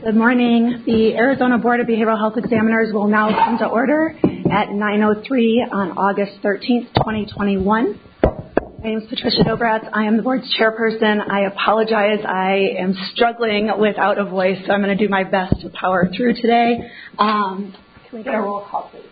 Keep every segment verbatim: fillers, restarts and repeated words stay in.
Good morning. The Arizona Board of Behavioral Health Examiners will now come to order at nine oh three on August thirteenth, twenty twenty-one. My name is Patricia Dobratz. I am the board's chairperson. I apologize. I am struggling without a voice, so I'm going to do my best to power through today. Um, can we get a roll call, please?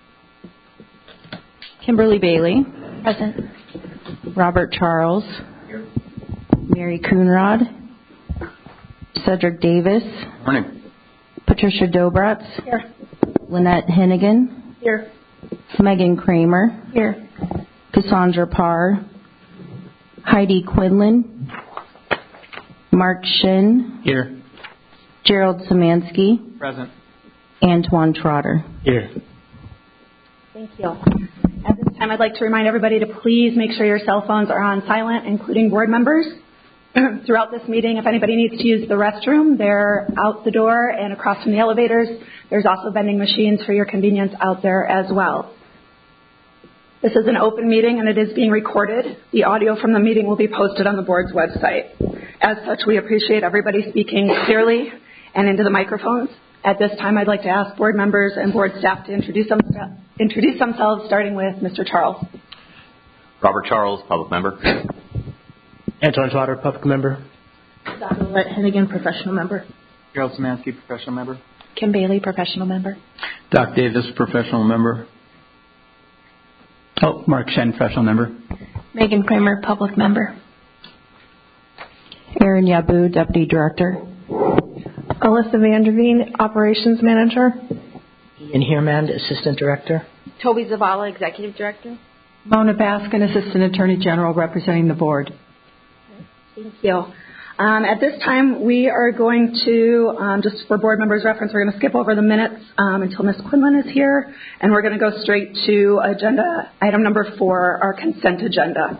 Kimberly Bailey. Present. Robert Charles. Here. Mary Coonrod. Cedric Davis. Morning. Patricia Dobratz. Here. Lynette Hennigan. Here. Megan Kramer. Here. Cassandra Parr. Heidi Quinlan. Mark Shin. Here. Gerald Szymanski. Present. Antoine Trotter. Here. Thank you. At this time, I'd like to remind everybody to please make sure your cell phones are on silent, including board members. Throughout this meeting, if anybody needs to use the restroom, they're out the door and across from the elevators. There's also vending machines for your convenience out there as well. This is an open meeting and it is being recorded. The audio from the meeting will be posted on the board's website. As such, we appreciate everybody speaking clearly and into the microphones. At this time, I'd like to ask board members and board staff to introduce, them, introduce themselves, starting with Mister Charles. Robert Charles, public member. Antoine Trotter, public member. Doctor Lynette Hennigan, professional member. Gerald Szymanski, professional member. Kim Bailey, professional member. Doc Davis, professional member. Oh, Mark Shen, professional member. Megan Kramer, public member. Erin Yabu, deputy director. Alyssa Vanderveen, operations manager. Ian Heermand, assistant director. Toby Zavala, executive director. Mona Baskin, assistant attorney general, representing the board. Thank you. Um, at this time, we are going to, um, just for board members' reference, we're going to skip over the minutes um, until Miz Quinlan is here, and we're going to go straight to agenda item number four, our consent agenda.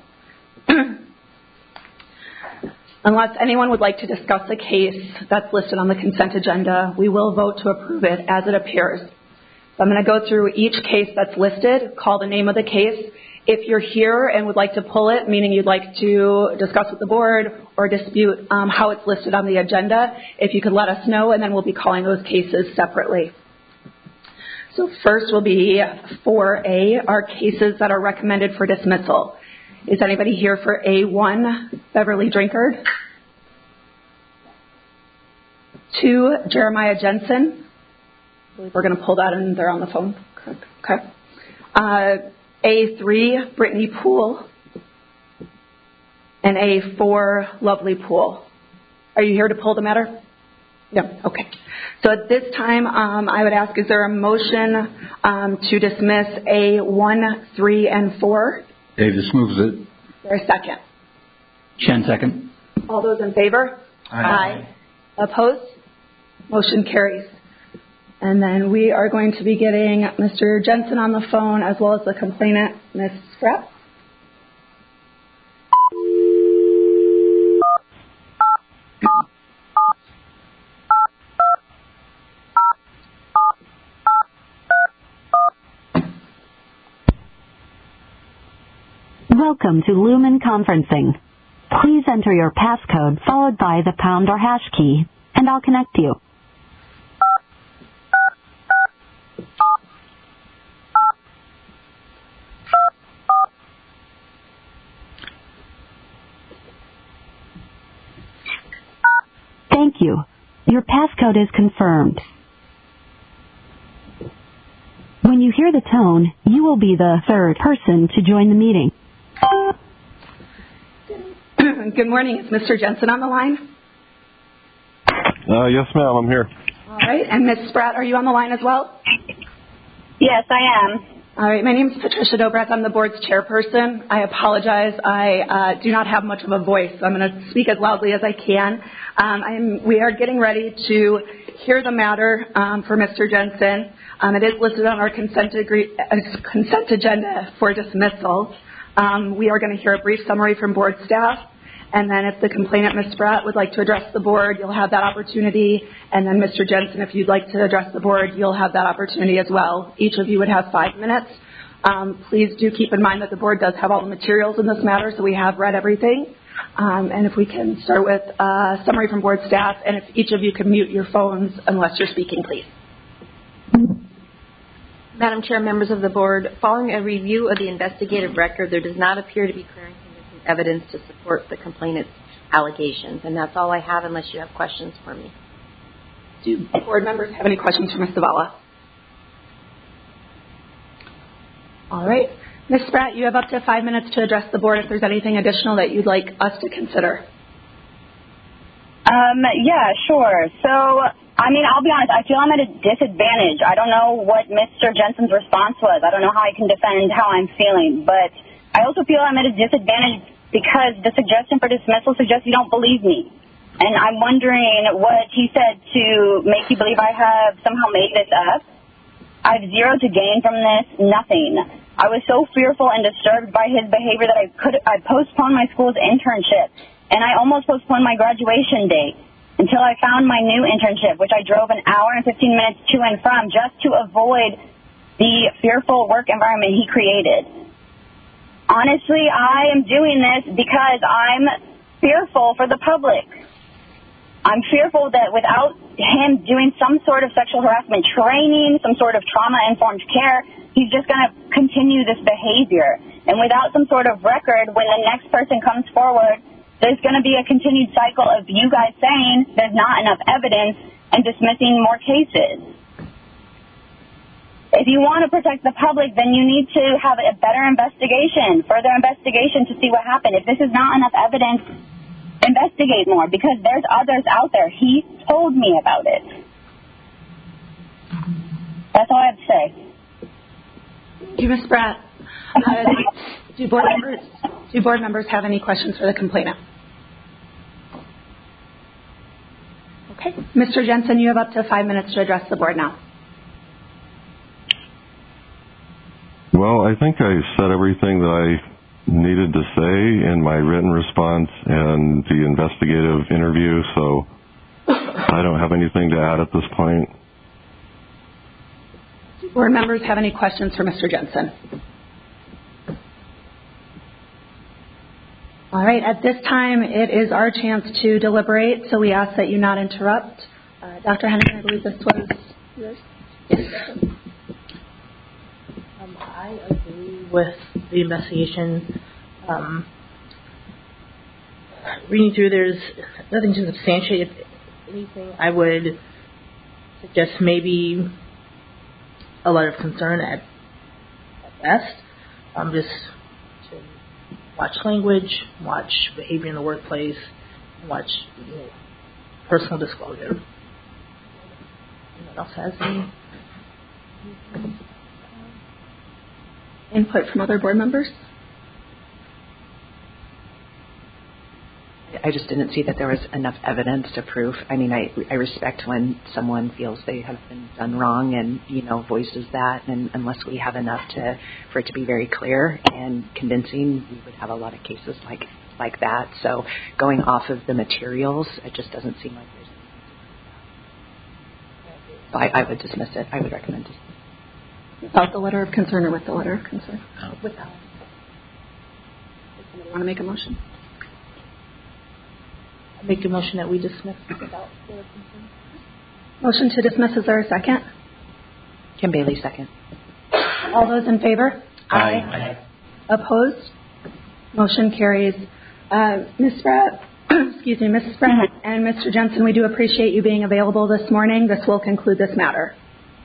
Unless anyone would like to discuss a case that's listed on the consent agenda, we will vote to approve it as it appears. So I'm going to go through each case that's listed, call the name of the case. If you're here and would like to pull it, meaning you'd like to discuss with the board or dispute um, how it's listed on the agenda, if you could let us know, and then we'll be calling those cases separately. So first will be four A, our cases that are recommended for dismissal. Is anybody here for A one, Beverly Drinkard? Two, Jeremiah Jensen. I believe we're going to pull that in. They're on the phone. Okay. Uh, A three, Brittany Poole. And A four, Lovely Poole. Are you here to pull the matter? No. Okay. So at this time, um, I would ask, is there a motion um, to dismiss A one, three, and four? Davis moves it. Is there a second? Shen second. All those in favor? Aye. Aye. Opposed? Motion carries. And then we are going to be getting Mister Jensen on the phone as well as the complainant, Miz Spratt. Welcome to Lumen Conferencing. Please enter your passcode followed by the pound or hash key, and I'll connect you. Thank you. Your passcode is confirmed. When you hear the tone, you will be the third person to join the meeting. Good morning. Is Mister Jensen on the line? Uh, yes, ma'am. I'm here. All right. And Miz Spratt, are you on the line as well? Yes, I am. All right. My name is Patricia Dobratz. I'm the board's chairperson. I apologize. I uh, do not have much of a voice, so I'm going to speak as loudly as I can. Um, I'm, we are getting ready to hear the matter um, for Mister Jensen. Um, it is listed on our consent, agree- uh, consent agenda for dismissal. Um, we are going to hear a brief summary from board staff. And then if the complainant, Miz Spratt, would like to address the board, you'll have that opportunity. And then Mister Jensen, if you'd like to address the board, you'll have that opportunity as well. Each of you would have five minutes. Um, please do keep in mind that the board does have all the materials in this matter, so we have read everything. Um, and if we can start with a summary from board staff, and if each of you could mute your phones unless you're speaking, please. Madam Chair, members of the board, following a review of the investigative record, there does not appear to be clear and convincing evidence to support the complainant's allegations. And that's all I have unless you have questions for me. Do board members have any questions for Miz Zavala? All right. Miz Spratt, you have up to five minutes to address the board if there's anything additional that you'd like us to consider. Um, yeah, sure. So, I mean, I'll be honest, I feel I'm at a disadvantage. I don't know what Mister Jensen's response was. I don't know how I can defend how I'm feeling. But I also feel I'm at a disadvantage because the suggestion for dismissal suggests you don't believe me. And I'm wondering what he said to make you believe I have somehow made this up. I have zero to gain from this, nothing. I was so fearful and disturbed by his behavior that I could I postponed my school's internship. And I almost postponed my graduation date until I found my new internship, which I drove an hour and fifteen minutes to and from just to avoid the fearful work environment he created. Honestly, I am doing this because I'm fearful for the public. I'm fearful that without him doing some sort of sexual harassment training, some sort of trauma-informed care, he's just going to continue this behavior. And without some sort of record, when the next person comes forward, there's going to be a continued cycle of you guys saying there's not enough evidence and dismissing more cases. If you want to protect the public, then you need to have a better investigation, further investigation to see what happened. If this is not enough evidence, investigate more, because there's others out there. He told me about it. That's all I have to say. Thank you, Miz Spratt. Uh, do board members do board members have any questions for the complainant? Okay, Mister Jensen, you have up to five minutes to address the board now. Well, I think I said everything that I needed to say in my written response and the investigative interview, so I don't have anything to add at this point. Do board members have any questions for Mister Jensen? All right, at this time, it is our chance to deliberate, so we ask that you not interrupt. Uh, Doctor Hennigan, I believe this was yours. Um, I agree with the investigation. Um, reading through, there's nothing to substantiate. If anything, I would suggest maybe a letter of concern at, at best. Um, just to watch language, watch behavior in the workplace, watch, you know, personal disclosure. Anyone else has any input from other board members? I just didn't see that there was enough evidence to prove. I mean, I, I respect when someone feels they have been done wrong and, you know, voices that. And unless we have enough to for it to be very clear and convincing, we would have a lot of cases like like that. So going off of the materials, it just doesn't seem like there's anything. So I, I would dismiss it. I would recommend dismiss it. Without the letter of concern or with the letter of concern? uh, Without. Does somebody want to make a motion? make a motion that we dismiss without the concern? Motion to dismiss, is there a second? Kim Bailey, second. All those in favor? Aye. Aye. Opposed? Motion carries. Uh, Miz Spratt, excuse me, Missus Spratt and Mister Jensen, we do appreciate you being available this morning. This will conclude this matter.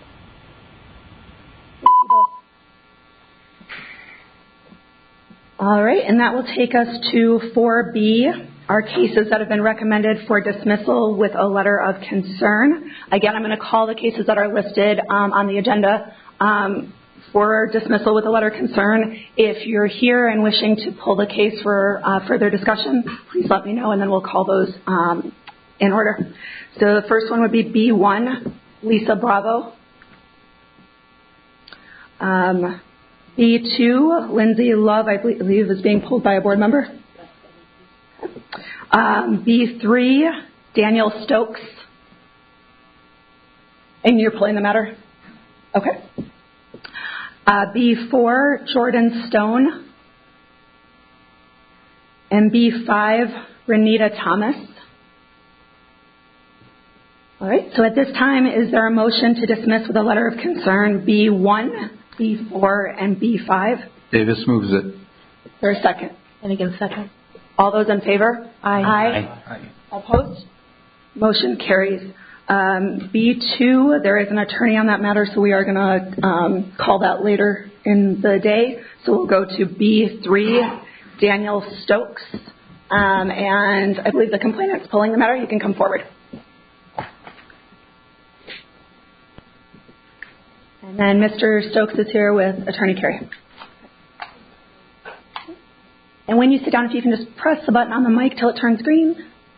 All right, and that will take us to four B, our cases that have been recommended for dismissal with a letter of concern. Again, I'm going to call the cases that are listed um, on the agenda um, for dismissal with a letter of concern. If you're here and wishing to pull the case for uh, further discussion, please let me know, and then we'll call those um, in order. So the first one would be B one, Lisa Bravo. Um, B two, Lindsay Love, I believe, is being pulled by a board member. Um, B three, Daniel Stokes. And you're pulling the matter? Okay. Uh, B four, Jordan Stone. And B five, Renita Thomas. All right, so at this time, is there a motion to dismiss with a letter of concern B one, B four, and B five? Davis moves it. Is there a second? And again, second. All those in favor? Aye. Aye. Aye. Opposed? Motion carries. Um, B two, there is an attorney on that matter, so we are going to um, call that later in the day. So we'll go to B three, Daniel Stokes. Um, and I believe the complainant's pulling the matter. You can come forward. And then Mister Stokes is here with Attorney Carey. And when you sit down, if you can just press the button on the mic till it turns green.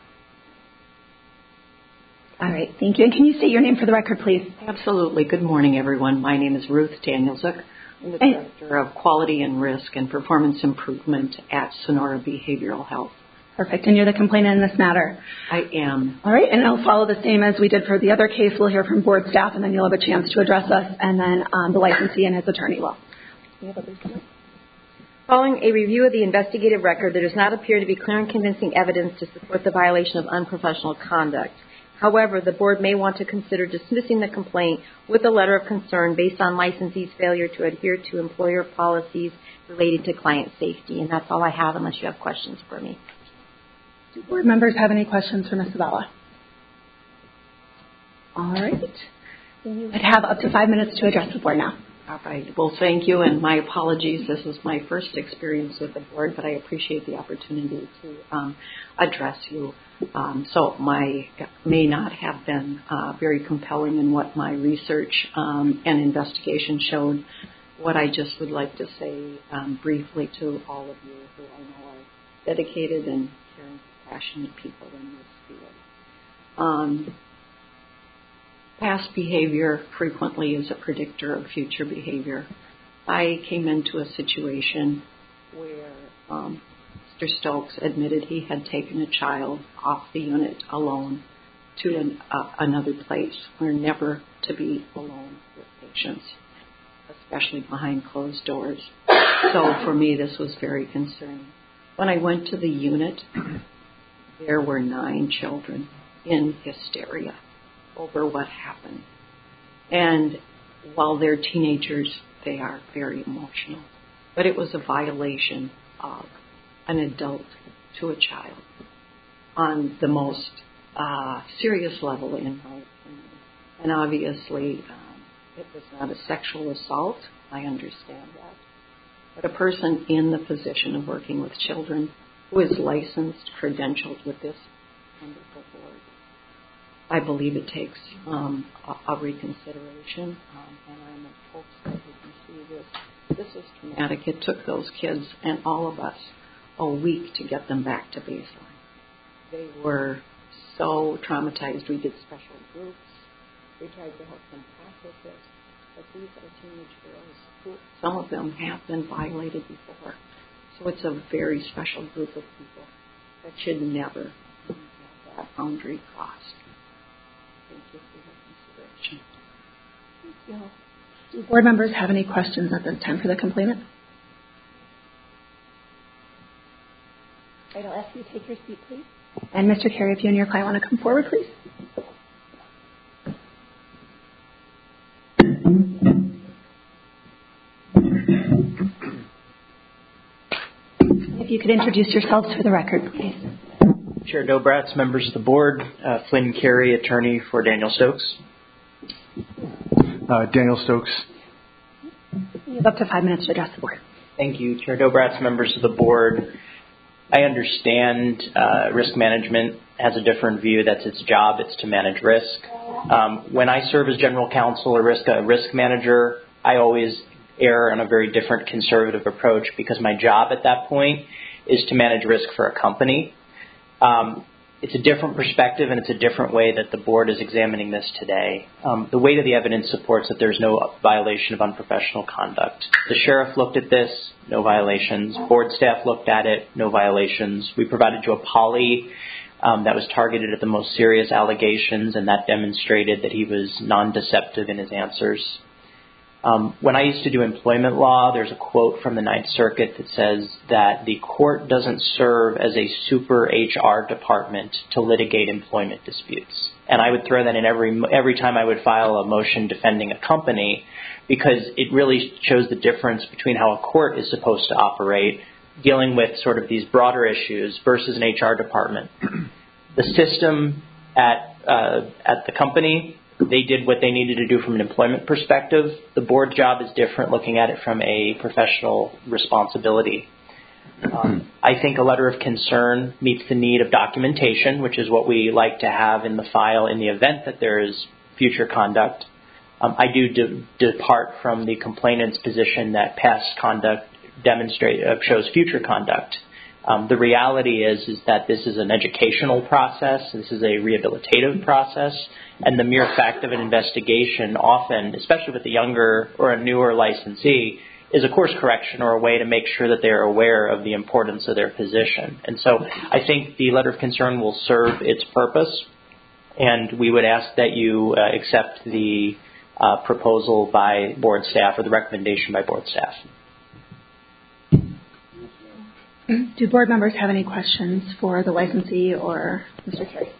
All right, thank you. And can you state your name for the record, please? Absolutely. Good morning, everyone. My name is Ruth Danielczuk. I'm the Director of Quality and Risk and Performance Improvement at Sonora Behavioral Health. Perfect. And you're the complainant in this matter? I am. All right, and it'll follow the same as we did for the other case. We'll hear from board staff, and then you'll have a chance to address us, and then um, the licensee and his attorney will. Following a review of the investigative record, there does not appear to be clear and convincing evidence to support the violation of unprofessional conduct. However, the board may want to consider dismissing the complaint with a letter of concern based on licensee's failure to adhere to employer policies related to client safety. And that's all I have, unless you have questions for me. Do board members have any questions for Miz Zavala? All right. Then you would have up to five minutes to address the board now. All right. Well, thank you, and my apologies. This is my first experience with the board, but I appreciate the opportunity to um, address you. Um, so my may not have been uh, very compelling in what my research um, and investigation showed. What I just would like to say um, briefly to all of you who I know are dedicated and caring, passionate people in this field. Um, past behavior frequently is a predictor of future behavior. I came into a situation where um, Mister Stokes admitted he had taken a child off the unit alone to an, uh, another place. We're never to be alone with patients, especially behind closed doors. So for me, this was very concerning. When I went to the unit, there were nine children in hysteria over what happened. And while they're teenagers, they are very emotional. But it was a violation of an adult to a child on the most uh, serious level, in my opinion. And obviously, um, it was not a sexual assault. I understand that. But a person in the position of working with children who is licensed, credentialed with this wonderful board, I believe it takes um, a, a reconsideration. Um, and I'm in hopes that we can see this. This is traumatic. It took those kids and all of us a week to get them back to baseline. They were so traumatized. We did special groups. We tried to help them process it. But these are teenage girls who, some of them have been violated before. So it's a very special group of people that should never have that boundary crossed. Thank you for your consideration. Thank you. Do board members have any questions at this time for the complainant? All right, I'll ask you to take your seat, please. And Mister Carey, if you and your client want to come forward, please. If you could introduce yourselves for the record, please. Chair Dobratz, members of the board, uh, Flynn Carey, attorney for Daniel Stokes. Uh, Daniel Stokes. You have up to five minutes to address the board. Thank you. Chair Dobratz, members of the board. I understand uh, risk management has a different view. That's its job. It's to manage risk. Um, when I serve as general counsel or risk, a risk manager, I always err on a very different conservative approach because my job at that point is to manage risk for a company. Um, it's a different perspective and it's a different way that the board is examining this today. Um, the weight of the evidence supports that there's no violation of unprofessional conduct. The sheriff looked at this, no violations. Board staff looked at it, no violations. We provided you a poly um, that was targeted at the most serious allegations, and that demonstrated that he was non-deceptive in his answers. Um, when I used to do employment law, there's a quote from the Ninth Circuit that says that the court doesn't serve as a super H R department to litigate employment disputes. And I would throw that in every every time I would file a motion defending a company, because it really shows the difference between how a court is supposed to operate, dealing with sort of these broader issues, versus an H R department. The system at uh, at the company, they did what they needed to do from an employment perspective. The board job is different, looking at it from a professional responsibility. Um, I think a letter of concern meets the need of documentation, which is what we like to have in the file in the event that there is future conduct. Um, I do de- depart from the complainant's position that past conduct demonstrate uh, shows future conduct. Um, the reality is is that this is an educational process. This is a rehabilitative process, and the mere fact of an investigation often, especially with a younger or a newer licensee, is a course correction or a way to make sure that they're aware of the importance of their position. And so I think the letter of concern will serve its purpose, and we would ask that you uh, accept the uh, proposal by board staff, or the recommendation by board staff. Do board members have any questions for the licensee or Mister Carey?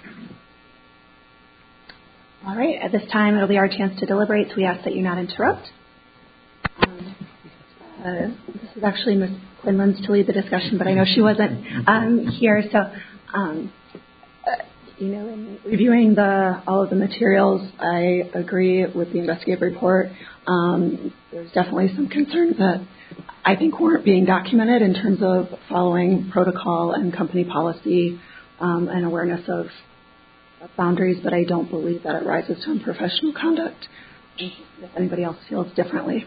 All right. At this time, it'll be our chance to deliberate, so we ask that you not interrupt. Um, uh, this is actually Miz Quinlan's to lead the discussion, but I know she wasn't um, here. So, um, uh, you know, in reviewing the all of the materials, I agree with the investigative report. Um, there's definitely some concerns that I think weren't being documented in terms of following protocol and company policy um, and awareness of, of boundaries, but I don't believe that it rises to unprofessional conduct. If anybody else feels differently.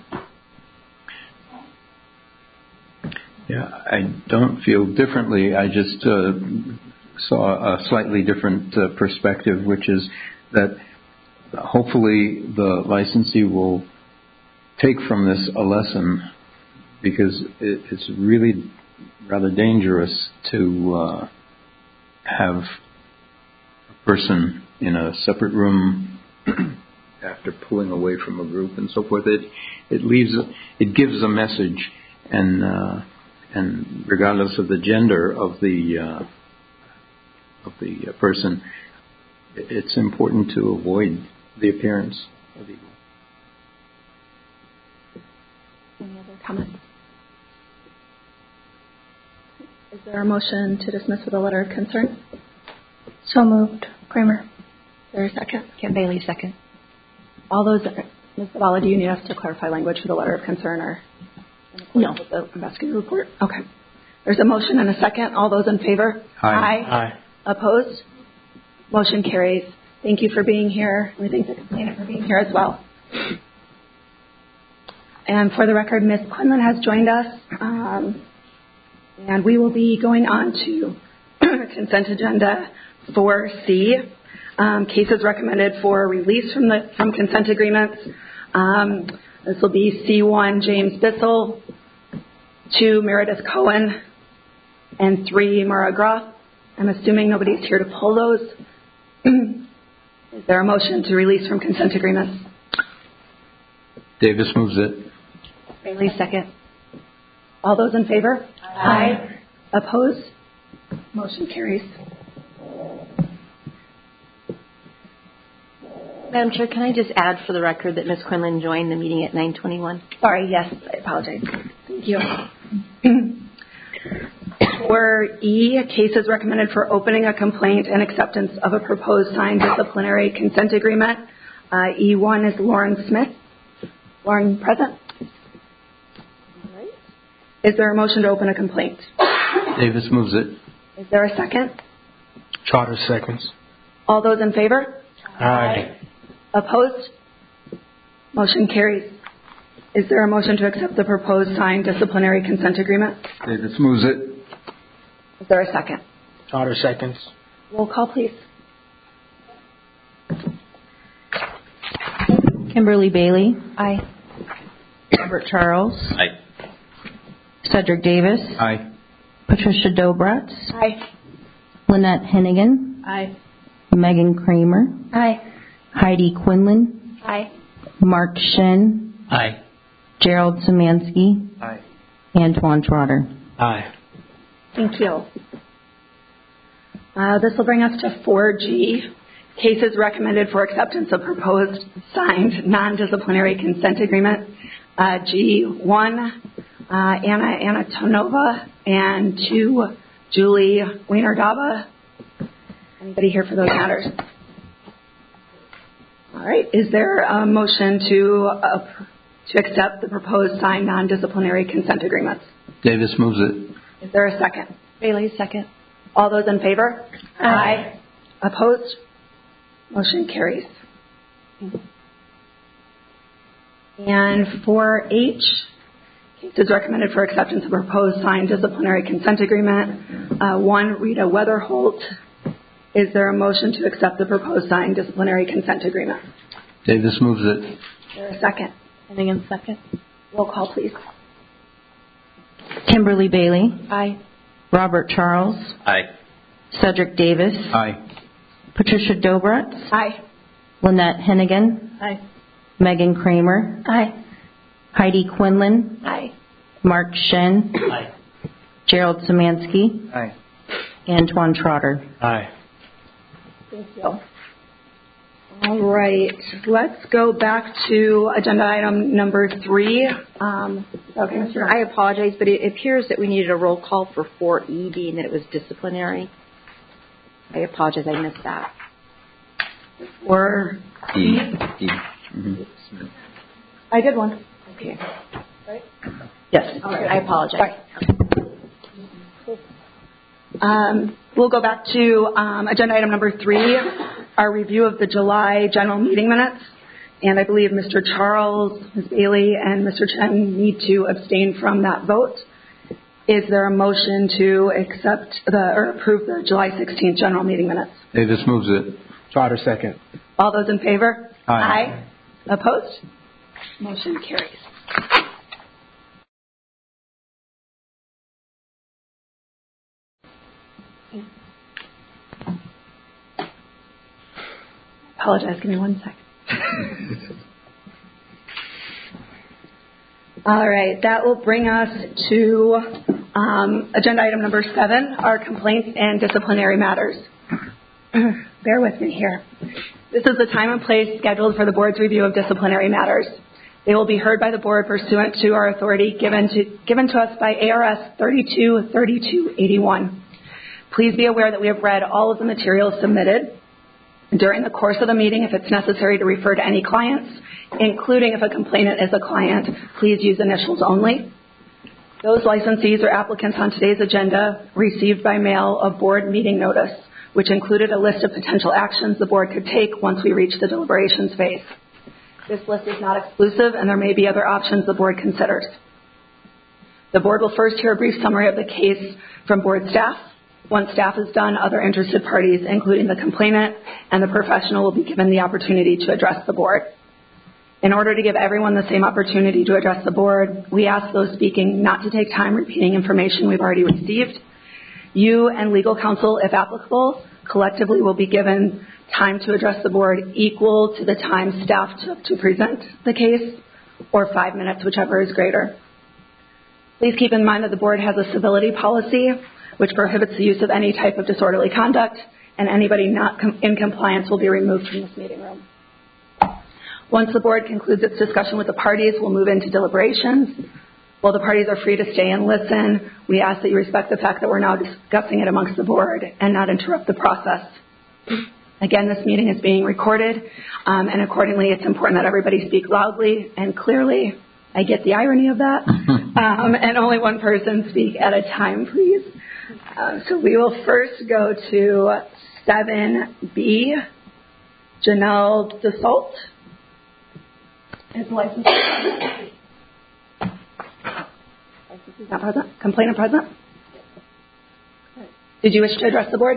Yeah, I don't feel differently. I just uh, saw a slightly different uh, perspective, which is that hopefully the licensee will take from this a lesson, because it, it's really rather dangerous to uh, have a person in a separate room after pulling away from a group and so forth. It it leaves it gives a message, and uh, and regardless of the gender of the uh, of the person, it's important to avoid the appearance of evil. Any other comments? Is there a motion to dismiss with a letter of concern? So moved. Kramer. Is there a second? Kim Bailey, second. All those, Miz Zavala, do you need us to clarify language for the letter of concern, or no? With the investigative report? Okay. There's a motion and a second. All those in favor? Aye. Aye. Aye. Opposed? Motion carries. Thank you for being here. We thank the complainant for being here as well. And for the record, Miz Quinlan has joined us, um, and we will be going on to consent agenda four C, um, cases recommended for release from the from consent agreements. Um, this will be C one, James Bissell, two, Meredith Cohen, and three, Mara Groth. I'm assuming nobody's here to pull those. Is there a motion to release from consent agreements? Davis moves it. Bailey, second. All those in favor? Aye. Opposed? Motion carries. Madam Chair, can I just add for the record that Miz Quinlan joined the meeting at nine twenty-one? Sorry, yes, I apologize. Thank you. For E, cases recommended for opening a complaint and acceptance of a proposed signed disciplinary consent agreement. Uh, E one is Lauren Smith. Lauren, present. All right. Is there a motion to open a complaint? Davis moves it. Is there a second? Trotter seconds. All those in favor? Aye. Opposed? Motion carries. Is there a motion to accept the proposed signed disciplinary consent agreement? Davis moves it. Is there a second? Trotter seconds. Roll call, please. Kimberly Bailey. Aye. Robert Charles. Aye. Cedric Davis. Aye. Patricia Dobratz. Aye. Lynette Hennigan. Aye. Megan Kramer. Aye. Heidi Quinlan. Aye. Mark Shen. Aye. Gerald Szymanski, Aye. Antoine Trotter. Aye. Thank you. Uh, this will bring us to four G, cases recommended for acceptance of proposed signed non-disciplinary consent agreement. Uh, G one, uh, Anna Anatonova, and two, Julie Wiener-Daba. Anybody here for those matters? All right. Is there a motion to uh, to accept the proposed signed non-disciplinary consent agreements? Davis moves it. Is there a second? Bailey, second. All those in favor? Aye. Opposed? Motion carries. And for H, cases recommended for acceptance of proposed signed disciplinary consent agreement. Uh, one, Rita Weatherholt. Is there a motion to accept the proposed signed disciplinary consent agreement? Davis moves it. Is there a second? Hennigan, second. Roll call, please. Kimberly Bailey. Aye. Robert Charles. Aye. Cedric Davis. Aye. Patricia Dobratz. Aye. Lynette Hennigan. Aye. Megan Kramer. Aye. Heidi Quinlan. Aye. Mark Shen. Aye. Gerald Szymanski. Aye. Antoine Trotter. Aye. Thank you. All right. Let's go back to agenda item number three. Um, okay, Mister I apologize, but it appears that we needed a roll call for four E, being that it was disciplinary. I apologize, I missed that. Or E. E. Mm-hmm. I did one. Okay. Right? Yes. All right. I apologize. Sorry. Um, we'll go back to um, agenda item number three, our review of the July general meeting minutes. And I believe Mister Charles, Miz Bailey, and Mister Chen need to abstain from that vote. Is there a motion to accept the or approve the July sixteenth general meeting minutes? Davis moves it. Trotter, second. All those in favor? Aye. Aye. Opposed? Motion carries. Apologize. Give me one second. All right. That will bring us to um, agenda item number seven, our complaints and disciplinary matters. Bear with me here. This is the time and place scheduled for the board's review of disciplinary matters. They will be heard by the board pursuant to our authority given to, given to us by A R S thirty-two thirty-two eighty-one. Please be aware that we have read all of the materials submitted. During the course of the meeting, if it's necessary to refer to any clients, including if a complainant is a client, please use initials only. Those licensees or applicants on today's agenda received by mail a board meeting notice, which included a list of potential actions the board could take once we reach the deliberations phase. This list is not exclusive, and there may be other options the board considers. The board will first hear a brief summary of the case from board staff. Once staff is done, other interested parties, including the complainant and the professional, will be given the opportunity to address the board. In order to give everyone the same opportunity to address the board, we ask those speaking not to take time repeating information we've already received. You and legal counsel, if applicable, collectively will be given time to address the board equal to the time staff took to present the case, or five minutes, whichever is greater. Please keep in mind that the board has a civility policy which prohibits the use of any type of disorderly conduct, and anybody not com- in compliance will be removed from this meeting room. Once the board concludes its discussion with the parties, we'll move into deliberations. While the parties are free to stay and listen, we ask that you respect the fact that we're now discussing it amongst the board and not interrupt the process. Again, this meeting is being recorded, um, and accordingly, it's important that everybody speak loudly and clearly. I get the irony of that. um, and only one person speak at a time, please. Uh, so we will first go to seven B, Janelle DeSalt. Is licensed. Licensee not present. Complainant present. Did you wish to address the board?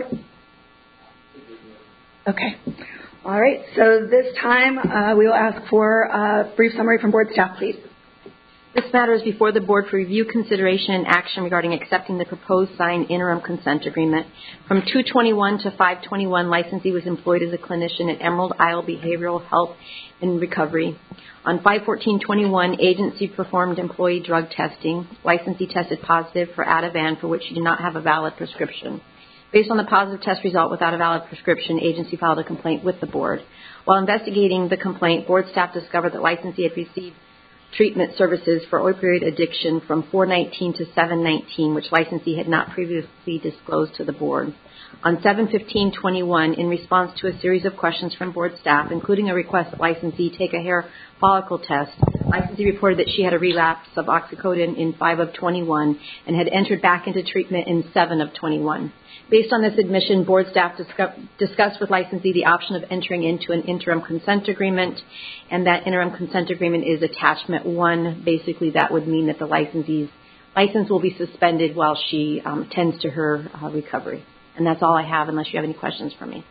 Okay. All right. So this time uh, we will ask for a brief summary from board staff, please. This matter is before the Board for review, consideration, and action regarding accepting the proposed signed interim consent agreement. From two twenty-one to five twenty-one, licensee was employed as a clinician at Emerald Isle Behavioral Health and Recovery. On five fourteen twenty-one, agency performed employee drug testing. Licensee tested positive for Ativan, for which she did not have a valid prescription. Based on the positive test result without a valid prescription, agency filed a complaint with the Board. While investigating the complaint, Board staff discovered that licensee had received treatment services for opioid addiction from four nineteen to seven nineteen, which licensee had not previously disclosed to the Board. On seven fifteen twenty-one, in response to a series of questions from Board staff, including a request that licensee take a hair follicle test, licensee reported that she had a relapse of oxycodone in five of twenty-one and had entered back into treatment in seven of twenty-one. Based on this admission, Board staff discuss, discussed with licensee the option of entering into an interim consent agreement, and that interim consent agreement is attachment one. Basically, that would mean that the licensee's license will be suspended while she um, tends to her uh, recovery. And that's all I have, unless you have any questions for me.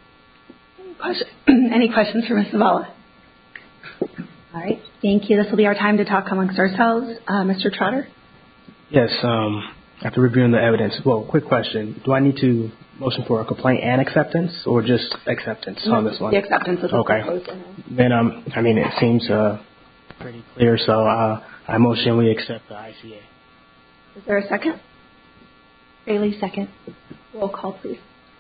Any questions for Miz Zavala? All right, thank you. This will be our time to talk amongst ourselves. Uh, Mister Trotter? Yes, um, after reviewing the evidence, well, quick question. Do I need to motion for a complaint and acceptance, or just acceptance on this one? The acceptance is okay. proposed. Then, um, I mean, it seems uh, pretty clear, so uh, I motion we accept the I C A. Is there a second? Bailey, second. Roll call, please.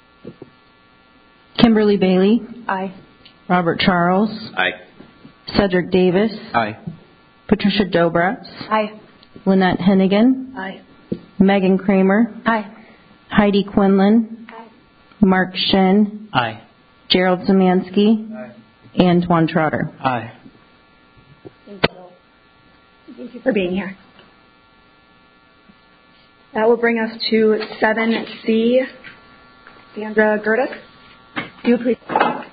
Kimberly Bailey. Aye. Robert Charles. Aye. Cedric Davis. Aye. Patricia Dobratz. Aye. Lynette Hennigan. Aye. Megan Kramer. Aye. Heidi Quinlan. Aye. Mark Shin. Aye. Gerald Zemansky. Aye. Antoine Trotter. Aye. Thank you. Thank you for being here. That will bring us to seven C. Sandra Gertis, do you please?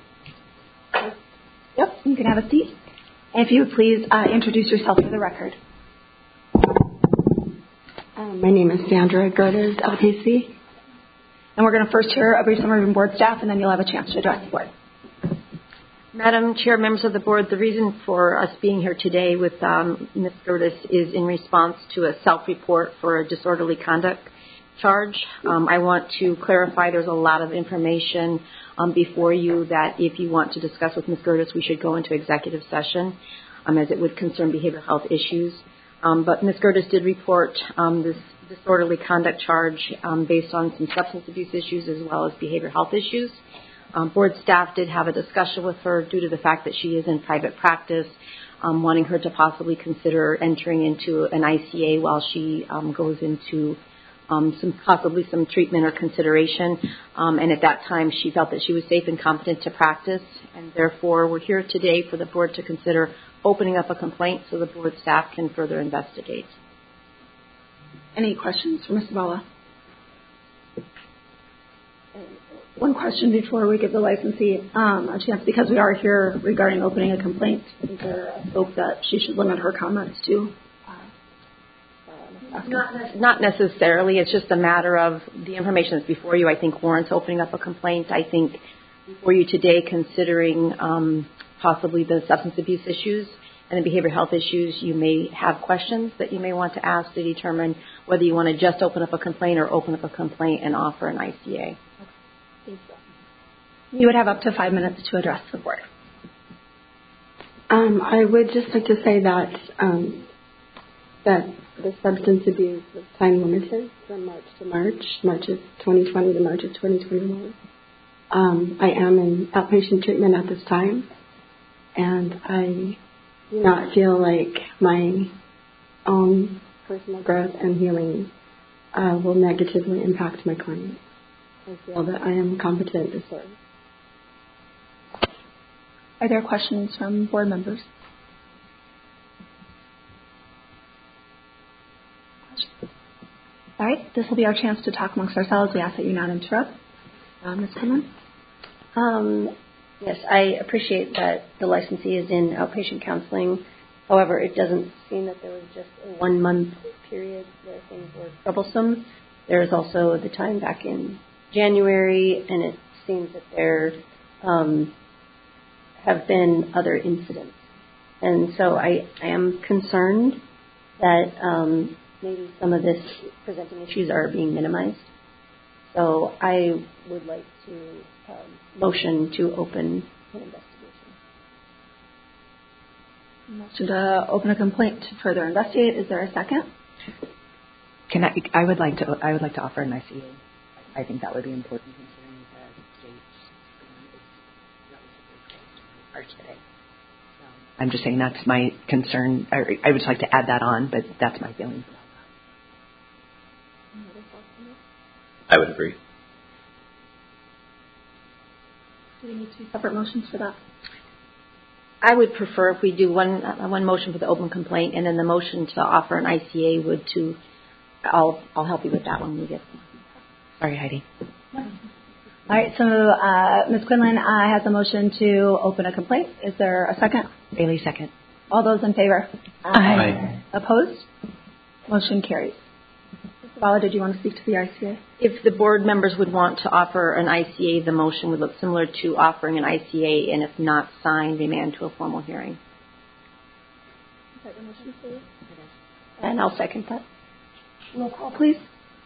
Yep, you can have a seat. And if you would please uh, introduce yourself for the record. Um, my name is Sandra Gertis, L P C. And we're going to first hear a brief summary from Board staff, and then you'll have a chance to address the Board. Madam Chair, members of the Board, the reason for us being here today with um, Miz Gertis is in response to a self-report for a disorderly conduct charge. Um, I want to clarify there's a lot of information um, before you that if you want to discuss with Miz Gertis, we should go into executive session um, as it would concern behavioral health issues. Um, but Miz Gertis did report um, this disorderly conduct charge um, based on some substance abuse issues as well as behavioral health issues. Um, board staff did have a discussion with her due to the fact that she is in private practice, um, wanting her to possibly consider entering into an I C A while she um, goes into um, some possibly some treatment or consideration. Um, and at that time, she felt that she was safe and competent to practice, and therefore we're here today for the board to consider opening up a complaint so the board staff can further investigate. Any questions for Miz Zavala? One question before we give the licensee um, a chance, because we are here regarding opening a complaint. Is there a hope that she should limit her comments to? Uh, uh, not, not necessarily. It's just a matter of the information that's before you, I think, warrants opening up a complaint. I think before you today, considering um, possibly the substance abuse issues and the behavioral health issues, you may have questions that you may want to ask to determine whether you want to just open up a complaint or open up a complaint and offer an I C A. You would have up to five minutes to address the board. Um, I would just like to say that um, that the substance abuse was time limited from March to March, March of twenty twenty to March of twenty twenty-one. Um, I am in outpatient treatment at this time, and I do not feel like my own personal growth and healing uh, will negatively impact my client. I feel that I am competent to serve. Are there questions from board members? All right, this will be our chance to talk amongst ourselves. We ask that you not interrupt. Uh, Miz Quinlan? Um, yes, I appreciate that the licensee is in outpatient counseling. However, it doesn't seem that there was just a one-month period where things were troublesome. There is also the time back in January, and it seems that there um, have been other incidents. And so I, I am concerned that um, maybe some of this presenting issues are being minimized. So I would like to um, motion to open an investigation. Motion to open a complaint to further investigate. Is there a second? Can I? I would like to. I would like to offer an I C A. I think that would be important considering the state's are today. So I'm just saying that's my concern. I, I would just like to add that on, but that's my feeling. I would agree. Do we need two separate motions for that? I would prefer if we do one uh, one motion for the open complaint, and then the motion to offer an I C A would to. I'll I'll help you with that when we get. Sorry, Heidi. All right. So uh, Miz Quinlan uh, has a motion to open a complaint. Is there a second? Bailey, second. All those in favor? Aye. Aye. Opposed? Motion carries. Miz Zavala, did you want to speak to the I C A? If the board members would want to offer an I C A, the motion would look similar to offering an I C A, and if not signed, remand to a formal hearing. Is that your motion, please? And I'll second that. Roll call, please.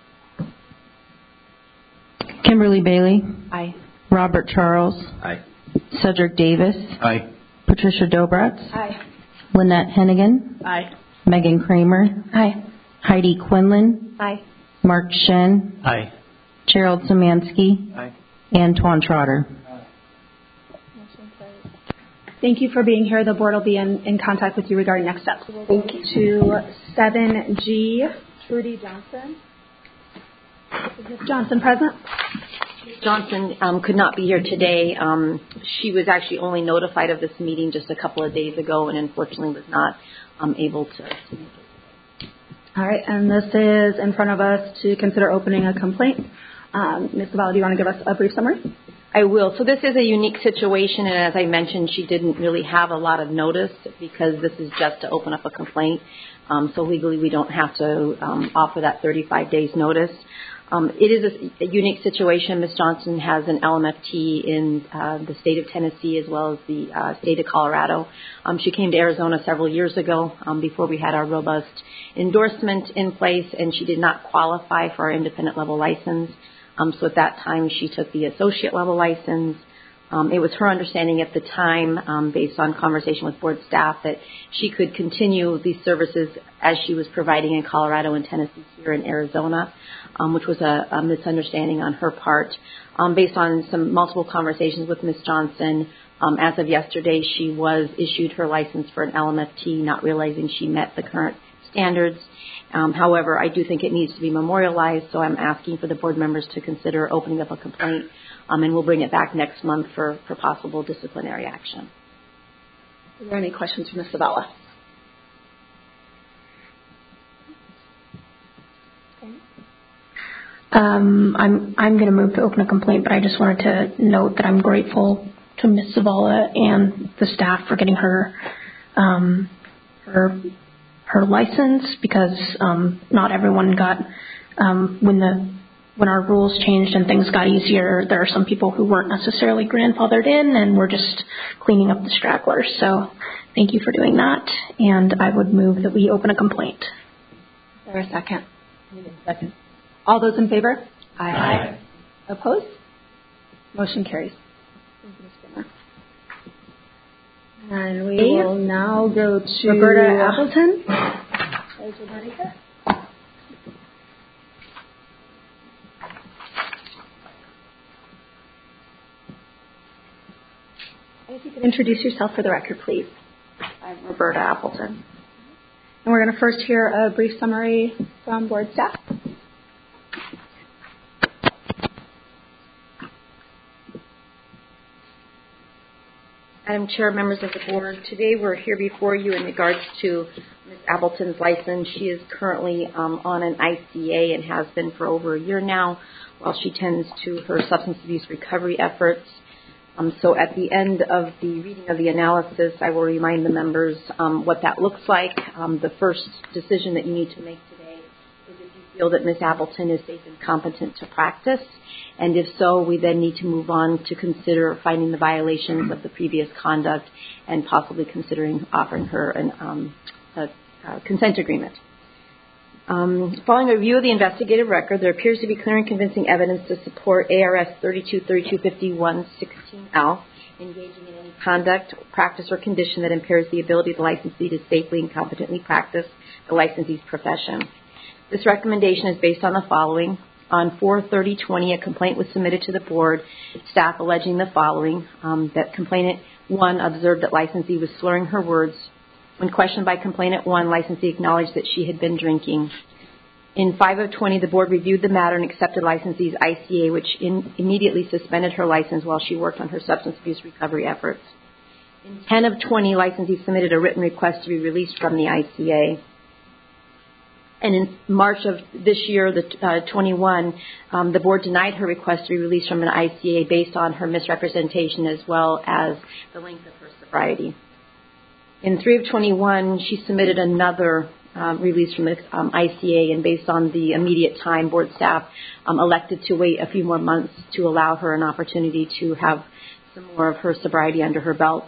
Kimberly Bailey. Aye. Robert Charles. Aye. Cedric Davis. Aye. Patricia Dobratz. Aye. Lynette Hennigan. Aye. Megan Kramer. Aye. Heidi Quinlan. Aye. Mark Shen. Aye. Gerald Szymanski. Aye. Antoine Trotter. Thank you for being here. The board will be in, in contact with you regarding next steps. Thank you. To seven G, Trudy Johnson. Is Miz Johnson present? Miz Johnson um, could not be here today. Um, she was actually only notified of this meeting just a couple of days ago, and unfortunately was not um, able to, to make it. All right, and this is in front of us to consider opening a complaint. Um, Miz Zavala, do you want to give us a brief summary? I will. So this is a unique situation, and as I mentioned, she didn't really have a lot of notice because this is just to open up a complaint. Um, so legally, we don't have to um, offer that thirty-five days notice. Um, it is a, a unique situation. Miz Johnson has an L M F T in uh, the state of Tennessee as well as the uh, state of Colorado. Um, she came to Arizona several years ago um, before we had our robust endorsement in place, and she did not qualify for our independent level license. Um, so at that time, she took the associate level license. Um, it was her understanding at the time, um, based on conversation with board staff, that she could continue these services as she was providing in Colorado and Tennessee here in Arizona, um, which was a, a misunderstanding on her part. Um, based on some multiple conversations with Miz Johnson, um, as of yesterday, she was issued her license for an L M F T, not realizing she met the current standards. Um, however, I do think it needs to be memorialized, so I'm asking for the board members to consider opening up a complaint, um, and we'll bring it back next month for, for possible disciplinary action. Are there any questions for Miz Zavala? Um, I'm I'm going to move to open a complaint, but I just wanted to note that I'm grateful to Miz Zavala and the staff for getting her um, her her license, because um, not everyone got um, when the when our rules changed and things got easier. There are some people who weren't necessarily grandfathered in, and we're just cleaning up the stragglers. So thank you for doing that, and I would move that we open a complaint. Is there a second? Second. All those in favor? Aye. Aye. Opposed? Motion carries. Thank you, Miz Skinner. And we Dave? will now go to Roberta Appleton. Is Roberta here? If you could introduce yourself for the record, please. I'm Roberta Appleton. And we're going to first hear a brief summary from board staff. Madam Chair, members of the board, today we're here before you in regards to Miz Appleton's license. She is currently um, on an I C A and has been for over a year now while she tends to her substance abuse recovery efforts. Um, so at the end of the reading of the analysis, I will remind the members um, what that looks like. Um, the first decision that you need to make today is if you feel that Miz Appleton is safe and competent to practice. And if so, we then need to move on to consider finding the violations of the previous conduct and possibly considering offering her an, um, a uh, consent agreement. Um, following a review of the investigative record, there appears to be clear and convincing evidence to support A R S thirty-two thirty-two fifty-one sixteen L, engaging in any conduct, practice, or condition that impairs the ability of the licensee to safely and competently practice the licensee's profession. This recommendation is based on the following. On four thirty twenty, a complaint was submitted to the board staff alleging the following, um, that complainant one observed that licensee was slurring her words. When questioned by complainant one, licensee acknowledged that she had been drinking. In five of twenty, the board reviewed the matter and accepted licensee's I C A, which in, immediately suspended her license while she worked on her substance abuse recovery efforts. In ten of twenty, licensee submitted a written request to be released from the I C A. And in March of this year, the uh, twenty-one, um, the board denied her request to be released from an I C A based on her misrepresentation as well as the length of her sobriety. In three of twenty-one, she submitted another um, release from the um, I C A, and based on the immediate time, board staff um, elected to wait a few more months to allow her an opportunity to have some more of her sobriety under her belt.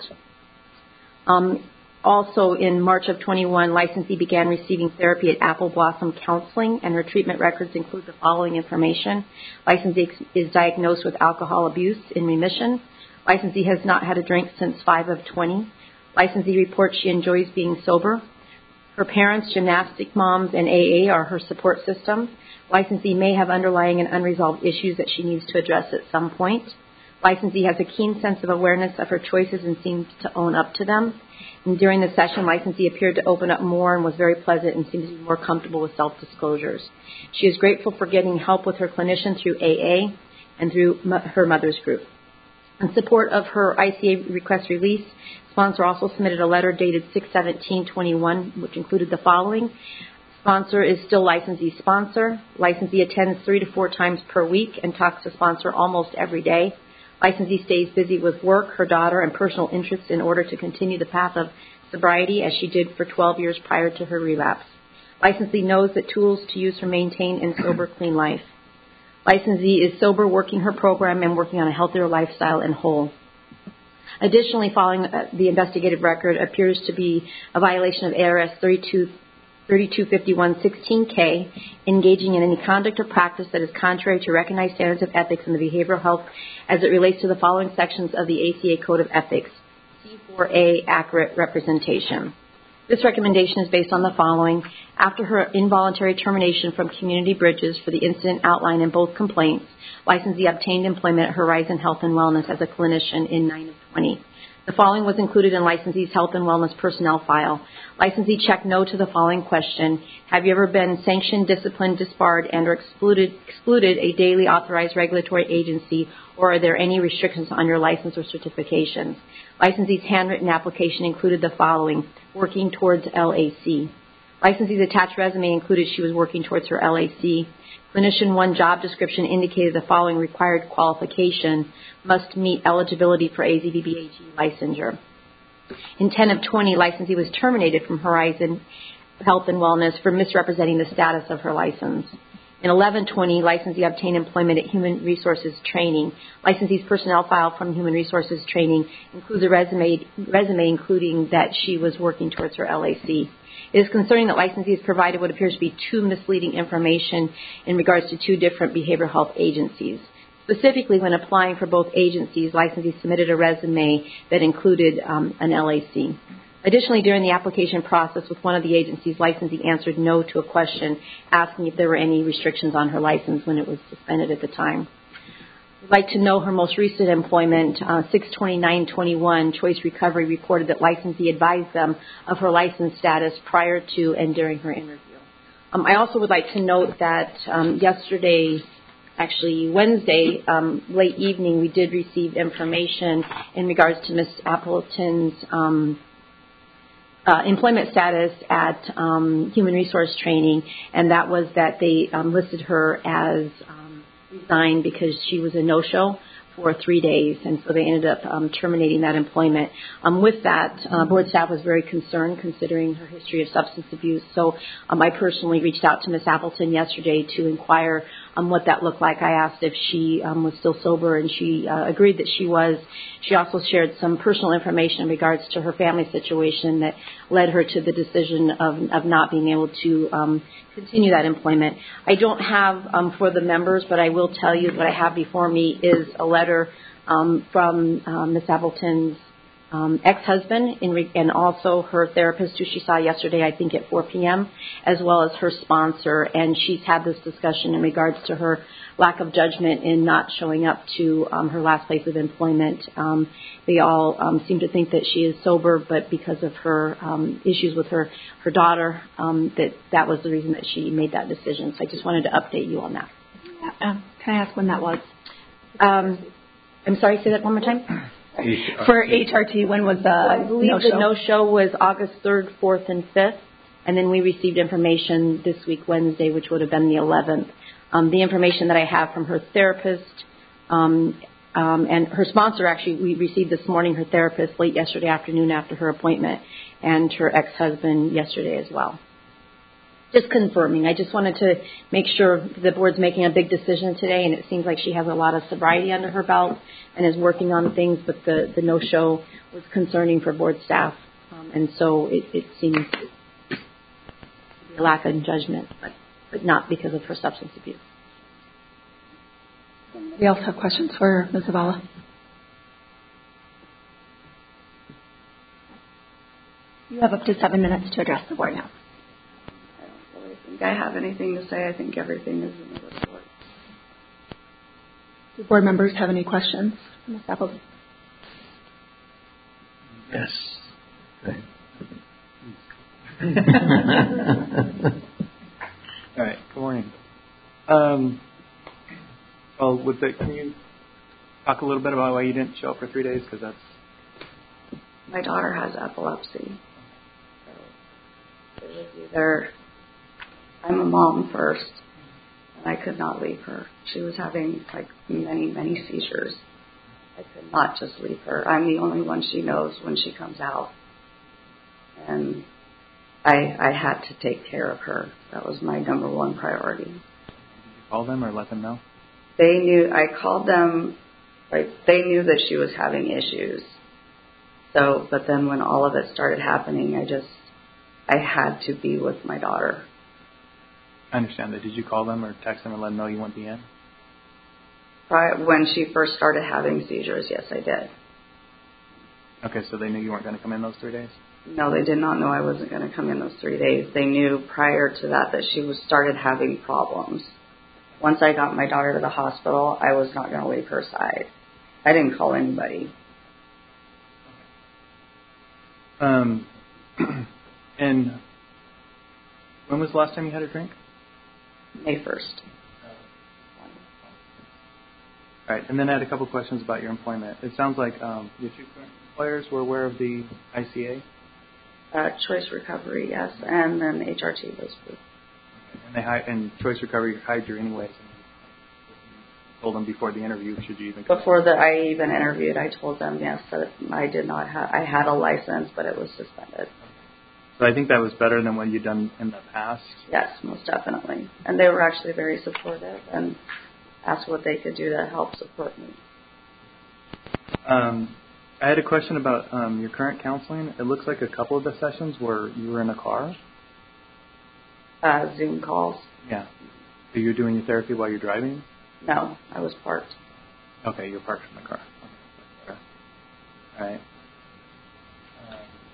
Um, Also, in March of twenty-one, licensee began receiving therapy at Apple Blossom Counseling, and her treatment records include the following information. Licensee is diagnosed with alcohol abuse in remission. Licensee has not had a drink since five of twenty. Licensee reports she enjoys being sober. Her parents, gymnastic moms, and A A are her support system. Licensee may have underlying and unresolved issues that she needs to address at some point. Licensee has a keen sense of awareness of her choices and seems to own up to them. And during the session, licensee appeared to open up more and was very pleasant and seems to be more comfortable with self-disclosures. She is grateful for getting help with her clinician through A A and through m- her mother's group. In support of her I C A request release, sponsor also submitted a letter dated six seventeen twenty-one, which included the following. Sponsor is still licensee sponsor. Licensee attends three to four times per week and talks to sponsor almost every day. Licensee stays busy with work, her daughter, and personal interests in order to continue the path of sobriety as she did for twelve years prior to her relapse. Licensee knows the tools to use to maintain and sober, clean life. Licensee is sober, working her program, and working on a healthier lifestyle and whole. Additionally, following the investigative record appears to be a violation of A R S thirty-two fifty-one sixteen K, engaging in any conduct or practice that is contrary to recognized standards of ethics in the behavioral health as it relates to the following sections of the A C A Code of Ethics. C four A, accurate representation. This recommendation is based on the following. After her involuntary termination from Community Bridges for the incident outlined in both complaints, licensee obtained employment at Horizon Health and Wellness as a clinician in nine of twenty. The following was included in licensee's health and wellness personnel file. Licensee checked no to the following question. Have you ever been sanctioned, disciplined, disbarred, and or excluded, excluded a daily authorized regulatory agency, or are there any restrictions on your license or certifications? Licensee's handwritten application included the following. Working towards L A C. Licensee's attached resume included she was working towards her L A C. Clinician one job description indicated the following required qualification: must meet eligibility for A Z V B A G licensure. In ten of twenty, licensee was terminated from Horizon Health and Wellness for misrepresenting the status of her license. In eleven twenty, licensee obtained employment at Human Resources Training. Licensee's personnel file from Human Resources Training includes a resume, resume including that she was working towards her L A C. It is concerning that licensee has provided what appears to be two misleading information in regards to two different behavioral health agencies. Specifically, when applying for both agencies, licensee submitted a resume that included um, an L A C. Additionally, during the application process with one of the agencies, licensee answered no to a question asking if there were any restrictions on her license when it was suspended at the time. We'd like to know her most recent employment. Uh, six twenty-nine twenty-one, Choice Recovery reported that licensee advised them of her license status prior to and during her interview. Um, I also would like to note that um, yesterday, actually Wednesday, um, late evening, we did receive information in regards to Miz Appleton's um, uh, employment status at um, Human Resource Training, and that was that they um, listed her as um, resigned because she was a no-show for three days, and so they ended up um, terminating that employment. Um, with that, uh, board staff was very concerned considering her history of substance abuse, so um, I personally reached out to Miz Appleton yesterday to inquire um, what that looked like. I asked if she um, was still sober, and she uh, agreed that she was. She also shared some personal information in regards to her family situation that led her to the decision of, of not being able to um, continue that employment. I don't have um, for the members, but I will tell you what I have before me is a letter um, from um, Miz Appleton's Um, ex-husband in re- and also her therapist who she saw yesterday, I think at four p.m., as well as her sponsor. And she's had this discussion in regards to her lack of judgment in not showing up to um, her last place of employment. Um, they all um, seem to think that she is sober, but because of her um, issues with her, her daughter, um, that that was the reason that she made that decision. So I just wanted to update you on that. Uh, can I ask when that was? Um, I'm sorry, say that one more time. For H R T, when was the I believe no-show? the no-show was August third, fourth, and fifth, and then we received information this week, Wednesday, which would have been the eleventh. Um, the information that I have from her therapist um, um, and her sponsor, actually, we received this morning, her therapist late yesterday afternoon after her appointment, and her ex-husband yesterday as well. Just confirming. I just wanted to make sure the board's making a big decision today, and it seems like she has a lot of sobriety under her belt and is working on things, but the, the no-show was concerning for board staff, um, and so it, it seems to be a lack of judgment, but, but not because of her substance abuse. We also have questions for Miz Zavala. You have up to seven minutes to address the board now. I don't really think I have anything to say. I think everything is in the report. Do board members have any questions? Miz Appleton? Yes. All right. Good morning. Um, well, with the, can you talk a little bit about why you didn't show up for three days? Because that's My daughter has epilepsy. So it was either I'm a mom first, and I could not leave her. She was having like many, many seizures. I could not just leave her. I'm the only one she knows when she comes out. And I I had to take care of her. That was my number one priority. Did you call them or let them know? They knew, I called them, like, they knew that she was having issues. So, but then when all of it started happening, I just, I had to be with my daughter. I understand that. Did you call them or text them and let them know you wouldn't be in? When she first started having seizures, yes, I did. Okay, so they knew you weren't going to come in those three days? No, they did not know I wasn't going to come in those three days. They knew prior to that that she was started having problems. Once I got my daughter to the hospital, I was not going to leave her side. I didn't call anybody. Um, and when was the last time you had a drink? May first. All right, and then I had a couple questions about your employment. It sounds like um, your two current employers were aware of the I C A? Uh, Choice Recovery, yes, and then H R T was good. And they hi- and Choice Recovery hired you anyways. And you told them before the interview, should you even come Before that I even interviewed, I told them, yes, that I did not have, I had a license, but it was suspended. So I think that was better than what you'd done in the past. Yes, most definitely. And they were actually very supportive and asked what they could do to help support me. Um, I had a question about um, your current counseling. It looks like a couple of the sessions where you were in a car. Uh, Zoom calls? Yeah. So you're doing your therapy while you're driving? No, I was parked. Okay, you're parked in the car. Okay. All right. Um,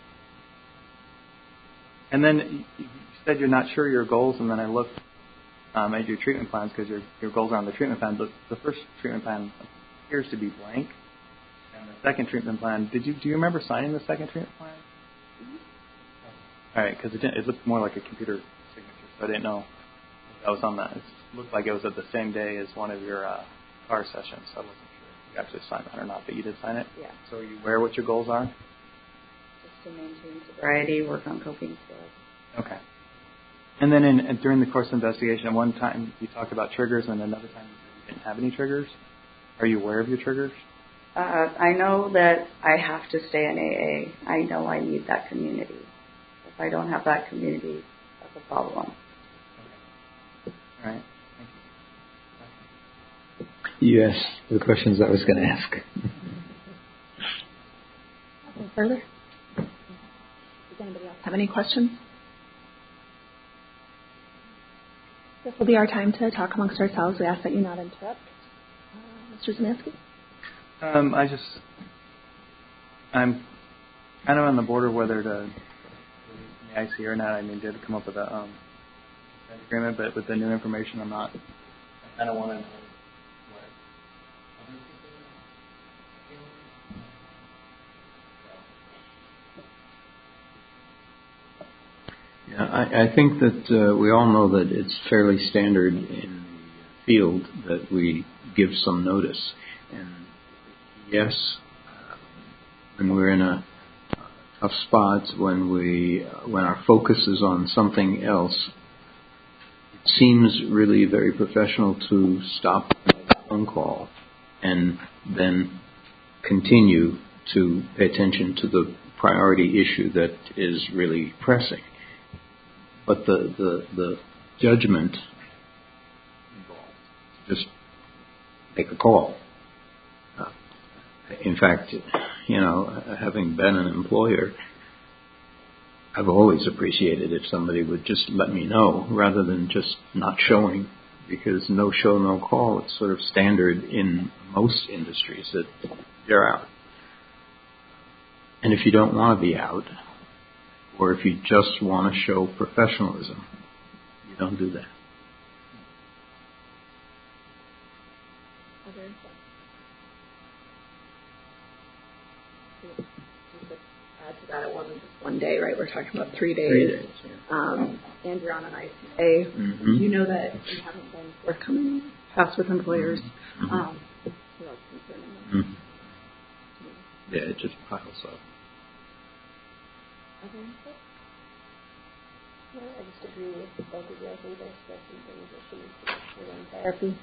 and then you said you're not sure your goals, and then I looked um, at your treatment plans because your your goals are on the treatment plan. But the first treatment plan appears to be blank, and the second treatment plan. Did you do you remember signing the second treatment plan? Mm-hmm. All right, because it didn't, it looked more like a computer signature, so I didn't know if that was on that. It looked like it was at the same day as one of your uh, car sessions, so I wasn't sure if you actually signed that or not. But you did sign it. Yeah. So are you aware what your goals are? Just to maintain sobriety, work on coping skills. Okay. And then in, in, during the course of investigation, one time you talked about triggers, and another time you didn't have any triggers. Are you aware of your triggers? Uh, I know that I have to stay in A A. I know I need that community. If I don't have that community, that's a problem. Okay. All right. Thank you. You asked the questions I was going to ask. Nothing further? Does anybody else have any questions? This will be our time to talk amongst ourselves. We ask that you not interrupt. Uh, Mister Zemansky? Um, I just, I'm kind of on the border whether to release the I C or not. I mean, did come up with a um, agreement, but with the new information, I'm not. I kind of want to know what other people. Yeah, I, I think that uh, we all know that it's fairly standard in the field that we give some notice. And yes, uh, when we're in a uh, tough spot, when we uh, when our focus is on something else, it seems really very professional to stop the phone call and then continue to pay attention to the priority issue that is really pressing. But the, the, the judgment involved, just make a call. Uh, in fact, you know, having been an employer, I've always appreciated if somebody would just let me know rather than just not showing, because no show, no call, it's sort of standard in most industries that you're out. And if you don't want to be out, or if you just want to show professionalism, you don't do that. Okay. Just to add to that, it wasn't just one day, right? We're talking about three days. Three days, yeah. Um, and you're on an I C A. Mm-hmm. You know that you haven't been forthcoming in the past with employers. Mm-hmm. Um, so that's concerning. Mm-hmm. Yeah, it just piles up. Okay. Well, I just agree with both of you. I think there's still some things that should be within therapy.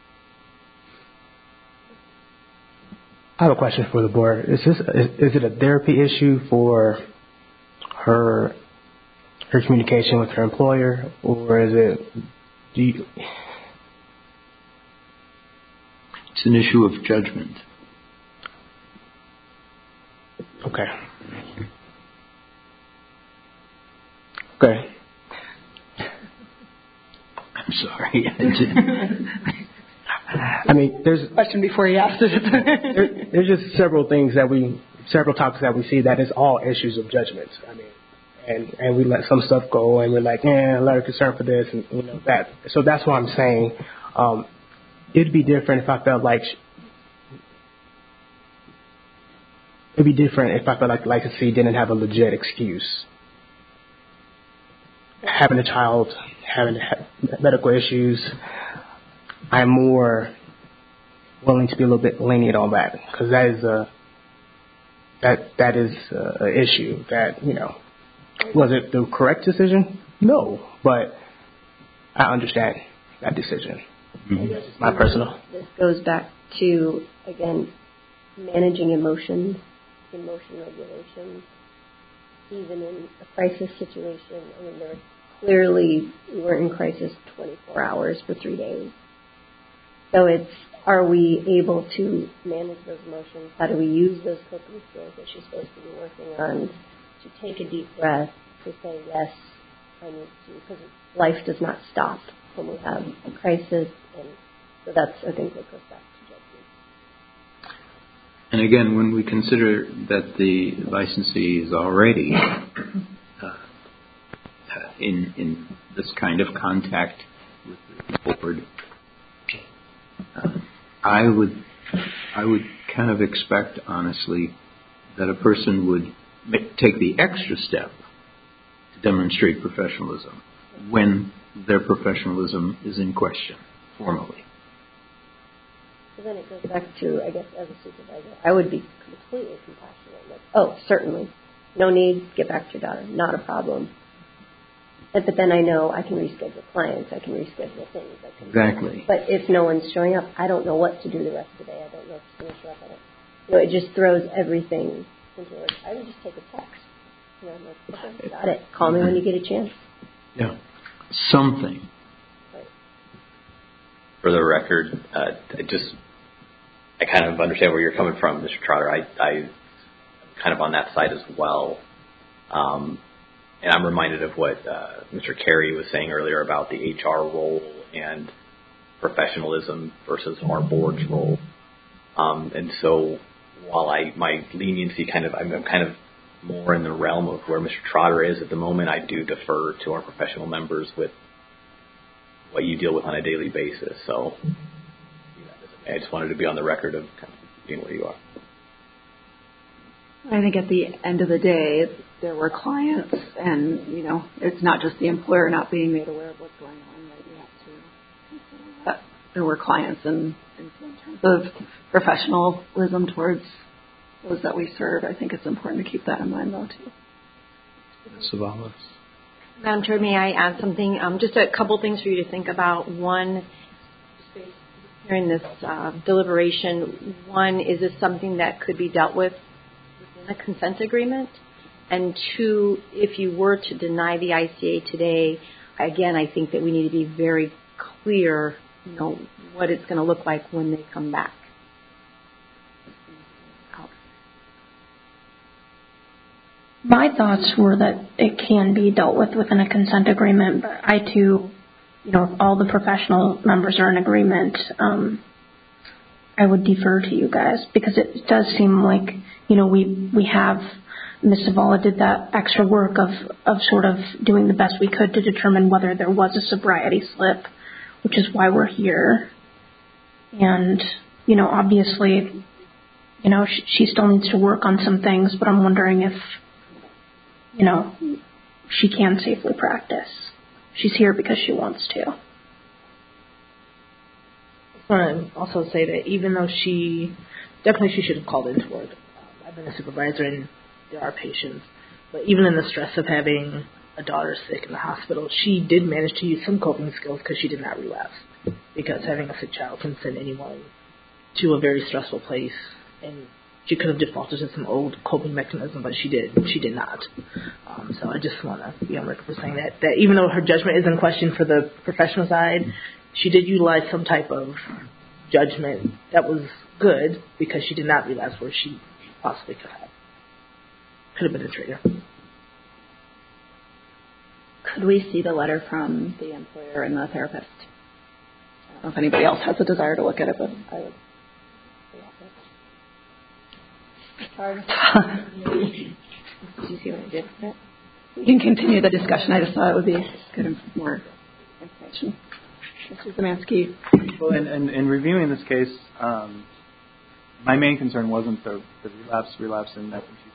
I have a question for the board. Is this is, is it a therapy issue for her her communication with her employer, or is it do you, it's an issue of judgment. Okay. Okay. I'm sorry. I mean, there's a question before you asked it. there, there's just several things that we, several topics that we see that is all issues of judgment. I mean, and and we let some stuff go, and we're like, eh, letter of concern for this, and you know that. So that's why I'm saying um, it'd be different if I felt like it'd be different if I felt like licensee didn't have a legit excuse. Having a child, having medical issues, I'm more willing to be a little bit lenient on that, because that is a that that is an issue that, you know, was it the correct decision? No, but I understand that decision. Mm-hmm. This is my personal. This goes back to, again, managing emotions, emotion regulation. Even in a crisis situation, I mean, there clearly we were in crisis twenty-four hours for three days. So it's, are we able to manage those emotions? How do we use those coping skills that she's supposed to be working on to take a deep breath, to say, yes, I need to, because life does not stop when we have a crisis. And so that's, I think, what goes back to judgment. And again, when we consider that the licensee is already uh, in in this kind of contact with the board, uh, I would I would kind of expect, honestly, that a person would make, take the extra step to demonstrate professionalism when their professionalism is in question formally. So then it goes back to, I guess, as a supervisor, I would be completely compassionate. Like, oh, certainly, no need, get back to your daughter, not a problem. But, but then I know I can reschedule clients, I can reschedule things. I can, exactly. But if no one's showing up, I don't know what to do the rest of the day. I don't know if it's going to show up. I don't, you know, it just throws everything into it. I would just take a text. You know, I'm like, okay, got it. Call me when you get a chance. Yeah, something. for the record, uh, just I kind of understand where you're coming from, Mister Trotter. I, I I'm kind of on that side as well. Um, and I'm reminded of what uh, Mister Carey was saying earlier about the H R role and professionalism versus our board's role. Um, and so while I my leniency kind of I'm, I'm kind of more in the realm of where Mister Trotter is at the moment, I do defer to our professional members with what you deal with on a daily basis. So yeah, I just wanted to be on the record of kind of being where you are. I think at the end of the day, there were clients, and, you know, it's not just the employer not being made aware of what's going on, right? You have to consider that there were clients, and, and so in terms of professionalism towards those that we serve, I think it's important to keep that in mind, though, too. Savalas. Madam Chair, may I add something? Um, just a couple things for you to think about. One, during this uh, deliberation, one, is this something that could be dealt with within a consent agreement? And two, if you were to deny the I C A today, again, I think that we need to be very clear, you know, what it's going to look like when they come back. My thoughts were that it can be dealt with within a consent agreement, but I too, you know, if all the professional members are in agreement, um, I would defer to you guys, because it does seem like, you know, we we have, Miz Zavala did that extra work of, of sort of doing the best we could to determine whether there was a sobriety slip, which is why we're here. And, you know, obviously, you know, she, she still needs to work on some things, but I'm wondering if, you know, she can safely practice. She's here because she wants to. I want to also say that even though she, definitely she should have called into work. Um, I've been a supervisor and there are patients, but even in the stress of having a daughter sick in the hospital, she did manage to use some coping skills because she did not relapse. Because having a sick child can send anyone to a very stressful place, and she could have defaulted to some old coping mechanism, but she did. She did not. Um, so I just want to be on record for saying that, that even though her judgment is in question for the professional side, she did utilize some type of judgment that was good because she did not relapse where she possibly could have. Could have been a trigger. Could we see the letter from the employer and the therapist? I don't know if anybody else has a desire to look at it, but I would. Sorry. Did you see what I did? We can continue the discussion. I just thought it would be good and more information. Mister Zemansky. Well, in, in, in reviewing this case, um, my main concern wasn't the, the relapse, relapse, and I think she's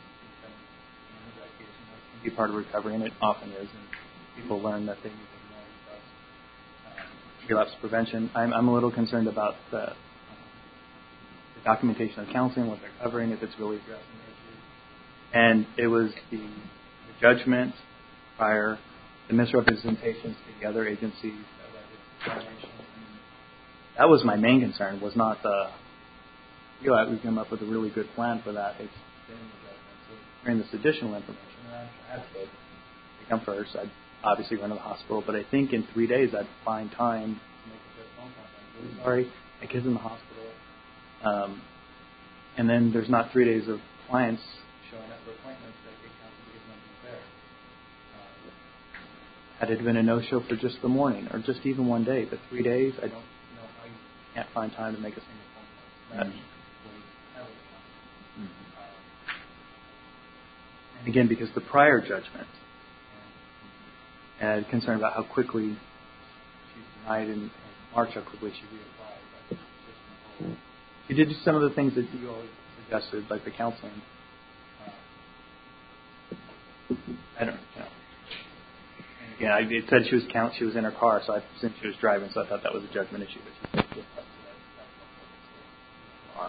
can be part of recovery, and it often is. And people learn that they need to know about uh, relapse prevention. I'm, I'm a little concerned about the documentation of counseling, what they're covering, if it's really addressing the issue. And it was the, the judgment prior, the misrepresentations to the other agencies that led to termination. That was my main concern, was not the, you know, we came up with a really good plan for that. It's been the judgment. So hearing this additional information, I had to come first. I'd obviously run to the hospital, but I think in three days I'd find time to make a good phone call. I'm really sorry, my kid's in the hospital. Um, and then there's not three days of clients showing up for appointments that they can't because nothing's there. Uh, had it been a no-show for just the morning or just even one day, but three days, I don't know how you can't find time to make a single phone call. That's really heavily mm-hmm. uh, And again, because the prior judgment, and I had concern about how quickly she's denied in, in March, how quickly she reapplied. But she did some of the things that you all suggested, like the counseling. Uh, I don't know. And again, I, it said she was count. She was in her car, so I assumed she was driving. So I thought that was a judgment issue. But she said she was so that,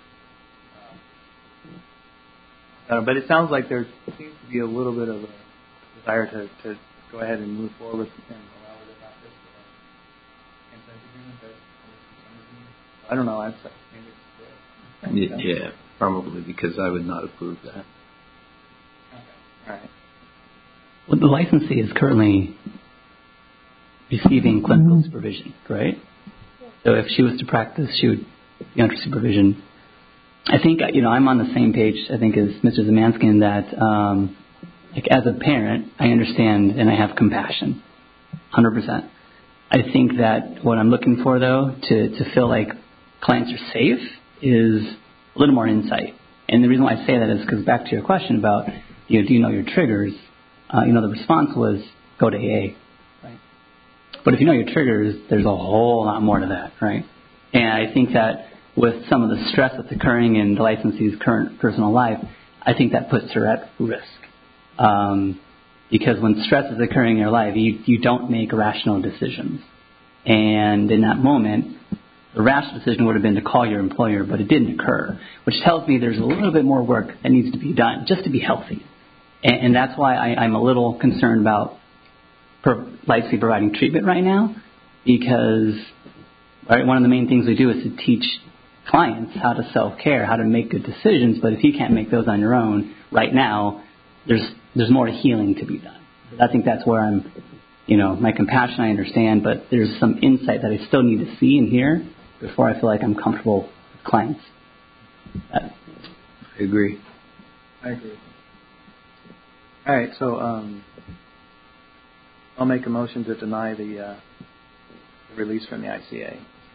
that uh, but it sounds like there seems to be a little bit of a desire to, to go ahead and move forward and allow her to practice the consent agreement. That I don't know. I'd say. Yeah, yeah, probably because I would not approve that. Okay. All right. Well, the licensee is currently receiving clinical supervision, right? So if she was to practice, she would be under supervision. I think, you know, I'm on the same page, I think, as Mister Zemansky in that, um, like, as a parent, I understand and I have compassion, one hundred percent. I think that what I'm looking for, though, to, to feel like clients are safe is a little more insight. And the reason why I say that is because back to your question about, you know, do you know your triggers? Uh, you know, the response was go to A A, right? But if you know your triggers, there's a whole lot more to that, right? And I think that with some of the stress that's occurring in the licensee's current personal life, I think that puts her at risk. Um, because when stress is occurring in your life, you, you don't make rational decisions. And in that moment, the rational decision would have been to call your employer, but it didn't occur, which tells me there's a little bit more work that needs to be done just to be healthy. And, and that's why I, I'm a little concerned about per, likely providing treatment right now, because right, one of the main things we do is to teach clients how to self-care, how to make good decisions, but if you can't make those on your own right now, there's there's more healing to be done. I think that's where I'm, you know, my compassion I understand, but there's some insight that I still need to see and hear before I feel like I'm comfortable with clients. That, I agree. I agree. All right, so um, I'll make a motion to deny the, uh, the release from the I C A.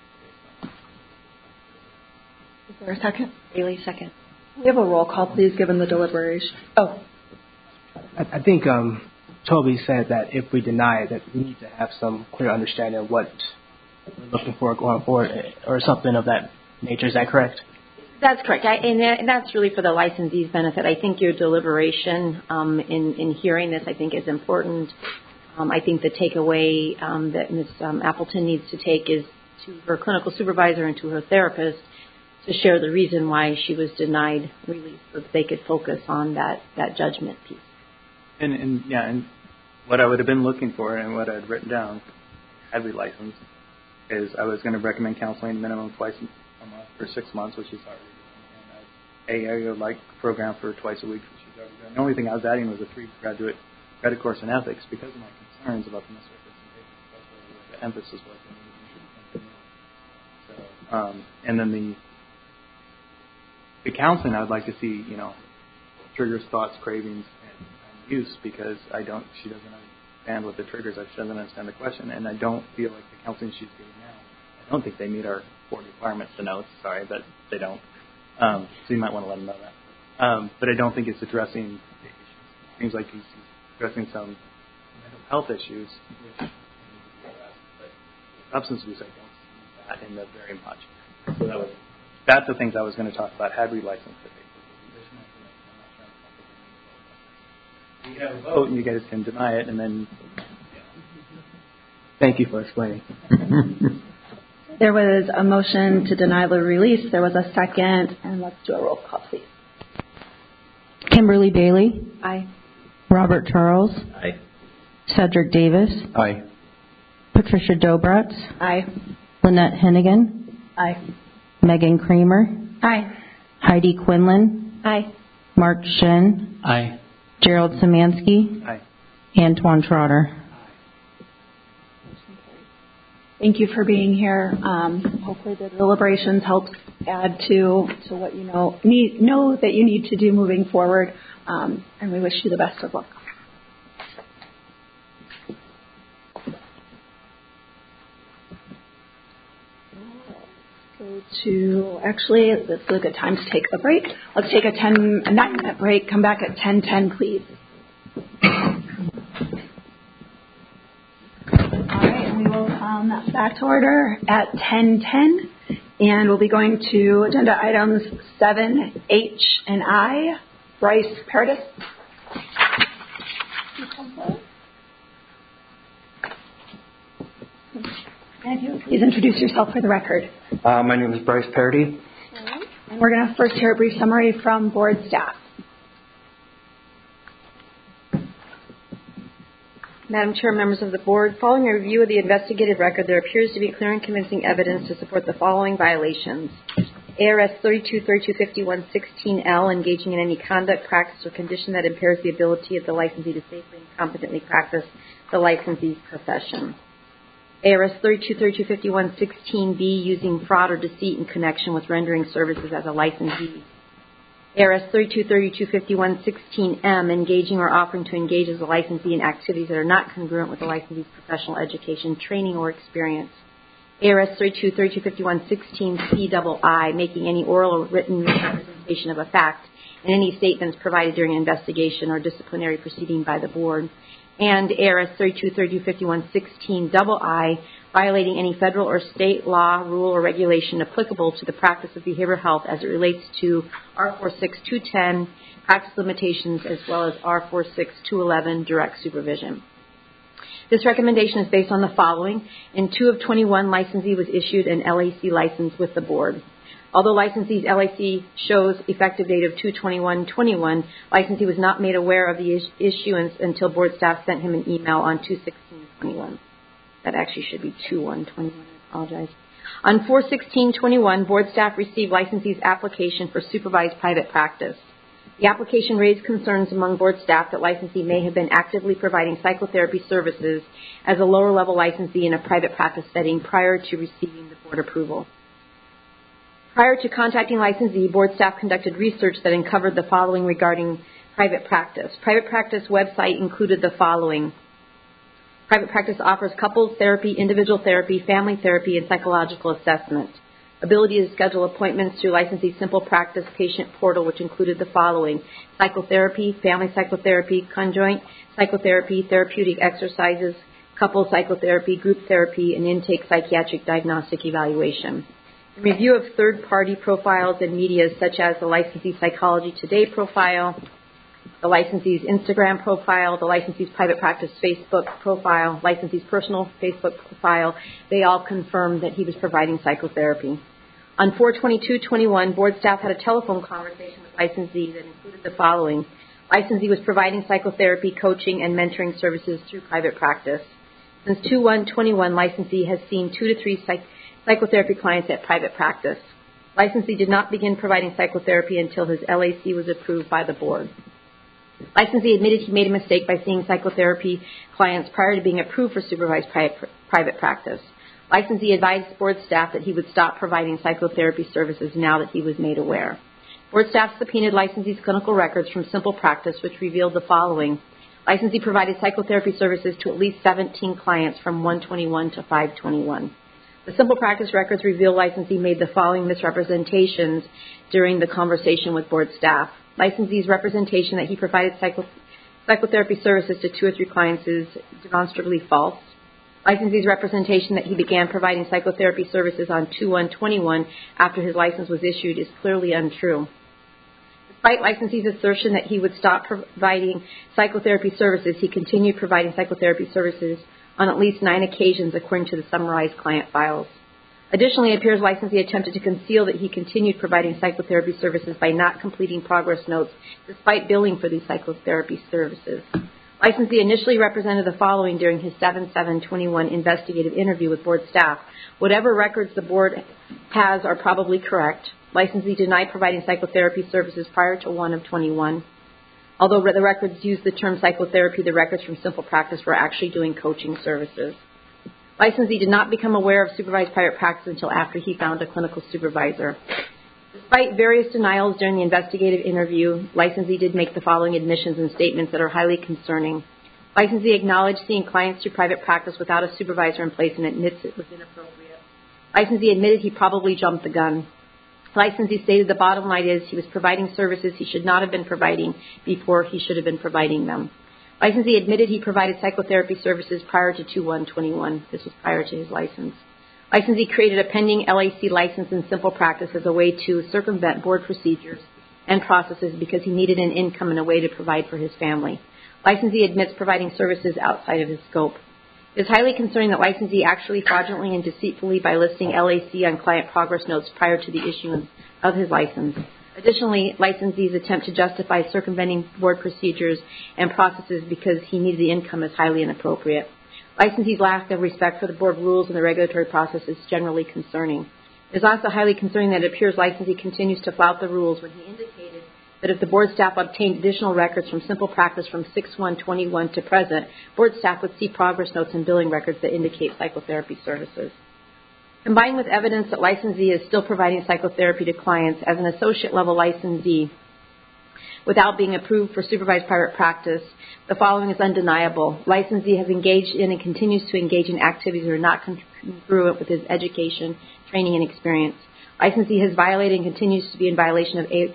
Is there a second? Bailey, second. We have a roll call, please, given the deliberation. Oh. I, I think um, Toby said that if we deny it, that we need to have some clear understanding of what we're looking for going forward, or something of that nature. Is that correct? That's correct. I, and, that, and that's really for the licensee's benefit. I think your deliberation um, in, in hearing this, I think, is important. Um, I think the takeaway um, that Miz Um, Appleton needs to take is to her clinical supervisor and to her therapist to share the reason why she was denied release so that they could focus on that, that judgment piece. And, and yeah, and what I would have been looking for and what I had written down, had we licensed, is I was going to recommend counseling minimum twice a month for six months, which is already doing, and a area-like program for twice a week, which is already doing. The only thing I was adding was a pre-graduate credit course in ethics because of my concerns about the misrepresentation. That's where the emphasis was. So, um, and then the the counseling, I would like to see, you know, triggers, thoughts, cravings, and, and use, because I don't, she doesn't understand what the triggers are. She doesn't understand the question, and I don't feel like the counseling she's getting now, I don't think they meet our board requirements, the notes, sorry, but they don't. Um, so you might want to let them know that. Um, but I don't think it's addressing the issues. It seems like he's addressing some mental health issues, which need to be addressed, but substance abuse, I don't see that in the very much. So that was, that's the things I was going to talk about had we licensed it. We have a vote, and you guys can deny it, and then. Yeah. Thank you for explaining. There was a motion to deny the release. There was a second, and let's do a roll call, please. Kimberly Bailey. Aye. Robert Charles. Aye. Cedric Davis. Aye. Patricia Dobratz. Aye. Lynette Hennigan. Aye. Megan Kramer. Aye. Heidi Quinlan. Aye. Mark Shin. Aye. Gerald Szymanski. Aye. Antoine Trotter. Thank you for being here. Um, hopefully the deliberations help add to, to what you know need, know that you need to do moving forward, um, and we wish you the best of luck. Go to, actually, this is a good time to take a break. Let's take a ten, a nine minute break. Come back at ten ten, please. We will come back to order at ten ten, and we'll be going to agenda items seven, H, and I. Bryce Paradis. And you please introduce yourself for the record. Uh, my name is Bryce Parody. And we're going to first hear a brief summary from board staff. Madam Chair, members of the board, following a review of the investigative record, there appears to be clear and convincing evidence to support the following violations. A R S thirty-two thirty-two fifty-one sixteen L, engaging in any conduct, practice, or condition that impairs the ability of the licensee to safely and competently practice the licensee's profession. A R S thirty-two thirty-two fifty-one sixteen B, using fraud or deceit in connection with rendering services as a licensee. A R S thirty-two thirty-two fifty-one sixteen M, engaging or offering to engage as a licensee in activities that are not congruent with the licensee's professional education, training, or experience. A R S thirty-two thirty-two fifty-one sixteen C double I, making any oral or written misrepresentation of a fact in any statements provided during an investigation or disciplinary proceeding by the board. And A R S thirty-two thirty-two fifty-one sixteen double I, violating any federal or state law, rule, or regulation applicable to the practice of behavioral health as it relates to R forty-six two ten, practice limitations, as well as R forty-six two eleven, direct supervision. This recommendation is based on the following. In two of twenty-one, licensee was issued an L A C license with the board. Although licensee's L A C shows effective date of two twenty-one twenty-one, licensee was not made aware of the is- issuance until board staff sent him an email on two sixteen twenty-one. That actually should be two one twenty-one. I apologize. On four sixteen twenty-one, board staff received licensee's application for supervised private practice. The application raised concerns among board staff that licensee may have been actively providing psychotherapy services as a lower-level licensee in a private practice setting prior to receiving the board approval. Prior to contacting licensee, board staff conducted research that uncovered the following regarding private practice. Private practice website included the following. Private practice offers couples therapy, individual therapy, family therapy, and psychological assessment. Ability to schedule appointments through licensee Simple Practice patient portal, which included the following: psychotherapy, family psychotherapy, conjoint psychotherapy, therapeutic exercises, couple psychotherapy, group therapy, and intake psychiatric diagnostic evaluation. The review of third-party profiles and media such as the licensee Psychology Today profile, the licensee's Instagram profile, the licensee's private practice Facebook profile, licensee's personal Facebook profile, they all confirmed that he was providing psychotherapy. On four twenty-two twenty-one, board staff had a telephone conversation with licensee that included the following. Licensee was providing psychotherapy, coaching, and mentoring services through private practice. Since two one twenty-one, licensee has seen two to three psych- psychotherapy clients at private practice. Licensee did not begin providing psychotherapy until his L A C was approved by the board. Licensee admitted he made a mistake by seeing psychotherapy clients prior to being approved for supervised pri- private practice. Licensee advised board staff that he would stop providing psychotherapy services now that he was made aware. Board staff subpoenaed licensee's clinical records from Simple Practice, which revealed the following. Licensee provided psychotherapy services to at least seventeen clients from one twenty-one to five twenty-one. The Simple Practice records reveal licensee made the following misrepresentations during the conversation with board staff. Licensee's representation that he provided psycho- psychotherapy services to two or three clients is demonstrably false. Licensee's representation that he began providing psychotherapy services on two one twenty-one after his license was issued is clearly untrue. Despite licensee's assertion that he would stop providing psychotherapy services, he continued providing psychotherapy services on at least nine occasions according to the summarized client files. Additionally, it appears licensee attempted to conceal that he continued providing psychotherapy services by not completing progress notes despite billing for these psychotherapy services. Licensee initially represented the following during his seven seven twenty-one investigative interview with board staff. Whatever records the board has are probably correct. Licensee denied providing psychotherapy services prior to one of twenty-one. Although the records used the term psychotherapy, the records from Simple Practice were actually doing coaching services. Licensee did not become aware of supervised private practice until after he found a clinical supervisor. Despite various denials during the investigative interview, licensee did make the following admissions and statements that are highly concerning. Licensee acknowledged seeing clients through private practice without a supervisor in place and admits it was inappropriate. Licensee admitted he probably jumped the gun. Licensee stated the bottom line is he was providing services he should not have been providing before he should have been providing them. Licensee admitted he provided psychotherapy services prior to two one twenty-one. This was prior to his license. Licensee created a pending L A C license in Simple Practice as a way to circumvent board procedures and processes because he needed an income and a way to provide for his family. Licensee admits providing services outside of his scope. It is highly concerning that licensee actually fraudulently and deceitfully by listing L A C on client progress notes prior to the issuance of his license. Additionally, licensee's attempt to justify circumventing board procedures and processes because he needed the income is highly inappropriate. Licensee's lack of respect for the board rules and the regulatory process is generally concerning. It is also highly concerning that it appears licensee continues to flout the rules when he indicated that if the board staff obtained additional records from simple practice from six one twenty-one to present, board staff would see progress notes and billing records that indicate psychotherapy services. Combined with evidence that licensee is still providing psychotherapy to clients as an associate level licensee without being approved for supervised private practice, the following is undeniable. Licensee has engaged in and continues to engage in activities that are not congruent with his education, training, and experience. Licensee has violated and continues to be in violation of A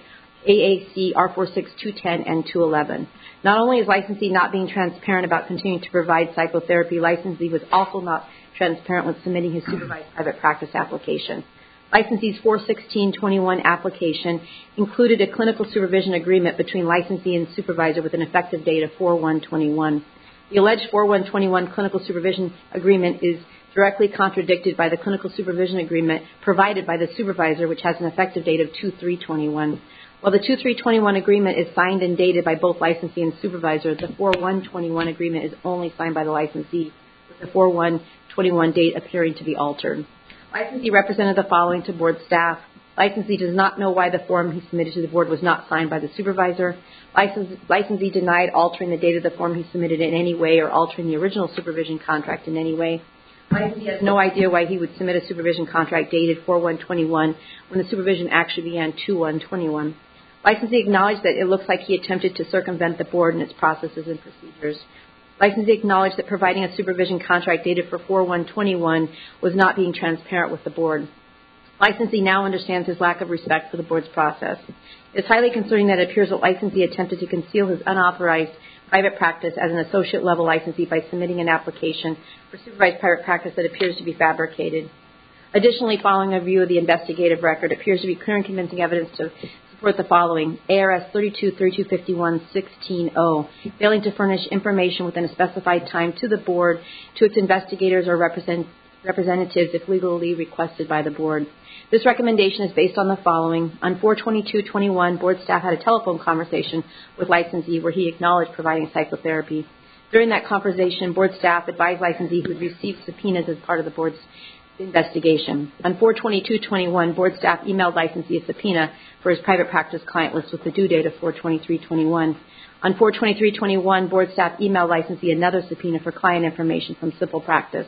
A C R four six two ten and two eleven. Not only is licensee not being transparent about continuing to provide psychotherapy, licensee was also not transparent when submitting his supervised private practice application. Licensee's four sixteen twenty-one application included a clinical supervision agreement between licensee and supervisor with an effective date of four one twenty-one. The alleged four one twenty-one clinical supervision agreement is directly contradicted by the clinical supervision agreement provided by the supervisor, which has an effective date of two three twenty-one. While the two three twenty-one agreement is signed and dated by both licensee and supervisor, the four one twenty-one agreement is only signed by the licensee, with the four one twenty-one date appearing to be altered. Licensee represented the following to board staff. Licensee does not know why the form he submitted to the board was not signed by the supervisor. License, licensee denied altering the date of the form he submitted in any way or altering the original supervision contract in any way. Licensee has no idea why he would submit a supervision contract dated four one twenty-one when the supervision actually began two one twenty-one. Licensee acknowledged that it looks like he attempted to circumvent the board and its processes and procedures. Licensee acknowledged that providing a supervision contract dated for four one twenty-one was not being transparent with the board. Licensee now understands his lack of respect for the board's process. It is highly concerning that it appears that licensee attempted to conceal his unauthorized private practice as an associate level licensee by submitting an application for supervised private practice that appears to be fabricated. Additionally, following a review of the investigative record, it appears to be clear and convincing evidence to support the following: A R S thirty-two thirty-two fifty-one sixteen oh, failing to furnish information within a specified time to the board, to its investigators or represent, representatives if legally requested by the board. This recommendation is based on the following. On four twenty-two twenty-one, board staff had a telephone conversation with licensee where he acknowledged providing psychotherapy. During that conversation, board staff advised licensee who had received subpoenas as part of the board's investigation. On four twenty-two twenty-one, board staff emailed licensee a subpoena for his private practice client list with the due date of four twenty-three twenty-one. On four twenty-three twenty-one, board staff emailed licensee another subpoena for client information from Simple Practice.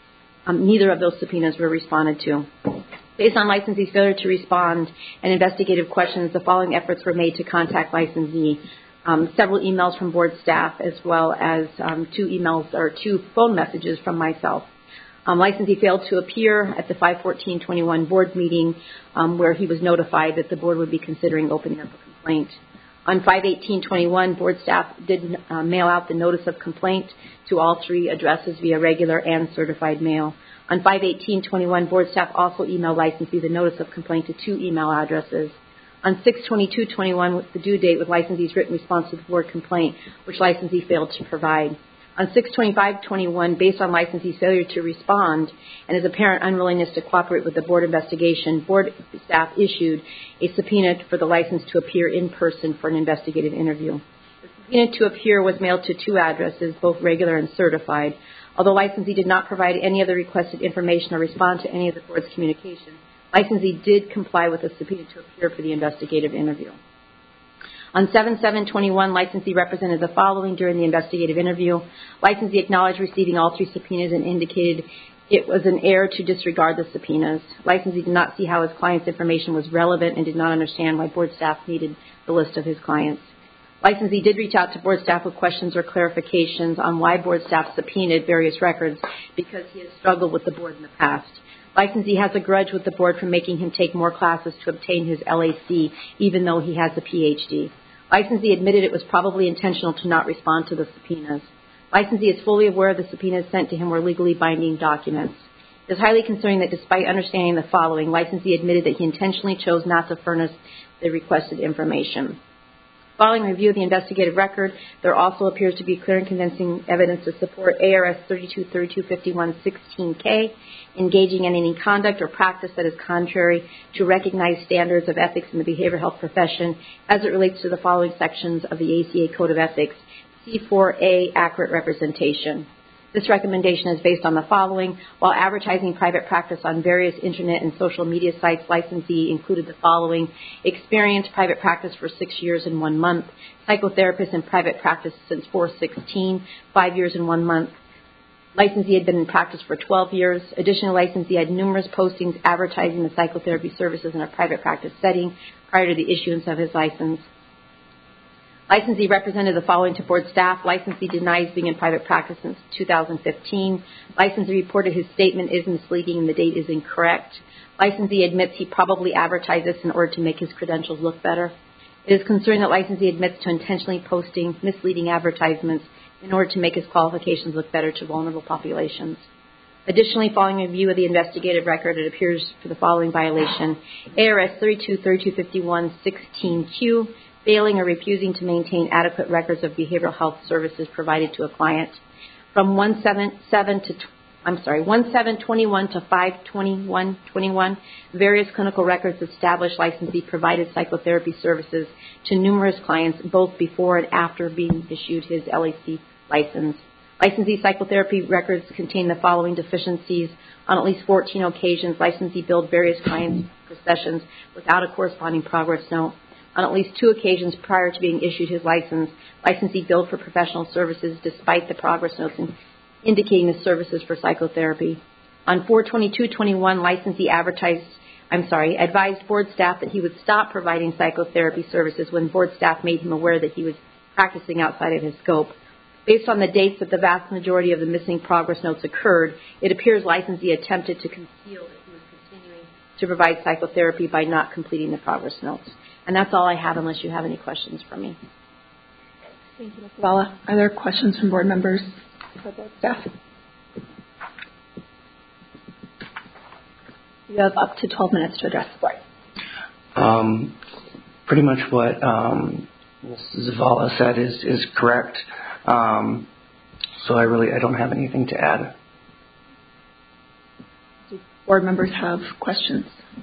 Um, neither of those subpoenas were responded to. Based on licensee's failure to respond and investigative questions, the following efforts were made to contact licensee. Um, several emails from board staff, as well as um, two emails or two phone messages from myself. Um, licensee failed to appear at the five fourteen twenty-one board meeting, um, where he was notified that the board would be considering opening up a complaint. On five eighteen twenty-one, board staff did uh, mail out the notice of complaint to all three addresses via regular and certified mail. On five eighteen twenty-one, board staff also emailed licensee the notice of complaint to two email addresses. On six twenty-two twenty-one, with the due date, with licensee's written response to the board complaint, which licensee failed to provide. On six twenty-five twenty-one, based on licensee's failure to respond and his apparent unwillingness to cooperate with the board investigation, board staff issued a subpoena for the license to appear in person for an investigative interview. The subpoena to appear was mailed to two addresses, both regular and certified. Although licensee did not provide any of the requested information or respond to any of the board's communications, licensee did comply with the subpoena to appear for the investigative interview. On seven seven twenty-one, licensee represented the following during the investigative interview. Licensee acknowledged receiving all three subpoenas and indicated it was an error to disregard the subpoenas. Licensee did not see how his client's information was relevant and did not understand why board staff needed the list of his clients. Licensee did reach out to board staff with questions or clarifications on why board staff subpoenaed various records because he has struggled with the board in the past. Licensee has a grudge with the board for making him take more classes to obtain his L A C, even though he has a P H D. Licensee admitted it was probably intentional to not respond to the subpoenas. Licensee is fully aware the subpoenas sent to him were legally binding documents. It is highly concerning that despite understanding the following, licensee admitted that he intentionally chose not to furnish the requested information. Following review of the investigative record, there also appears to be clear and convincing evidence to support A R S thirty-two thirty-two fifty-one sixteen K, engaging in any conduct or practice that is contrary to recognized standards of ethics in the behavioral health profession as it relates to the following sections of the A C A Code of Ethics. C four A, accurate representation. This recommendation is based on the following. While advertising private practice on various internet and social media sites, licensee included the following: experienced private practice for six years and one month, psychotherapist in private practice since four sixteen, five years and one month. Licensee had been in practice for twelve years. Additionally, licensee had numerous postings advertising the psychotherapy services in a private practice setting prior to the issuance of his license. Licensee represented the following to board staff. Licensee denies being in private practice since two thousand fifteen. Licensee reported his statement is misleading and the date is incorrect. Licensee admits he probably advertised this in order to make his credentials look better. It is concerning that licensee admits to intentionally posting misleading advertisements in order to make his qualifications look better to vulnerable populations. Additionally, following a review of the investigative record, it appears for the following violation: A R S thirty-two thirty-two fifty-one sixteen Q, failing or refusing to maintain adequate records of behavioral health services provided to a client. From one seven seven to I'm sorry, one seven twenty-one to five twenty-one twenty-one, various clinical records established licensee provided psychotherapy services to numerous clients both before and after being issued his L A C license. Licensee psychotherapy records contain the following deficiencies. On at least fourteen occasions, licensee billed various clients for sessions without a corresponding progress note. On at least two occasions prior to being issued his license, licensee billed for professional services despite the progress notes in, indicating the services for psychotherapy. On four twenty-two twenty-one, licensee advertised, I'm sorry, advised board staff that he would stop providing psychotherapy services when board staff made him aware that he was practicing outside of his scope. Based on the dates that the vast majority of the missing progress notes occurred, it appears licensee attempted to conceal that he was continuing to provide psychotherapy by not completing the progress notes. And that's all I have unless you have any questions for me. Thank you, Miz Zavala. Are there questions from board members or board staff? You have up to twelve minutes to address the board. Um, pretty much what um, Miz Zavala said is, is correct. Um, so I really I don't have anything to add. Do board members have questions?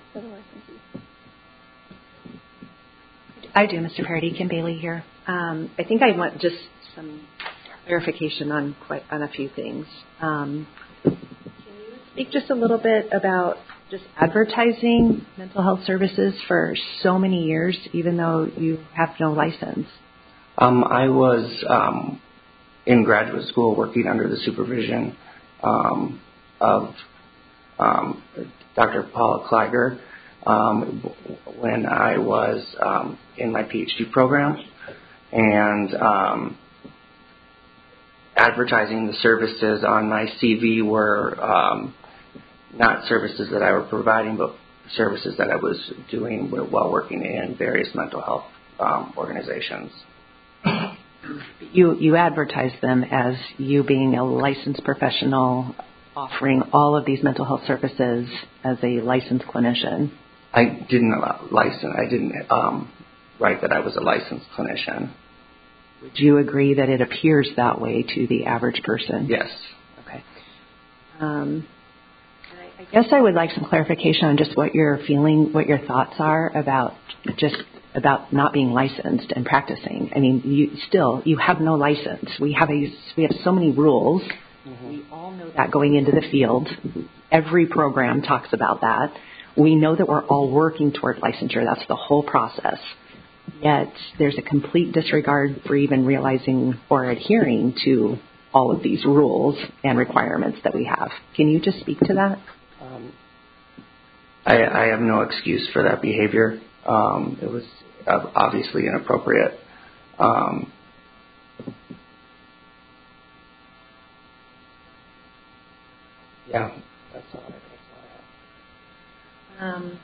I do, Mister Parody. Kim Bailey here. Um, I think I want just some clarification on quite on a few things. Um, can you speak just a little bit about just advertising mental health services for so many years, even though you have no license? Um, I was um, in graduate school working under the supervision um, of um, Doctor Paula Kleiger um, when I was um, in my PhD program, and um, advertising the services on my C V were um, not services that I were providing, but services that I was doing while working in various mental health um, organizations. You you advertise them as you being a licensed professional offering all of these mental health services as a licensed clinician. I didn't license. I didn't um, write that I was a licensed clinician. Would you agree that it appears that way to the average person? Yes. Okay. Um, I guess I would like some clarification on just what you're feeling, what your thoughts are about just about not being licensed and practicing. I mean, you still you have no license. We have a we have so many rules. Mm-hmm. We all know that going into the field. Every program talks about that. We know that we're all working toward licensure. That's the whole process. Yet there's a complete disregard for even realizing or adhering to all of these rules and requirements that we have. Can you just speak to that? Um, I, I have no excuse for that behavior. Um, it was obviously inappropriate. Um, yeah, that's all I, that's all I have. Um,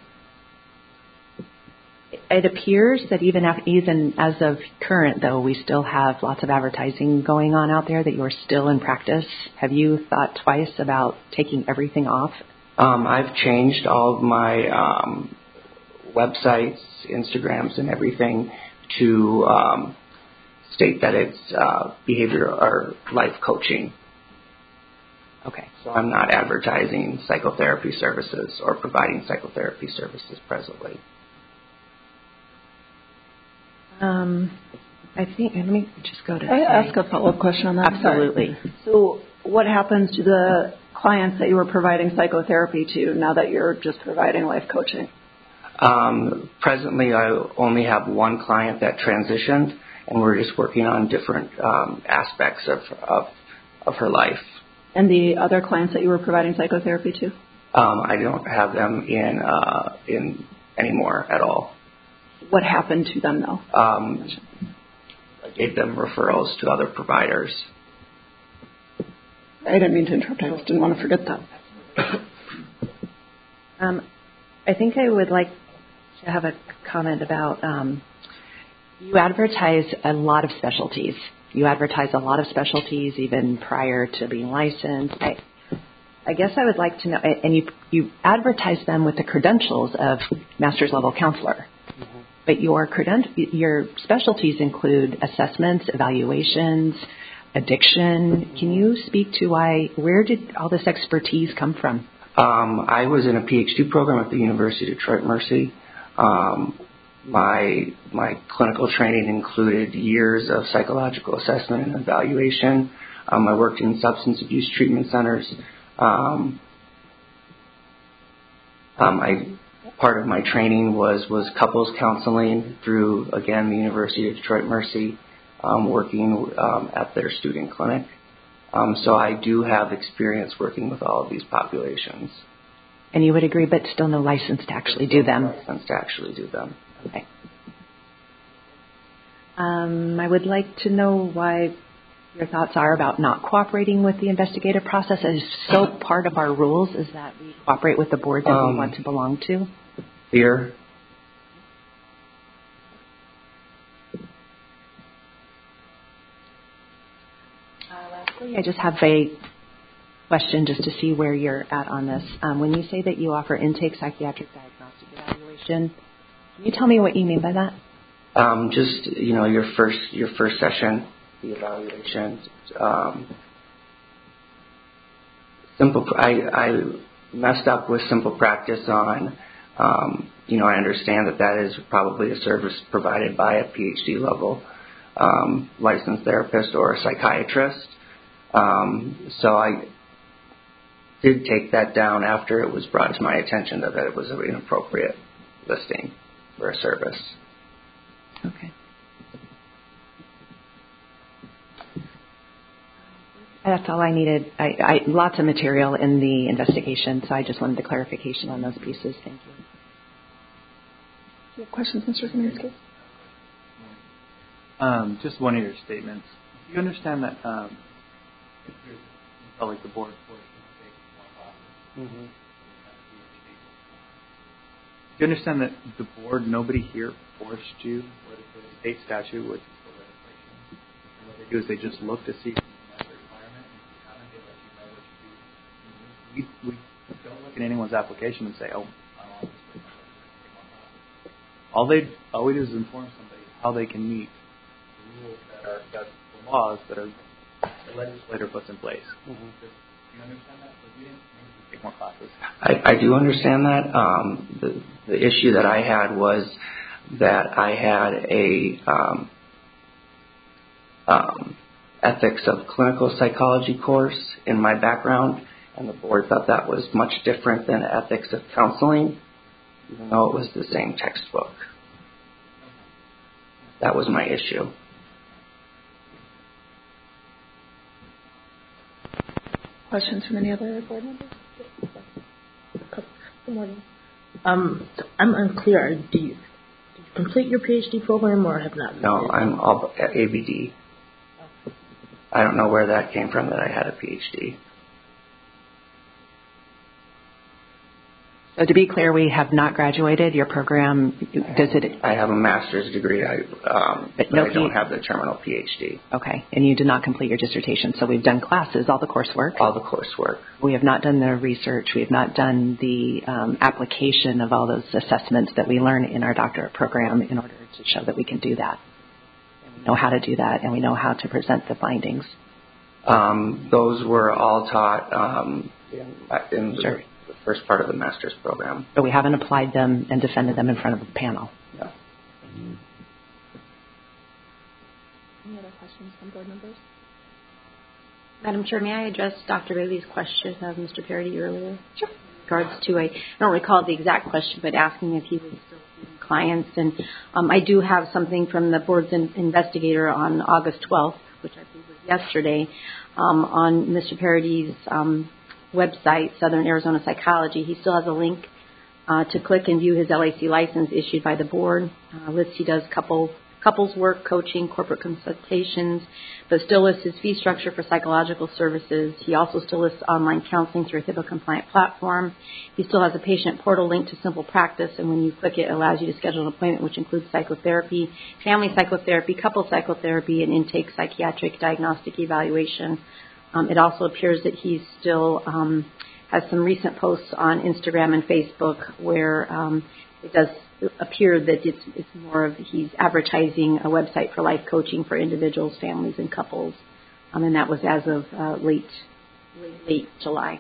it appears that even, after, even as of current, though, we still have lots of advertising going on out there that you're still in practice. Have you thought twice about taking everything off? Um, I've changed all of my um, websites, Instagrams, and everything to um, state that it's uh, behavior or life coaching. Okay. So I'm not advertising psychotherapy services or providing psychotherapy services presently. Um, I think, let me just go to... Can I ask a follow-up question on that? Absolutely. So what happens to the clients that you were providing psychotherapy to now that you're just providing life coaching? Um, presently, I only have one client that transitioned, and we're just working on different um, aspects of, of of her life. And the other clients that you were providing psychotherapy to? Um, I don't have them in uh, in anymore at all. What happened to them, though? Um, I gave them referrals to other providers. I didn't mean to interrupt. I just didn't want to forget that. Um, I think I would like to have a comment about um, you advertise a lot of specialties. You advertise a lot of specialties even prior to being licensed. I, I guess I would like to know, and you you advertise them with the credentials of master's level counselor. Mm-hmm. But your creden- your specialties include assessments, evaluations, addiction. Can you speak to why, where did all this expertise come from? Um, I was in a P H D program at the University of Detroit Mercy. Um, my my clinical training included years of psychological assessment and evaluation. Um, I worked in substance abuse treatment centers. Um, um, I part of my training was was couples counseling through, again, the University of Detroit Mercy, um, working um, at their student clinic. Um, so I do have experience working with all of these populations. And you would agree, but still no license to actually do them? License to actually do them. Okay. Um, I would like to know why your thoughts are about not cooperating with the investigative process. As so part of our rules is that we cooperate with the board that um, we want to belong to. Fear. Uh, lastly, I just have a question just to see where you're at on this. Um, when you say that you offer intake psychiatric diagnostic evaluation, can you tell me what you mean by that? Um, just, you know, your first your first session, the evaluation. Um, simple. I, I messed up with Simple Practice on. Um, you know, I understand that that is probably a service provided by a P H D level um, licensed therapist or a psychiatrist. Um, so I did take that down after it was brought to my attention that, that it was an inappropriate listing for a service. Okay. That's all I needed. I, I, lots of material in the investigation, so I just wanted the clarification on those pieces. Thank you. Do you have questions, Mister Zemansky? Um, just one of your statements. Do you understand that um, you felt like the board forced you to take one class? Mm-hmm. Do you understand that the board, nobody here forced you, what is the state statute, which is the legislation, and what they do is they just look to see if you met the requirement, and if you haven't, they let you know what you do. We, we don't look at anyone's application and say, oh, I want this person to take one class. All they, all we do is inform somebody how they can meet the rules that are, that the laws that are, the legislator puts in place. Mm-hmm. Do you understand that? So we didn't take more classes. I, I do understand that. Um, the, the issue that I had was that I had a um, um, ethics of clinical psychology course in my background, and the board thought that was much different than ethics of counseling, even though it was the same textbook. That was my issue. Questions from any other board members? Good morning. Um, I'm unclear. Do you, did you complete your P H D program or have not? No, I'm all at A B D. Oh. I don't know where that came from that I had a P H D. So to be clear, we have not graduated. Your program, does it? I have a master's degree, I, um, but, but no I don't P- have the terminal P H D. Okay, and you did not complete your dissertation. So we've done classes, all the coursework. All the coursework. We have not done the research. We have not done the um, application of all those assessments that we learn in our doctorate program in order to show that we can do that. And we know how to do that, and we know how to present the findings. Um, those were all taught um, in, in sure. the the first part of the master's program. But we haven't applied them and defended them in front of a panel. No. Any other questions from board members? Madam Chair, may I address Doctor Bailey's question of Mister Parody earlier? Sure. In regards to a, I don't recall the exact question, but asking if he was still seeing clients. And um, I do have something from the board's in, investigator on August twelfth, which I believe was yesterday, um, on Mister Parody's um, website, Southern Arizona Psychology. He still has a link uh, to click and view his L A C license issued by the board. Uh, lists he does couple couples work, coaching, corporate consultations, but still lists his fee structure for psychological services. He also still lists online counseling through a HIPAA-compliant platform. He still has a patient portal link to Simple Practice, and when you click it, it allows you to schedule an appointment, which includes psychotherapy, family psychotherapy, couple psychotherapy, and intake psychiatric diagnostic evaluation. Um, it also appears that he still um, has some recent posts on Instagram and Facebook where um, it does appear that it's, it's more of he's advertising a website for life coaching for individuals, families, and couples, um, and that was as of uh, late, late, late July.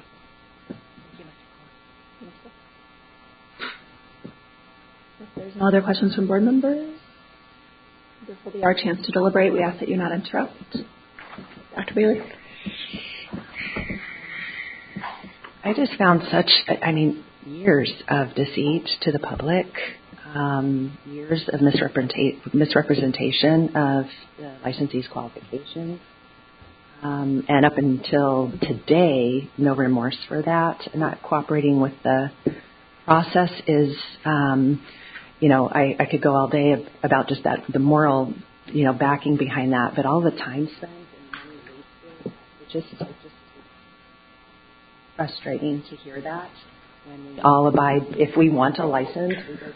If there's no other questions from board members, this will be our chance to deliberate. We ask that you not interrupt. Doctor Bailey. I just found such, I mean, years of deceit to the public. Um, years of misrepresenta- misrepresentation of the licensee's qualifications. Um, and up until today, no remorse for that. Not cooperating with the process is, um, you know, I, I could go all day ab- about just that, the moral, you know, backing behind that, but all the time spent and money wasted, it just, it just frustrating to hear that. When we all abide, if we want a license, we go through.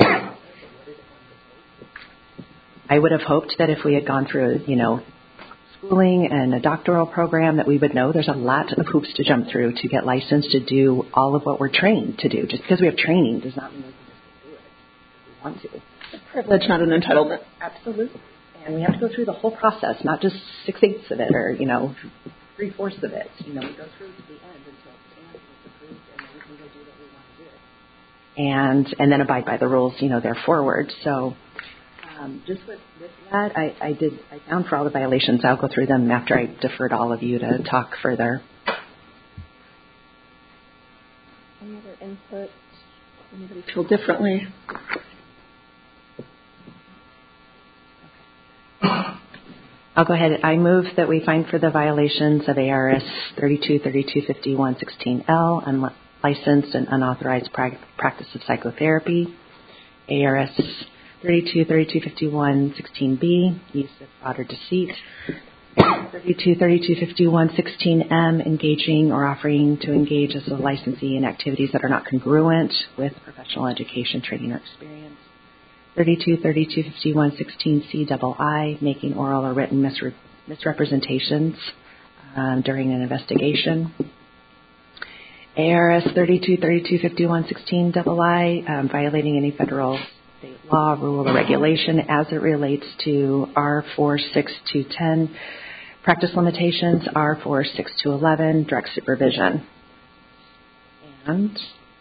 I would have hoped that if we had gone through, you know, schooling and a doctoral program, that we would know there's a lot of hoops to jump through to get licensed to do all of what we're trained to do. Just because we have training does not mean we can just do it if we want to. It's a privilege, not an entitlement. Absolutely. And we have to go through the whole process, not just six-eighths of it or, you know, three-fourths of it. You know, we go through to the end until it's approved, and then we can go do what we want to do. And and then abide by the rules, you know, there forward. So um, just with, with that, I, I did, I found for all the violations, I'll go through them after I deferred all of you to talk further. Any other input? Anybody feel differently? I'll go ahead. I move that we find for the violations of A R S thirty-two thirty-two fifty-one sixteen L, unlicensed and unauthorized pra- practice of psychotherapy, A R S thirty-two thirty-two fifty-one sixteen B, use of fraud or deceit, thirty-two thirty-two fifty-one sixteen M, engaging or offering to engage as a licensee in activities that are not congruent with professional education, training, or experience, thirty-two thirty-two fifty-one sixteen C double I, making oral or written misre- misrepresentations um, during an investigation. A R S thirty-two thirty-two fifty-one sixteen double I, um, violating any federal, state law, rule, or regulation as it relates to R four six two ten, practice limitations, R four six two eleven, direct supervision. And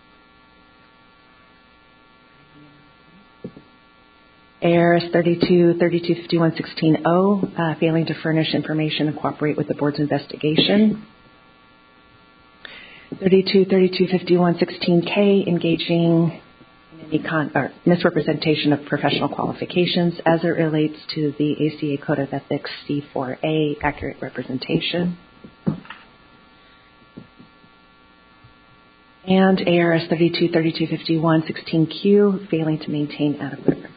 A R S thirty-two thirty-two fifty-one sixteen O, uh, failing to furnish information and cooperate with the board's investigation. thirty-two thirty-two fifty-one sixteen K, engaging in any con- or misrepresentation of professional qualifications as it relates to the A C A Code of Ethics C four A, accurate representation. And A R S thirty-two thirty-two fifty-one sixteen Q, failing to maintain adequate records.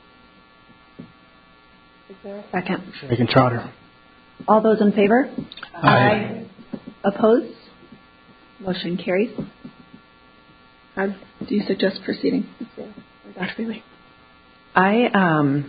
Is there a second? Second, Trotter. All those in favor? Aye. Aye. Opposed? Motion carries. How do you suggest proceeding, Doctor Bailey? I um,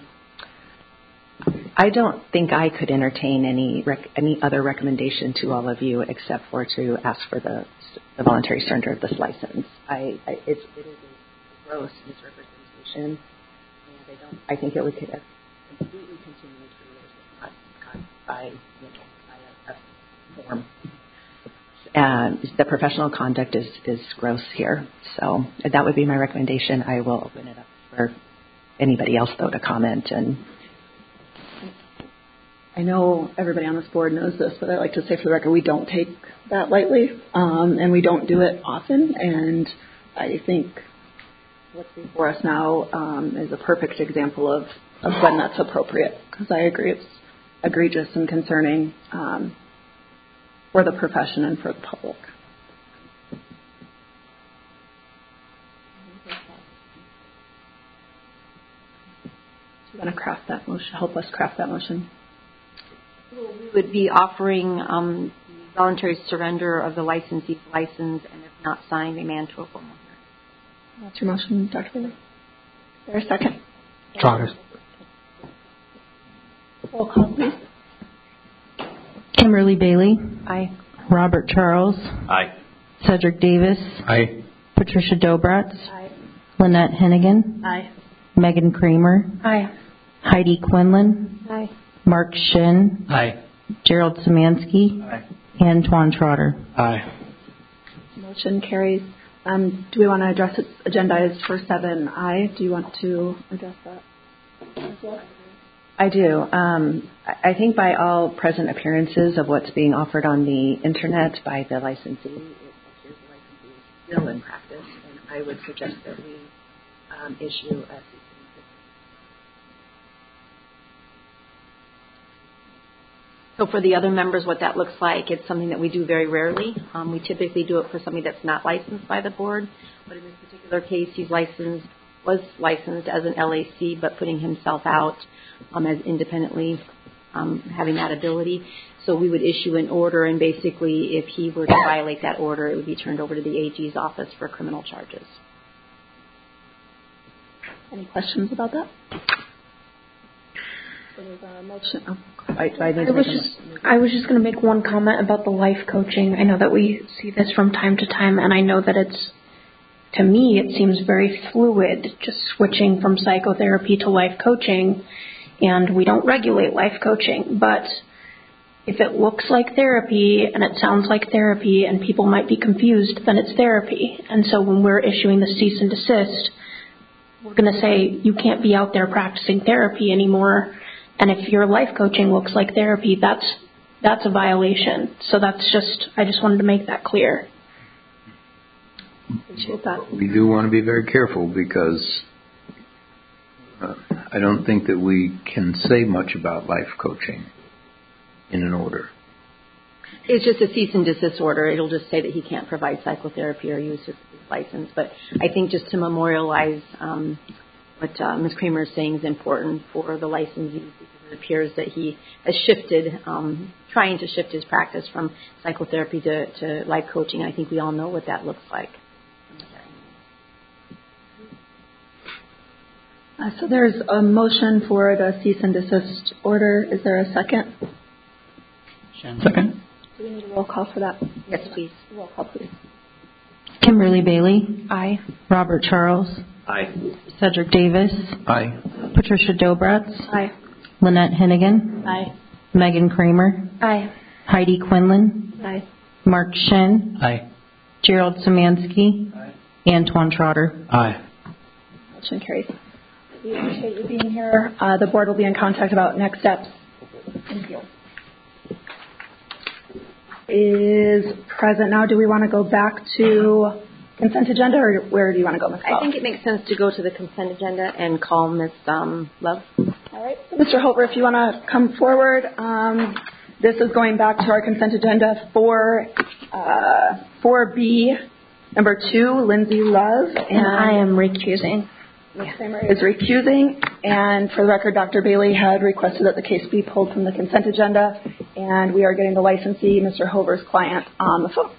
I don't think I could entertain any rec- any other recommendation to all of you except for to ask for the, the voluntary surrender of this license. I, I it's, it is a gross misrepresentation, and I don't. I think it would could have completely continued for years if not caught by you know by a, a form. Uh, the professional conduct is, is gross here. So that would be my recommendation. I will open it up for anybody else, though, to comment. And I know everybody on this board knows this, but I like to say for the record, we don't take that lightly, um, and we don't do it often. And I think what's before us now um, is a perfect example of, of when that's appropriate, because I agree it's egregious and concerning um, for the profession and for the public. Do you want to craft that motion? Help us craft that motion. Well, we would be offering um, voluntary surrender of the licensee's license, and if not signed, a man to a formal hearing. That's your motion, Doctor Bailey. Is there a second? Trotter. Roll call, please. Kimberly Bailey. Aye. Robert Charles. Aye. Cedric Davis. Aye. Patricia Dobratz. Aye. Lynette Hennigan. Aye. Megan Kramer. Aye. Heidi Quinlan. Aye. Mark Shin. Aye. Gerald Szymanski. Aye. Antoine Trotter. Aye. Motion carries. Um, do we want to address its agendized for seven I? Do you want to address that as well? I do. Um, I I think by all present appearances of what's being offered on the internet by the licensee, it appears the licensee is still in practice, and I would suggest that we um, issue a cease and desist. So for the other members, what that looks like, it's something that we do very rarely. Um, we typically do it for somebody that's not licensed by the board, but in this particular case, he's licensed, was licensed as an L A C, but putting himself out um, as independently um, having that ability. So we would issue an order, and basically, if he were to violate that order, it would be turned over to the A G's office for criminal charges. Any questions about that? So there's a motion. Oh, I, I, I was just, I was just going to make one comment about the life coaching. I know that we see this from time to time, and I know that it's, to me, it seems very fluid, just switching from psychotherapy to life coaching, and we don't regulate life coaching. But if it looks like therapy and it sounds like therapy and people might be confused, then it's therapy. And so when we're issuing the cease and desist, we're going to say you can't be out there practicing therapy anymore. And if your life coaching looks like therapy, that's that's a violation. So that's just, I just wanted to make that clear. Appreciate that. We do want to be very careful because uh, I don't think that we can say much about life coaching in an order. It's just a cease and desist order. It'll just say that he can't provide psychotherapy or use his license. But I think just to memorialize um, what uh, Miz Kramer is saying is important for the licensees, because it appears that he has shifted, um, trying to shift his practice from psychotherapy to, to life coaching. I think we all know what that looks like. Uh, so there's a motion for the cease and desist order. Is there a second? Second. Do we need a roll call for that? Yes, please. Roll call, please. Kimberly Bailey. Aye. Robert Charles. Aye. Cedric Davis. Aye. Patricia Dobratz. Aye. Lynette Hennigan. Aye. Megan Kramer. Aye. Heidi Quinlan. Aye. Mark Shin. Aye. Gerald Szymanski. Aye. Antoine Trotter. Aye. Motion carries. We appreciate you being here. Uh, the board will be in contact about next steps. Thank you. Is present now. Do we want to go back to consent agenda, or where do you want to go, Miz I think it makes sense to go to the consent agenda and call Miz Um, Love. All right. So Mister Holter, if you want to come forward. Um, this is going back to our consent agenda for uh, four B, number two, Lindsay Love. And, And I am recusing. Miz Kramer is recusing, and for the record, Doctor Bailey had requested that the case be pulled from the consent agenda, and we are getting the licensee, Mister Hover's client, on the phone.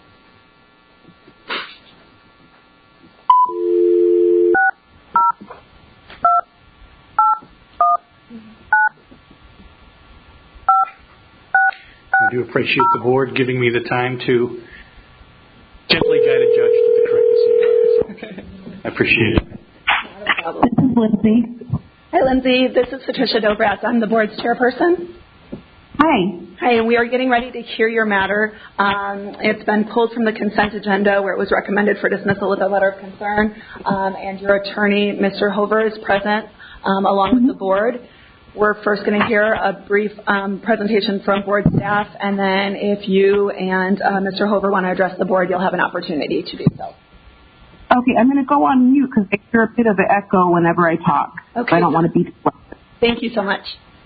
I do appreciate the board giving me the time to gently guide a judge to the correct decision. I appreciate it. This is Lindsay. Hi, Lindsay. This is Patricia Dobratz. I'm the board's chairperson. Hi. Hi, and we are getting ready to hear your matter. Um, it's been pulled from the consent agenda where it was recommended for dismissal with a letter of concern, um, and your attorney, Mister Hover, is present um, along with the board. we're first going to hear a brief um, presentation from board staff, and then if you and uh, Mister Hover want to address the board, you'll have an opportunity to do so. Okay, I'm going to go on mute because I hear a bit of an echo whenever I talk. Okay. I don't want to be disruptive. Thank you so much.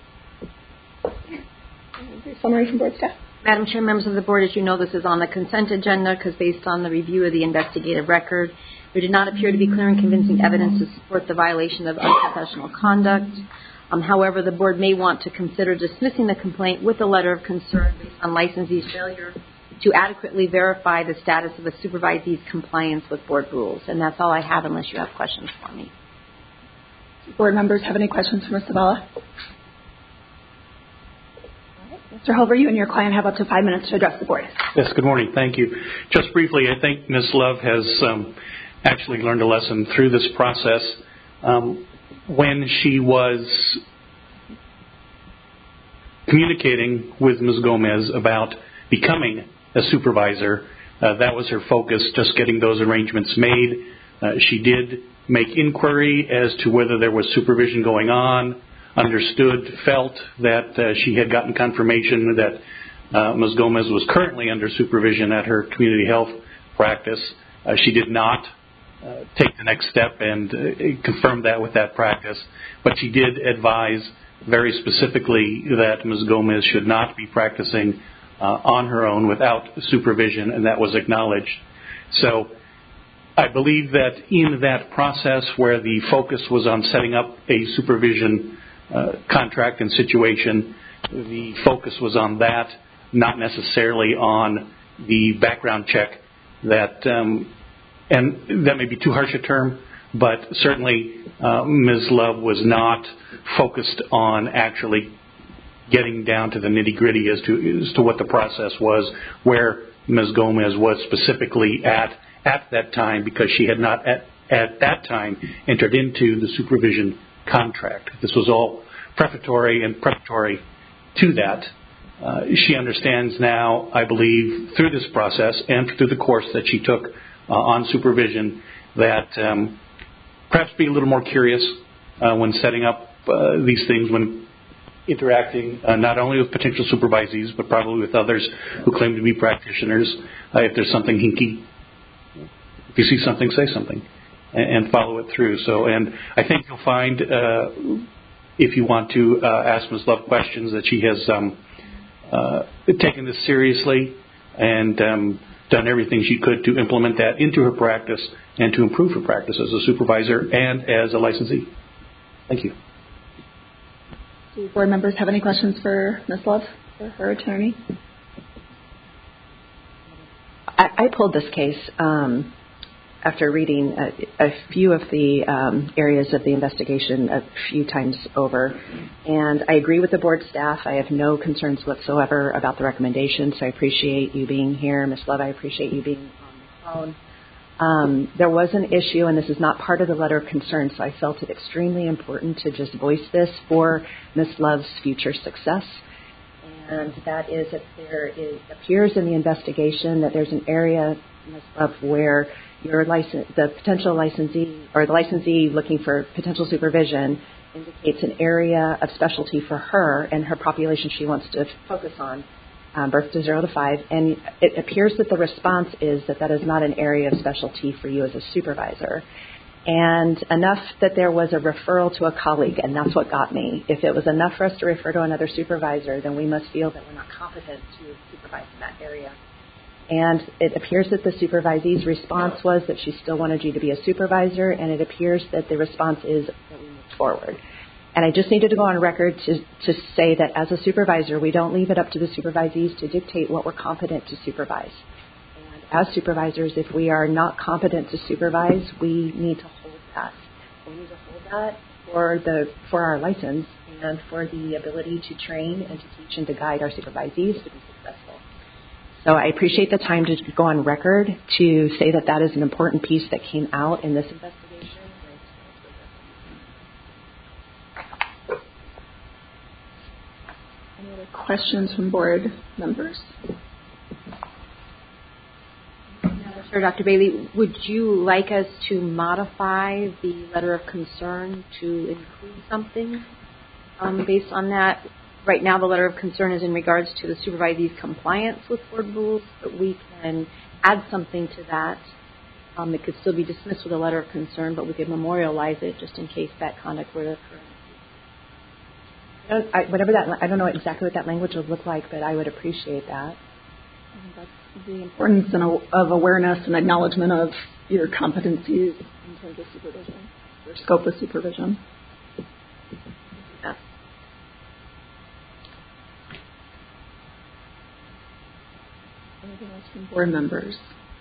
Summary from board staff. Madam Chair, members of the board, as you know, this is on the consent agenda because based on the review of the investigative record, there did not appear to be clear and convincing evidence to support the violation of unprofessional conduct. Um, however, the board may want to consider dismissing the complaint with a letter of concern based on licensee's failure to adequately verify the status of a supervisee's compliance with board rules. And that's all I have unless you have questions for me. Board members have any questions for Miz Zavala? Mister Hover, you and your client have up to five minutes to address the board. Yes, good morning. Thank you. Just briefly, I think Miz Love has um, actually learned a lesson through this process. Um, when she was communicating with Miz Gomez about becoming a supervisor, uh, that was her focus, just getting those arrangements made. Uh, she did make inquiry as to whether there was supervision going on, understood, felt that uh, she had gotten confirmation that uh, Miz Gomez was currently under supervision at her community health practice. Uh, she did not uh, take the next step and uh, confirm that with that practice, but she did advise very specifically that Miz Gomez should not be practicing uh, on her own without supervision, and that was acknowledged. So I believe that in that process where the focus was on setting up a supervision uh, contract and situation, the focus was on that, not necessarily on the background check that, um, and that may be too harsh a term, but certainly uh, Miz Love was not focused on actually getting down to the nitty-gritty as to, as to what the process was, where Miz Gomez was specifically at at that time, because she had not at, at that time entered into the supervision contract. This was all preparatory and preparatory to that. Uh, she understands now, I believe, through this process and through the course that she took uh, on supervision, that um, perhaps be a little more curious uh, when setting up uh, these things, when interacting uh, not only with potential supervisees, but probably with others who claim to be practitioners. Uh, if there's something hinky, if you see something, say something, and, and follow it through. So, and I think you'll find, uh, if you want to uh, ask Miz Love questions, that she has um, uh, taken this seriously and um, done everything she could to implement that into her practice and to improve her practice as a supervisor and as a licensee. Thank you. Do board members have any questions for Miz Love or her attorney? I, I pulled this case um, after reading a, a few of the um, areas of the investigation a few times over, and I agree with the board staff. I have no concerns whatsoever about the recommendations. So I appreciate you being here. Miz Love, I appreciate you being on the phone. Um, there was an issue, and this is not part of the letter of concern, so I felt it extremely important to just voice this for Miz Love's future success. And that is that there is, appears in the investigation that there's an area, Miz Love, where your license, the potential licensee or the licensee looking for potential supervision indicates an area of specialty for her and her population she wants to focus on. Um, birth to zero to five, and it appears that the response is that that is not an area of specialty for you as a supervisor. And enough that there was a referral to a colleague, and that's what got me. If it was enough for us to refer to another supervisor, then we must feel that we're not competent to supervise in that area. And it appears that the supervisee's response was that she still wanted you to be a supervisor, and it appears that the response is that we move forward. And I just needed to go on record to, to say that as a supervisor, we don't leave it up to the supervisees to dictate what we're competent to supervise. And as supervisors, if we are not competent to supervise, we need to hold that. We need to hold that for the for our license and for the ability to train and to teach and to guide our supervisees to be successful. So I appreciate the time to go on record to say that that is an important piece that came out in this investigation. Any other questions from board members? Sure, Doctor Bailey, would you like us to modify the letter of concern to include something um, based on that. Right now, the letter of concern is in regards to the supervisee's compliance with board rules, but we can add something to that. Um, it could still be dismissed with a letter of concern, but we could memorialize it just in case that conduct were to occur. I don't, I, whatever that, I don't know exactly what that language would look like, but I would appreciate that. I think that's the importance and of awareness and acknowledgement of your competencies in terms of supervision, your scope of supervision. Yeah. Anything else from board members?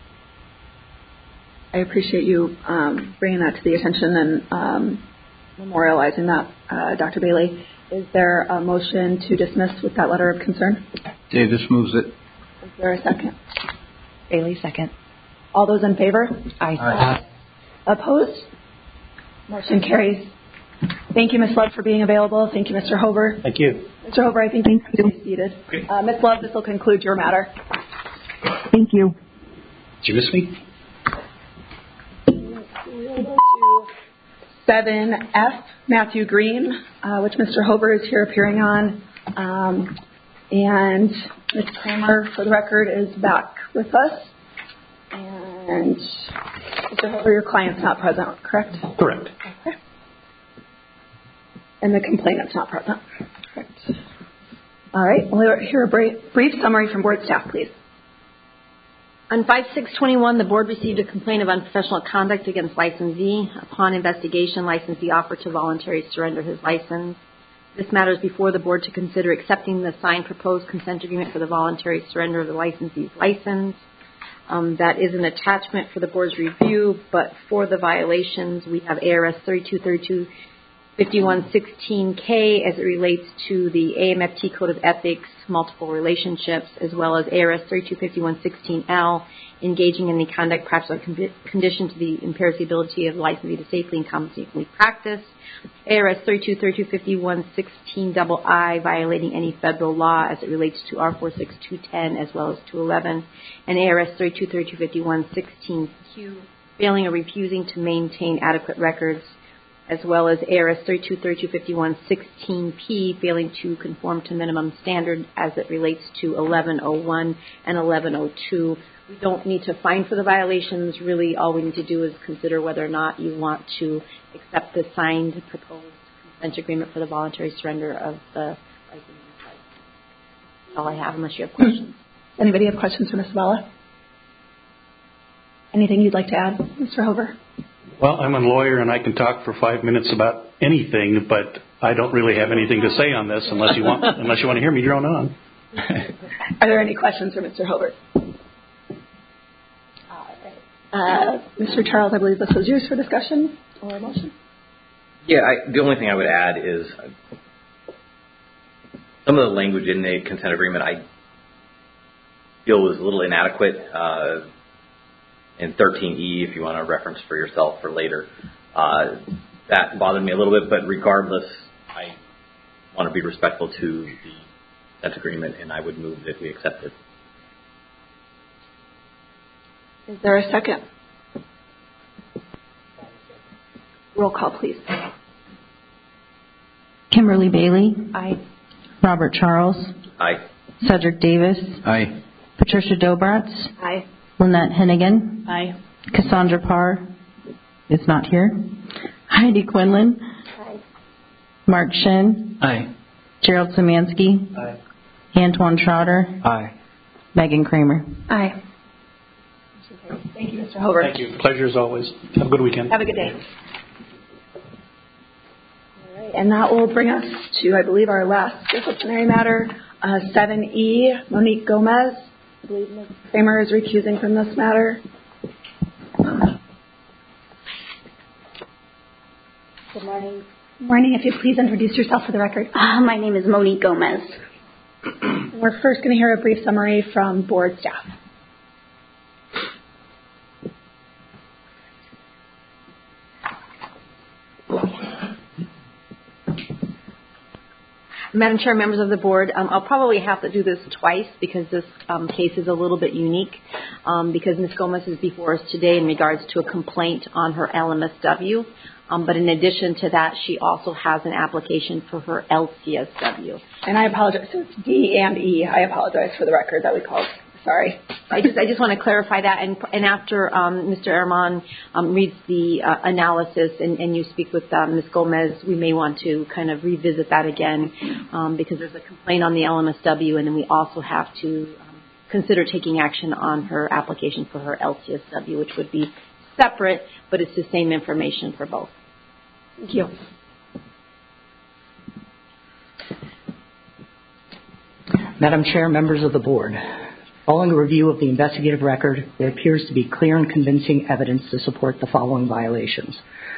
I appreciate you um, bringing that to the attention and um, memorializing that, uh, Doctor Bailey. Is there a motion to dismiss with that letter of concern? Davis moves it. Is there a second? Bailey, second. All those in favor? Aye. Aye. Opposed? Motion carries. Thank you, Miz Love, for being available. Thank you, Mister Hover. Thank you. Mister Hover, I think you can be seated. Okay. Uh, Miz Love, this will conclude your matter. Thank you. Did you miss me? We'll go to seven F, Matthew Green, uh, which Mister Hover is here appearing on. Um, and Miz Kramer, for the record, is back with us. And Mister Hover, your client's not present, correct? Correct. Okay. And the complainant's not present. Correct. All right. We'll hear a brief, brief summary from board staff, please. On five six twenty-one, the board received a complaint of unprofessional conduct against licensee. Upon investigation, licensee offered to voluntarily surrender his license. This matter is before the board to consider accepting the signed proposed consent agreement for the voluntary surrender of the licensee's license. Um, that is an attachment for the board's review, but for the violations, we have A R S thirty-two thirty-two fifty-one sixteen K as it relates to the A M F T Code of Ethics, multiple relationships, as well as A R S thirty-two fifty-one sixteen L, engaging in the conduct perhaps a condition to the impairs the ability of the licensee to safely and competently practice. A R S thirty-two thirty-two fifty-one sixteen I, violating any federal law as it relates to R four six two ten as well as two eleven, and A R S thirty-two thirty-two fifty-one sixteen Q, failing or refusing to maintain adequate records, as well as A R S thirty-two thirty-two fifty-one sixteen P, failing to conform to minimum standard as it relates to eleven oh one and eleven oh two. We don't need to fine for the violations. Really, all we need to do is consider whether or not you want to accept the signed proposed consent agreement for the voluntary surrender of the license. That's all I have, unless you have questions. Anybody have questions for Miz Zavala? Anything you'd like to add, Mister Hover? Well, I'm a lawyer and I can talk for five minutes about anything, but I don't really have anything to say on this unless you want unless you want to hear me drone on. Are there any questions for Mister Hover? Uh, Mister Charles, I believe this was yours for discussion or a motion. Yeah, I, the only thing I would add is some of the language in the consent agreement I feel was a little inadequate. Uh, in thirteen E, if you want a reference for yourself for later, uh, that bothered me a little bit. But regardless, I want to be respectful to the consent agreement, and I would move that we accept it. Is there a second? Roll call, please. Kimberly Bailey. Aye. Robert Charles. Aye. Cedric Davis. Aye. Patricia Dobratz. Aye. Lynette Hennigan. Aye. Cassandra Parr is not here. Heidi Quinlan. Aye. Mark Shin. Aye. Gerald Szymanski. Aye. Antoine Trotter. Aye. Megan Kramer. Aye. Thank you, Mister Hover. Thank you. Pleasure as always. Have a good weekend. Have a good day. All right, and that will bring us to, I believe, our last disciplinary matter, uh, seven E, Monique Gomez. I believe Miz Kramer is recusing from this matter. Good morning. Good morning. If you'd please introduce yourself for the record. Uh, my name is Monique Gomez. We're first going to hear a brief summary from board staff. Madam Chair, members of the board, um, I'll probably have to do this twice because this um, case is a little bit unique um, because Miz Gomez is before us today in regards to a complaint on her L M S W. Um, but in addition to that, she also has an application for her L C S W. And I apologize. So it's D and E. I apologize for the record that we called. Sorry. I just I just want to clarify that. And and after um, Mister Erman um, reads the uh, analysis and, and you speak with um, Miz Gomez, we may want to kind of revisit that again um, because there's a complaint on the L M S W, and then we also have to um, consider taking action on her application for her L C S W, which would be separate, but it's the same information for both. Thank you. Madam Chair, members of the board, following a review of the investigative record, there appears to be clear and convincing evidence to support the following violations.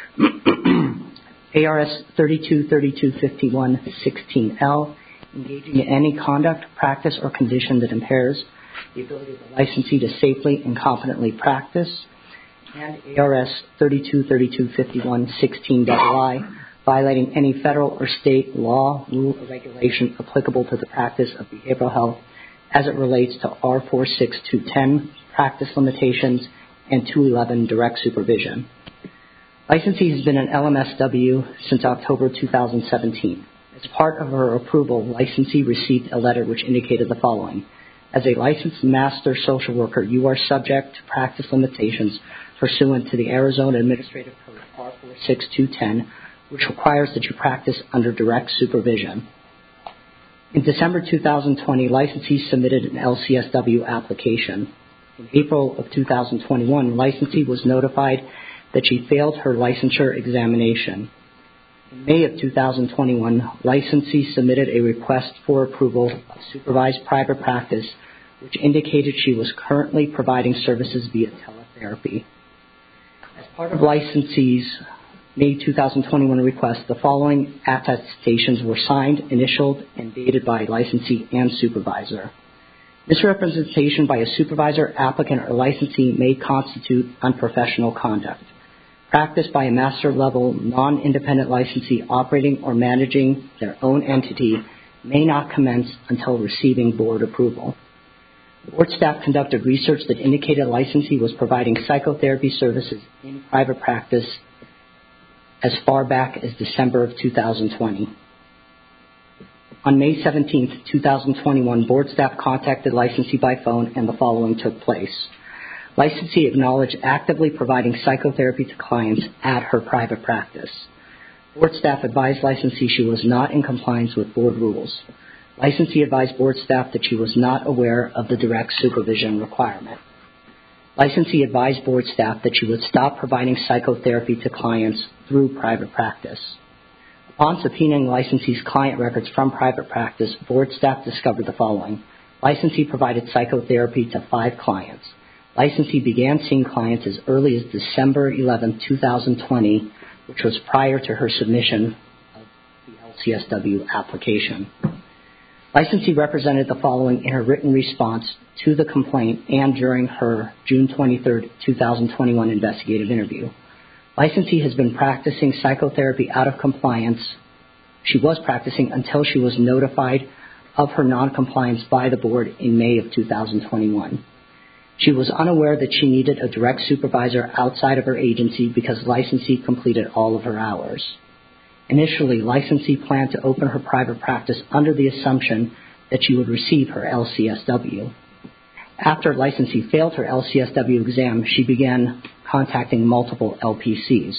A R S thirty-two thirty-two fifty-one sixteen L, engaging in any conduct, practice, or condition that impairs the ability of the licensee to safely and competently practice, and A R S thirty-two thirty-two fifty-one sixteen I, violating any federal or state law, rule, or regulation applicable to the practice of behavioral health as it relates to R four six two ten, practice limitations, and two eleven, direct supervision. Licensee has been an L M S W since October two thousand seventeen. As part of her approval, licensee received a letter which indicated the following. As a licensed master social worker, you are subject to practice limitations pursuant to the Arizona Administrative Code R four six two ten, which requires that you practice under direct supervision. In December two thousand twenty, licensee submitted an L C S W application. In April of two thousand twenty-one, licensee was notified that she failed her licensure examination. In May of two thousand twenty-one, licensee submitted a request for approval of supervised private practice, which indicated she was currently providing services via teletherapy. As part of licensee's May two thousand twenty-one request, the following attestations were signed, initialed, and dated by licensee and supervisor. Misrepresentation by a supervisor, applicant, or licensee may constitute unprofessional conduct. Practice by a master-level, non-independent licensee operating or managing their own entity may not commence until receiving board approval. Board staff conducted research that indicated licensee was providing psychotherapy services in private practice as far back as December of two thousand twenty. On May seventeenth, two thousand twenty-one, board staff contacted licensee by phone and the following took place. Licensee acknowledged actively providing psychotherapy to clients at her private practice. Board staff advised licensee she was not in compliance with board rules. Licensee advised board staff that she was not aware of the direct supervision requirement. Licensee advised board staff that she would stop providing psychotherapy to clients through private practice. Upon subpoenaing licensee's client records from private practice, board staff discovered the following. Licensee provided psychotherapy to five clients. Licensee began seeing clients as early as December eleventh, two thousand twenty, which was prior to her submission of the L C S W application. Licensee represented the following in her written response to the complaint and during her June twenty-third, two thousand twenty-one investigative interview. Licensee has been practicing psychotherapy out of compliance. She was practicing until she was notified of her noncompliance by the board in May of two thousand twenty-one. She was unaware that she needed a direct supervisor outside of her agency because licensee completed all of her hours. Initially, licensee planned to open her private practice under the assumption that she would receive her L C S W. After licensee failed her L C S W exam, she began contacting multiple L P Cs.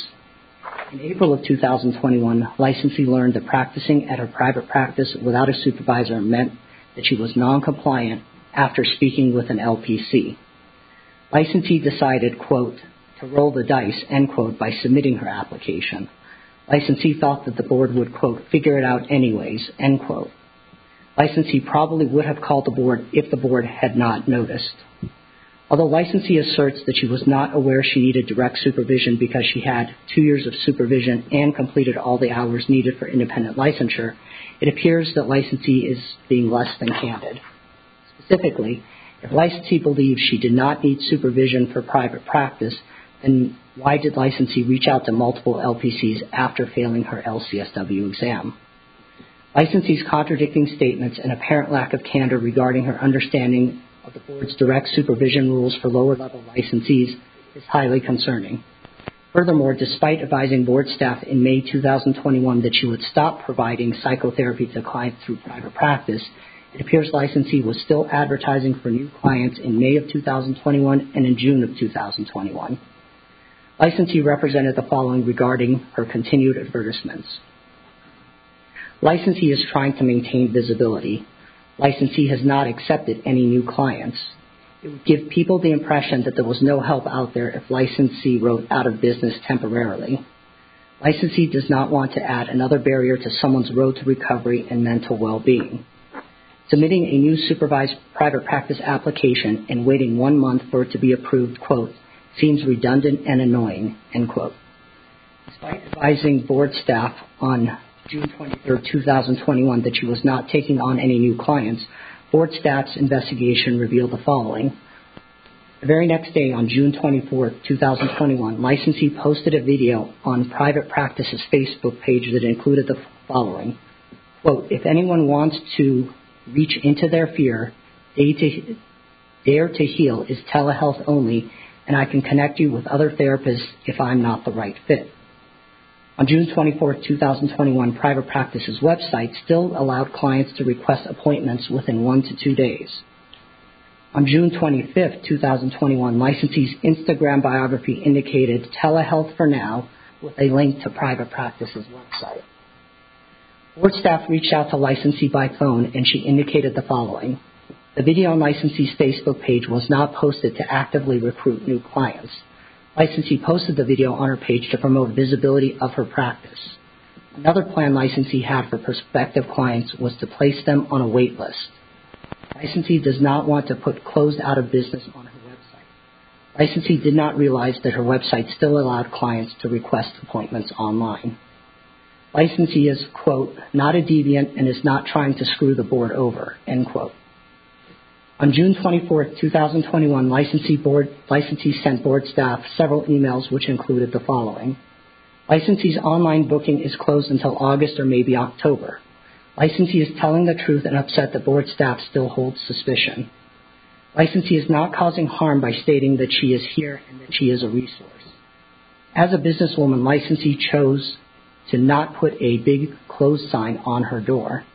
In April of two thousand twenty-one, licensee learned that practicing at her private practice without a supervisor meant that she was non-compliant after speaking with an L P C. Licensee decided, quote, to roll the dice, end quote, by submitting her application. Licensee thought that the board would, quote, figure it out anyways, end quote. Licensee probably would have called the board if the board had not noticed. Although licensee asserts that she was not aware she needed direct supervision because she had two years of supervision and completed all the hours needed for independent licensure, it appears that licensee is being less than candid. Specifically, if licensee believes she did not need supervision for private practice, then why did licensee reach out to multiple L P Cs after failing her L C S W exam? Licensee's contradicting statements and apparent lack of candor regarding her understanding of the board's direct supervision rules for lower-level licensees is highly concerning. Furthermore, despite advising board staff in May two thousand twenty-one that she would stop providing psychotherapy to clients through private practice, it appears licensee was still advertising for new clients in May of two thousand twenty-one and in June of two thousand twenty-one. Licensee represented the following regarding her continued advertisements. Licensee is trying to maintain visibility. Licensee has not accepted any new clients. It would give people the impression that there was no help out there if licensee wrote out of business temporarily. Licensee does not want to add another barrier to someone's road to recovery and mental well-being. Submitting a new supervised private practice application and waiting one month for it to be approved, quote, seems redundant and annoying, end quote. Despite advising board staff on June twenty-third, two thousand twenty-one that she was not taking on any new clients, board staff's investigation revealed the following. The very next day, on June twenty-fourth, two thousand twenty-one, licensee posted a video on Private Practice's Facebook page that included the following. Quote, if anyone wants to reach into their fear, Dare to Heal is telehealth only, and I can connect you with other therapists if I'm not the right fit. On June twenty-fourth, two thousand twenty-one, Private Practice's website still allowed clients to request appointments within one to two days. On June twenty-fifth, two thousand twenty-one, licensee's Instagram biography indicated telehealth for now with a link to Private Practice's website. Board staff reached out to licensee by phone and she indicated the following. The video on licensee's Facebook page was not posted to actively recruit new clients. Licensee posted the video on her page to promote visibility of her practice. Another plan licensee had for prospective clients was to place them on a wait list. Licensee does not want to put closed out of business on her website. Licensee did not realize that her website still allowed clients to request appointments online. Licensee is, quote, not a deviant and is not trying to screw the board over, end quote. On June twenty-fourth, two thousand twenty-one, licensee, board, licensee sent board staff several emails which included the following. Licensee's online booking is closed until August or maybe October. Licensee is telling the truth and upset that board staff still holds suspicion. Licensee is not causing harm by stating that she is here and that she is a resource. As a businesswoman, licensee chose to not put a big closed sign on her door.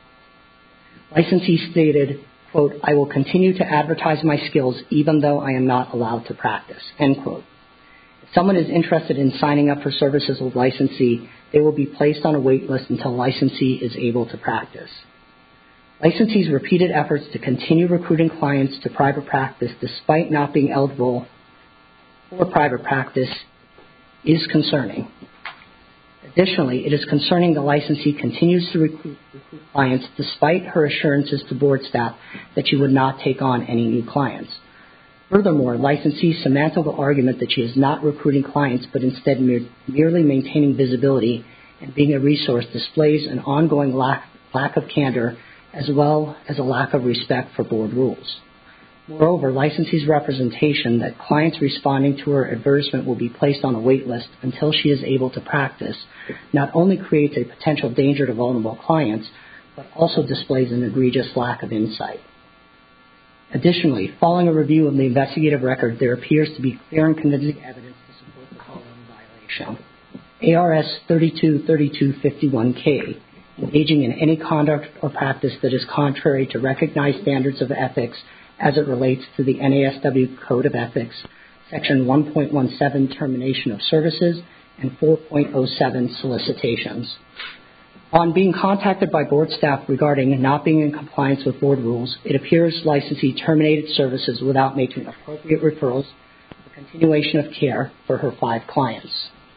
Licensee stated, quote, I will continue to advertise my skills even though I am not allowed to practice, end quote. If someone is interested in signing up for services with licensee, they will be placed on a wait list until licensee is able to practice. Licensee's repeated efforts to continue recruiting clients to private practice despite not being eligible for private practice is concerning. Additionally, it is concerning the licensee continues to recruit, recruit clients despite her assurances to board staff that she would not take on any new clients. Furthermore, licensee's semantical argument that she is not recruiting clients but instead mere, merely maintaining visibility and being a resource displays an ongoing lack, lack of candor as well as a lack of respect for board rules. Moreover, licensee's representation that clients responding to her advertisement will be placed on a wait list until she is able to practice not only creates a potential danger to vulnerable clients, but also displays an egregious lack of insight. Additionally, following a review of the investigative record, there appears to be clear and convincing evidence to support the following violation. A R S thirty-two thirty-two fifty-one K, engaging in any conduct or practice that is contrary to recognized standards of ethics as it relates to the N A S W Code of Ethics, Section one point one seven, Termination of Services, and four point oh seven, Solicitations. On being contacted by board staff regarding not being in compliance with board rules, it appears licensee terminated services without making appropriate referrals for the continuation of care for her five clients.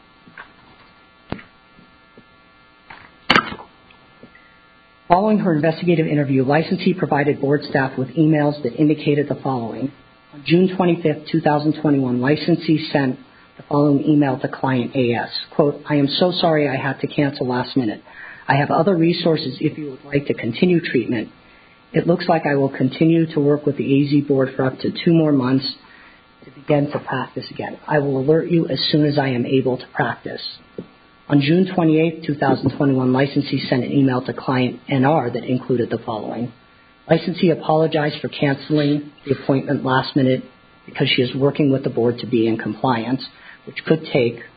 Following her investigative interview, licensee provided board staff with emails that indicated the following. On June twenty-fifth, two thousand twenty-one, licensee sent the following email to client A S. Quote, I am so sorry I had to cancel last minute. I have other resources if you would like to continue treatment. It looks like I will continue to work with the A Z board for up to two more months to begin to practice again. I will alert you as soon as I am able to practice. On June twenty-eighth, two thousand twenty-one, licensee sent an email to client N R that included the following. Licensee apologized for canceling the appointment last minute because she is working with the board to be in compliance, which could take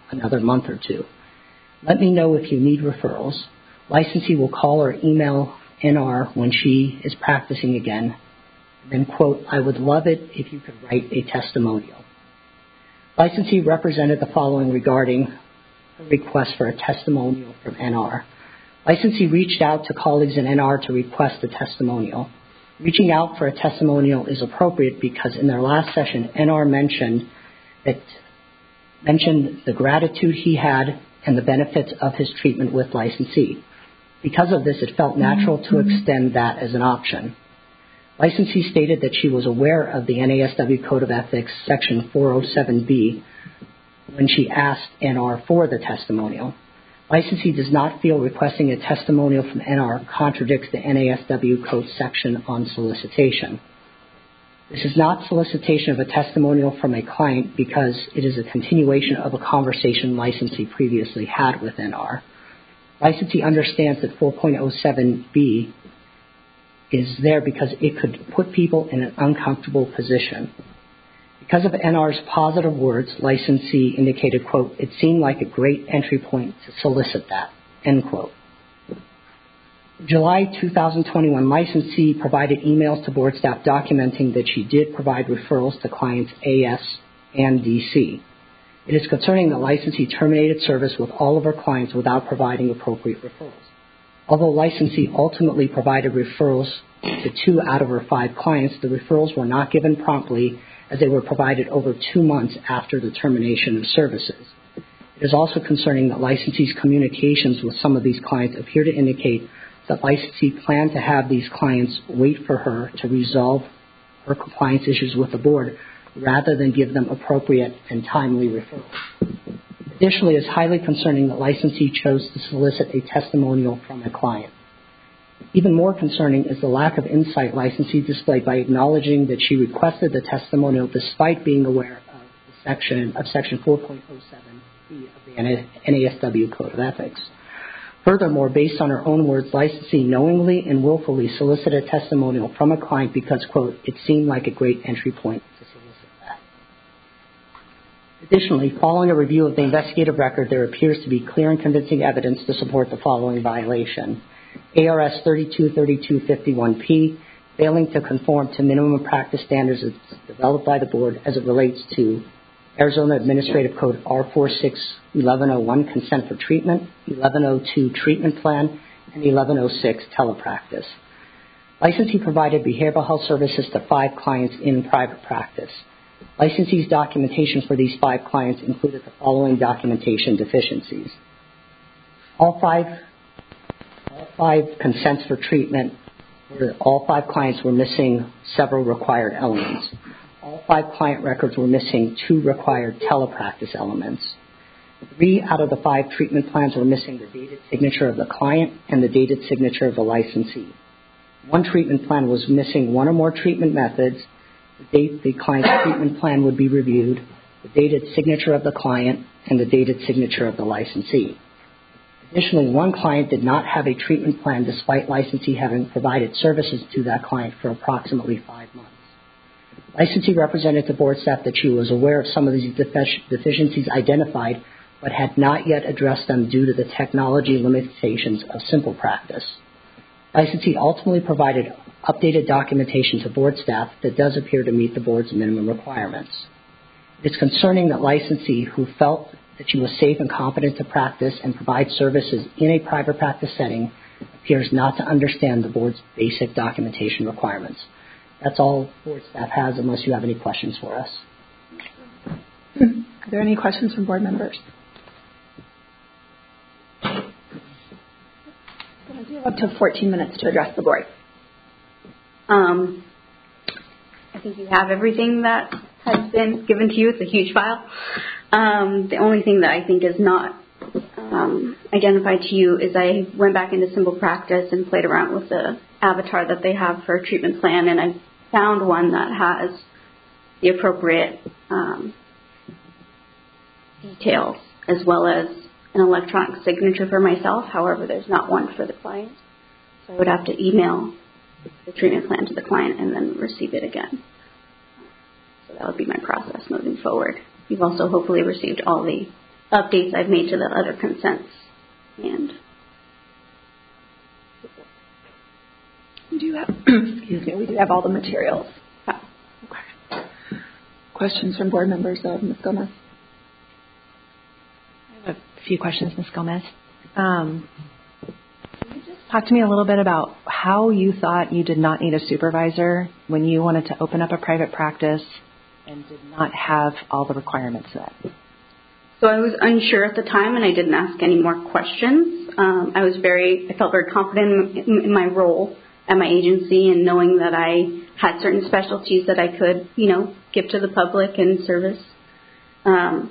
another month or two. Let me know if you need referrals. Licensee will call or email N R when she is practicing again. Then, quote, I would love it if you could write a testimonial. Licensee represented the following regarding a request for a testimonial from N R. Licensee reached out to colleagues in N R to request a testimonial. Reaching out for a testimonial is appropriate because in their last session, N R mentioned that mentioned the gratitude he had and the benefits of his treatment with licensee. Because of this, it felt natural to extend that as an option. Licensee stated that she was aware of the N A S W Code of Ethics, Section four oh seven B, when she asked N R for the testimonial. Licensee does not feel requesting a testimonial from N R contradicts the N A S W Code section on solicitation. This is not solicitation of a testimonial from a client because it is a continuation of a conversation licensee previously had with N R. Licensee understands that four point oh seven B is there because it could put people in an uncomfortable position. Because of N R's positive words, licensee indicated, quote, it seemed like a great entry point to solicit that, end quote. July two thousand twenty-one, licensee provided emails to board staff documenting that she did provide referrals to clients A S and D C. It is concerning that licensee terminated service with all of her clients without providing appropriate referrals. Although licensee ultimately provided referrals to two out of her five clients, the referrals were not given promptly as they were provided over two months after the termination of services. It is also concerning that licensee's communications with some of these clients appear to indicate that licensee planned to have these clients wait for her to resolve her compliance issues with the board rather than give them appropriate and timely referrals. Additionally, it is highly concerning that licensee chose to solicit a testimonial from a client. Even more concerning is the lack of insight licensee displayed by acknowledging that she requested the testimonial despite being aware of the section of Section four point oh seven B of the N A S W Code of Ethics. Furthermore, based on her own words, licensee knowingly and willfully solicited a testimonial from a client because, quote, it seemed like a great entry point to solicit that. Additionally, following a review of the investigative record, there appears to be clear and convincing evidence to support the following violation. A R S thirty-two thirty-two fifty-one P, failing to conform to minimum practice standards developed by the board as it relates to Arizona Administrative Code R forty-six eleven oh one Consent for Treatment, eleven oh two Treatment Plan, and eleven oh six Telepractice. Licensee provided behavioral health services to five clients in private practice. Licensee's documentation for these five clients included the following documentation deficiencies. All five, all five consents for treatment, were, all five clients were missing several required elements. All five client records were missing two required telepractice elements. Three out of the five treatment plans were missing the dated signature of the client and the dated signature of the licensee. One treatment plan was missing one or more treatment methods, the date the client's treatment plan would be reviewed, the dated signature of the client, and the dated signature of the licensee. Additionally, one client did not have a treatment plan despite licensee having provided services to that client for approximately five months. Licensee represented to board staff that she was aware of some of these deficiencies identified, but had not yet addressed them due to the technology limitations of simple practice. Licensee ultimately provided updated documentation to board staff that does appear to meet the board's minimum requirements. It is concerning that licensee who felt that she was safe and competent to practice and provide services in a private practice setting appears not to understand the board's basic documentation requirements. That's all board staff has, unless you have any questions for us. Are there any questions from board members? You have up to fourteen minutes to address the board. Um, I think you have everything that has been given to you. It's a huge file. Um, the only thing that I think is not um, identified to you is I went back into simple practice and played around with the avatar that they have for a treatment plan, and I found one that has the appropriate um, details as well as an electronic signature for myself. However, there's not one for the client. So I would have to email the treatment plan to the client and then receive it again. So that would be my process moving forward. You've also hopefully received all the updates I've made to the other consents. And we do have, excuse me, we do have all the materials. Yeah. Okay. Questions from board members of Miz Gomez? I have a few questions, Miz Gomez. Um, can you just talk to me a little bit about how you thought you did not need a supervisor when you wanted to open up a private practice and did not have all the requirements set? So I was unsure at the time, and I didn't ask any more questions. Um, I was very, I felt very confident in, in my role at my agency, and knowing that I had certain specialties that I could, you know, give to the public and service, um,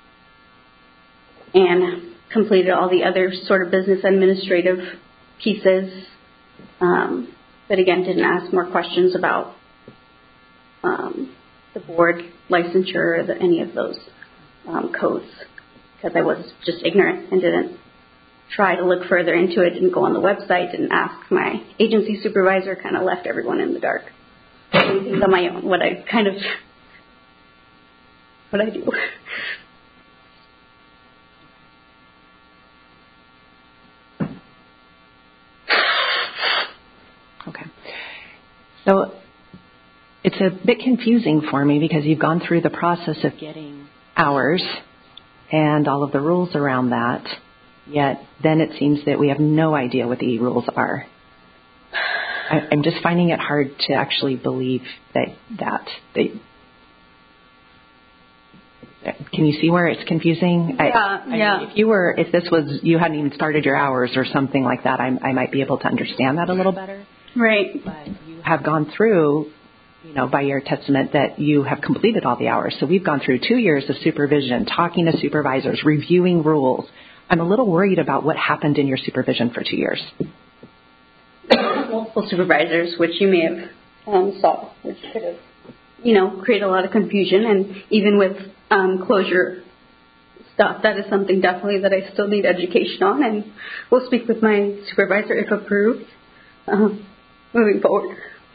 and completed all the other sort of business administrative pieces. Um, but again, didn't ask more questions about um, the board licensure or the, any of those um, codes, because I was just ignorant and didn't try to look further into it, didn't go on the website, didn't ask my agency supervisor, kind of left everyone in the dark. Doing things on my own, what I kind of, what I do. Okay. So it's a bit confusing for me because you've gone through the process of getting hours and all of the rules around that, yet then it seems that we have no idea what the rules are. I, I'm just finding it hard to actually believe that that they. Can you see where it's confusing? Yeah, I, I yeah. mean, if you were, if this was, you hadn't even started your hours or something like that, I, I might be able to understand that a little better. Right. But you have gone through, you know, by your testament that you have completed all the hours. So we've gone through two years of supervision, talking to supervisors, reviewing rules. I'm a little worried about what happened in your supervision for two years. Multiple supervisors, which you may have um, saw, which could have, you know, created a lot of confusion. And even with um, closure stuff, that is something definitely that I still need education on. And we'll speak with my supervisor if approved, um, moving forward.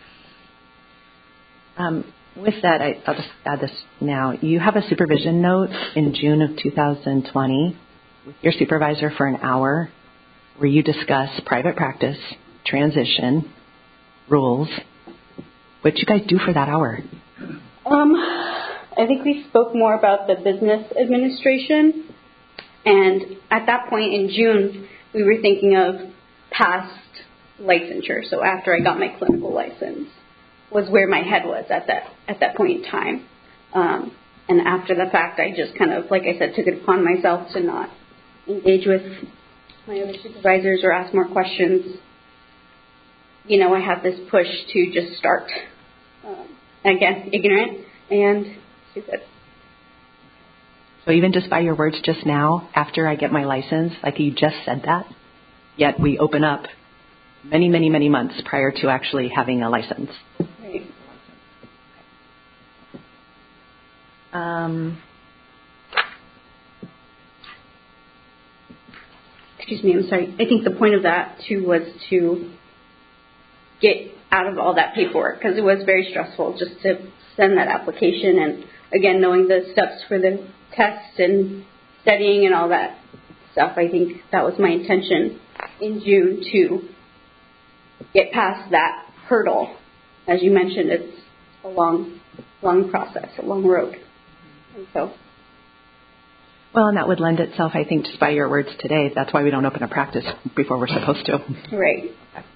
Um, with that, I, I'll just add this now. You have a supervision note in June of two thousand twenty with your supervisor for an hour where you discuss private practice, transition, rules. What did you guys do for that hour? Um, I think we spoke more about the business administration. And at that point in June, we were thinking of past licensure. So after I got my clinical license was where my head was at that at that point in time. Um, and after the fact, I just kind of, like I said, took it upon myself to not engage with my other supervisors or ask more questions. You know, I have this push to just start. Um, again, ignorant and stupid. So even just by your words just now, after I get my license, like you just said that, yet we open up many, many, many months prior to actually having a license. Right. Um, Excuse me, I'm sorry. I think the point of that, too, was to get out of all that paperwork, because it was very stressful just to send that application. And, again, knowing the steps for the test and studying and all that stuff, I think that was my intention in June to get past that hurdle. As you mentioned, it's a long, long process, a long road. And so... Well, and that would lend itself, I think, just by your words today. That's why we don't open a practice before we're supposed to. Right.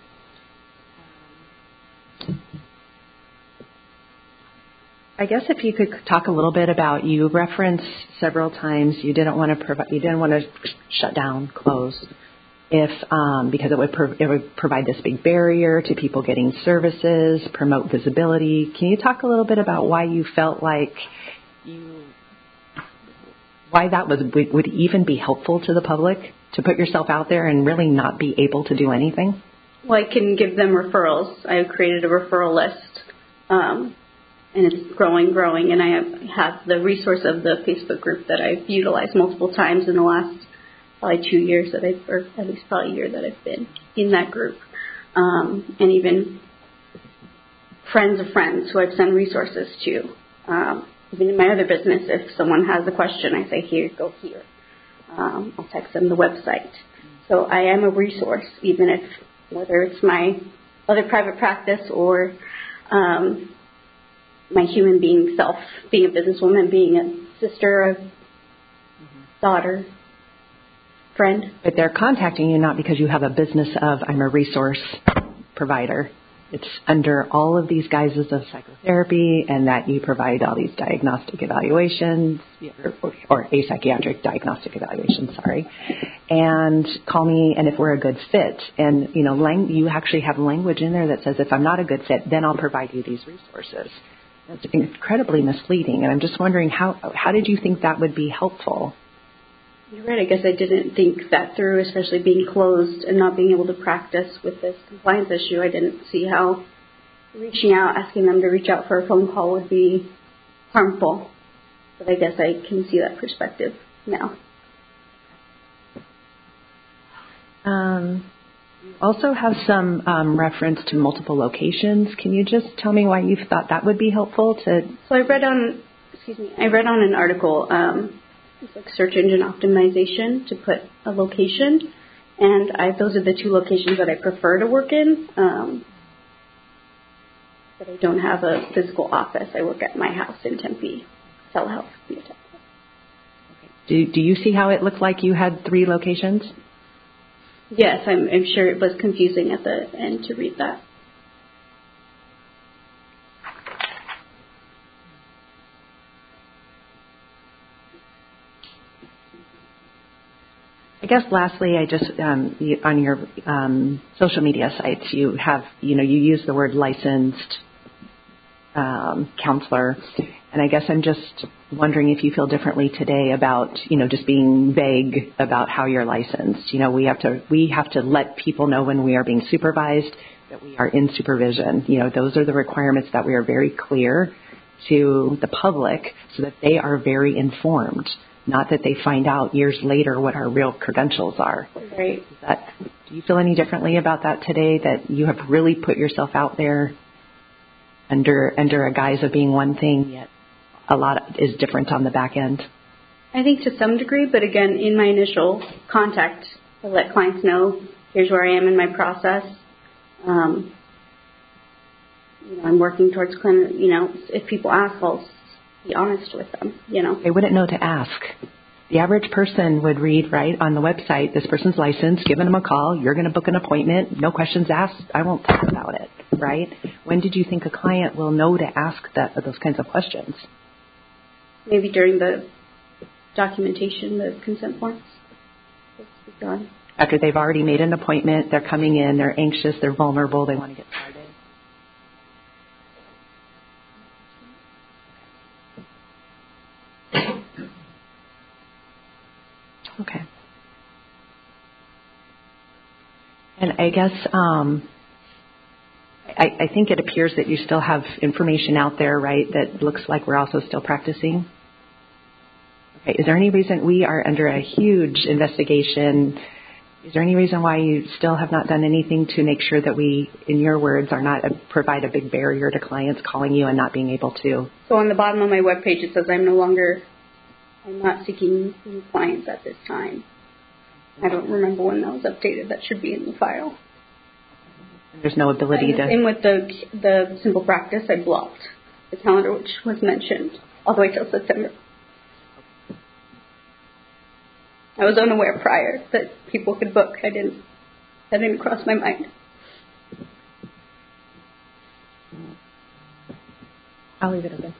I guess if you could talk a little bit about, you referenced several times you didn't want to provide, you didn't want to shut down, close, if um, because it would prov- it would provide this big barrier to people getting services, promote visibility. Can you talk a little bit about why you felt like you, why that was would, would even be helpful to the public to put yourself out there and really not be able to do anything? Well, I can give them referrals. I have created a referral list. Um, And it's growing, growing, and I have, have the resource of the Facebook group that I've utilized multiple times in the last probably two years that I've, or at least probably a year that I've been in that group. Um, and even friends of friends who I've sent resources to. Um, even in my other business, if someone has a question, I say, here, go here. Um, I'll text them the website. So I am a resource, even if, whether it's my other private practice or um, my human being self, being a businesswoman, being a sister, a daughter, friend. But they're contacting you not because you have a business of I'm a resource provider. It's under all of these guises of psychotherapy and that you provide all these diagnostic evaluations or, or a psychiatric diagnostic evaluation, sorry, and call me and if we're a good fit. And, you know, lang- you actually have language in there that says if I'm not a good fit, then I'll provide you these resources. That's incredibly misleading. And I'm just wondering how, how did you think that would be helpful? You're right. I guess I didn't think that through, especially being closed and not being able to practice with this compliance issue. I didn't see how reaching out, asking them to reach out for a phone call would be harmful. But I guess I can see that perspective now. Um, you also have some um, reference to multiple locations. Can you just tell me why you thought that would be helpful to? So I read on, excuse me, I read on an article. Um, It's like search engine optimization to put a location, and I, those are the two locations that I prefer to work in. Um, but I don't have a physical office. I work at my house in Tempe, telehealth. Do Do you see how it looked like you had three locations? Yes, I'm, I'm sure it was confusing at the end to read that. I guess lastly, I just, um, you, on your um, social media sites, you have, you know, you use the word licensed um, counselor. And I guess I'm just wondering if you feel differently today about, you know, just being vague about how you're licensed. You know, we have to, we have to let people know when we are being supervised that we are in supervision. You know, those are the requirements that we are very clear to the public so that they are very informed. Not that they find out years later what our real credentials are. Right. Is that, do you feel any differently about that today, that you have really put yourself out there under under a guise of being one thing, yet a lot is different on the back end? I think to some degree, but again, in my initial contact, I let clients know, here's where I am in my process. Um, you know, I'm working towards clinic, you know, if people ask, I'll be honest with them, you know. They wouldn't know to ask. The average person would read, right, on the website, this person's licensed, giving them a call, you're going to book an appointment, no questions asked, I won't talk about it, right? When did you think a client will know to ask that those kinds of questions? Maybe during the documentation, the consent forms. Done. After they've already made an appointment, they're coming in, they're anxious, they're vulnerable, they want to get started. Okay. And I guess um, I, I think it appears that you still have information out there, right, that looks like we're also still practicing. Okay. Is there any reason we are under a huge investigation? Is there any reason why you still have not done anything to make sure that we, in your words, are not a, provide a big barrier to clients calling you and not being able to? So on the bottom of my webpage it says I'm no longer, I'm not seeking new clients at this time. I don't remember when that was updated. That should be in the file. There's no ability to... And with the the simple practice, I blocked the calendar, which was mentioned, all the way till September. I was unaware prior that people could book. I didn't, that didn't cross my mind. I'll leave it at that.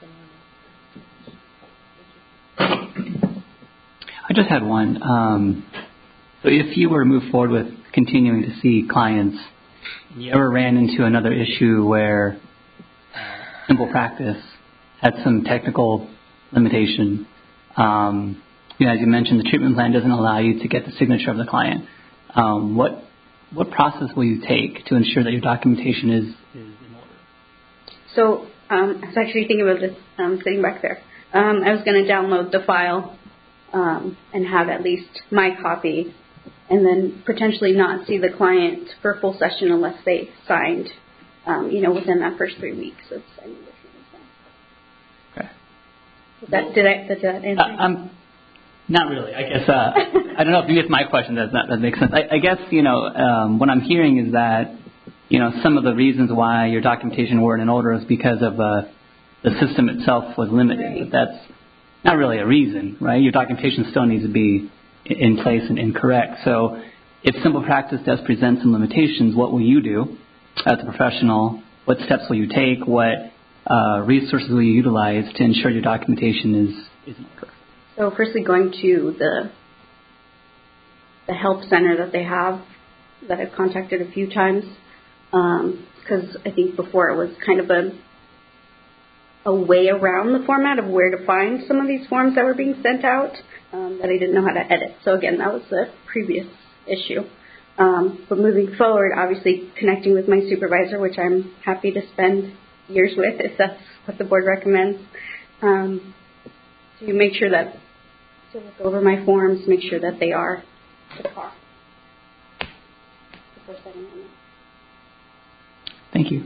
I just had one. Um, so if you were to move forward with continuing to see clients, and you ever ran into another issue where uh, simple practice had some technical limitation, um, you know, as you mentioned, the treatment plan doesn't allow you to get the signature of the client. Um, what what process will you take to ensure that your documentation is, is in order? So um, I was actually thinking about this um, sitting back there. Um, I was going to download the file um, and have at least my copy, and then potentially not see the client for a full session unless they signed, um, you know, within that first three weeks of signing the treatment plan. Okay. Did that, did I, did that answer? Uh, um, Not really. I guess uh, I don't know if you get my question. That that, that makes sense. I, I guess you know um, what I'm hearing is that you know some of the reasons why your documentation weren't in order is because of uh, the system itself was limited. But that's not really a reason, right? Your documentation still needs to be in place and, and correct. So if simple practice does present some limitations, what will you do as a professional? What steps will you take? What uh, resources will you utilize to ensure your documentation is is in order? So firstly, going to the the help center that they have, that I've contacted a few times, because um, I think before it was kind of a a way around the format of where to find some of these forms that were being sent out um, that I didn't know how to edit. So again, that was the previous issue. Um, but moving forward, obviously connecting with my supervisor, which I'm happy to spend years with if that's what the board recommends, um, to make sure that to look over my forms, make sure that they are to par before sending them in. Thank you.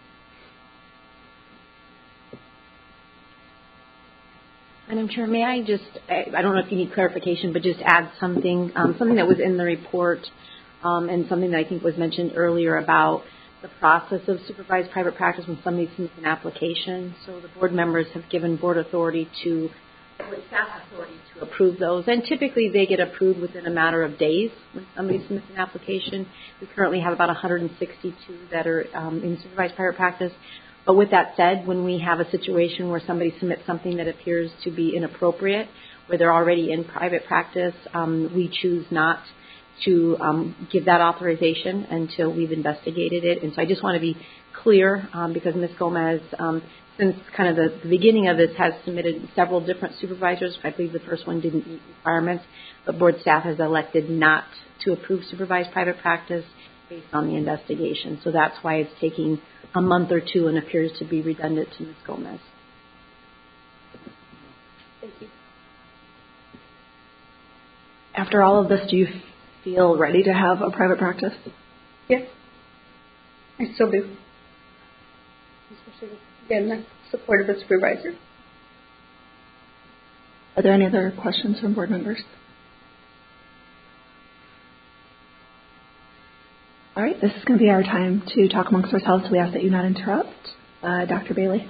Madam Chair, may I just, I, I don't know if you need clarification, but just add something, um, something that was in the report um, and something that I think was mentioned earlier about the process of supervised private practice when somebody submits an application. So the board members have given board authority to with staff authority to approve those, and typically they get approved within a matter of days when somebody submits an application. We currently have about one hundred sixty-two that are um, in supervised private practice. But with that said, when we have a situation where somebody submits something that appears to be inappropriate, where they're already in private practice, um, we choose not to um, give that authorization until we've investigated it. And so I just want to be clear um, because Miz Gomez, um, since kind of the, the beginning of this, has submitted several different supervisors. I believe the first one didn't meet requirements, but board staff has elected not to approve supervised private practice based on the investigation. So that's why it's taking a month or two and appears to be redundant to Miz Gomez. Thank you. After all of this, do you feel ready to have a private practice? Yes, I still do. Especially with, again, the support of a supervisor. Are there any other questions from board members? All right, this is going to be our time to talk amongst ourselves, so we ask that you not interrupt. Uh, Doctor Bailey.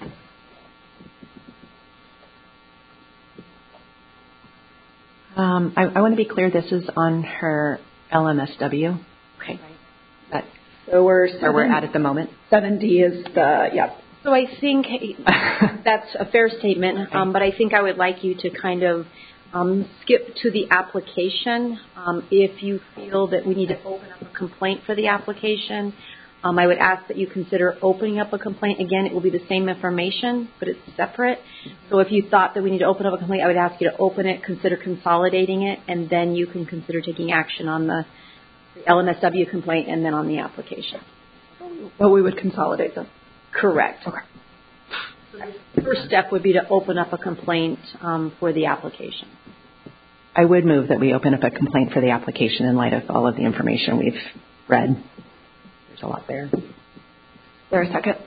Um, I, I want to be clear, this is on her L M S W. Okay. Right. That, so we're where we're at at the moment. seven D is the, yep. So I think that's a fair statement, um, but I think I would like you to kind of um, skip to the application. Um, if you feel that we need to open up a complaint for the application, um, I would ask that you consider opening up a complaint. Again, it will be the same information, but it's separate. So if you thought that we need to open up a complaint, I would ask you to open it, consider consolidating it, and then you can consider taking action on the, the L M S W complaint and then on the application. Well, we would consolidate them. Correct. Okay. So the first step would be to open up a complaint um, for the application. I would move that we open up a complaint for the application in light of all of the information we've read. There's a lot there. Is there a second?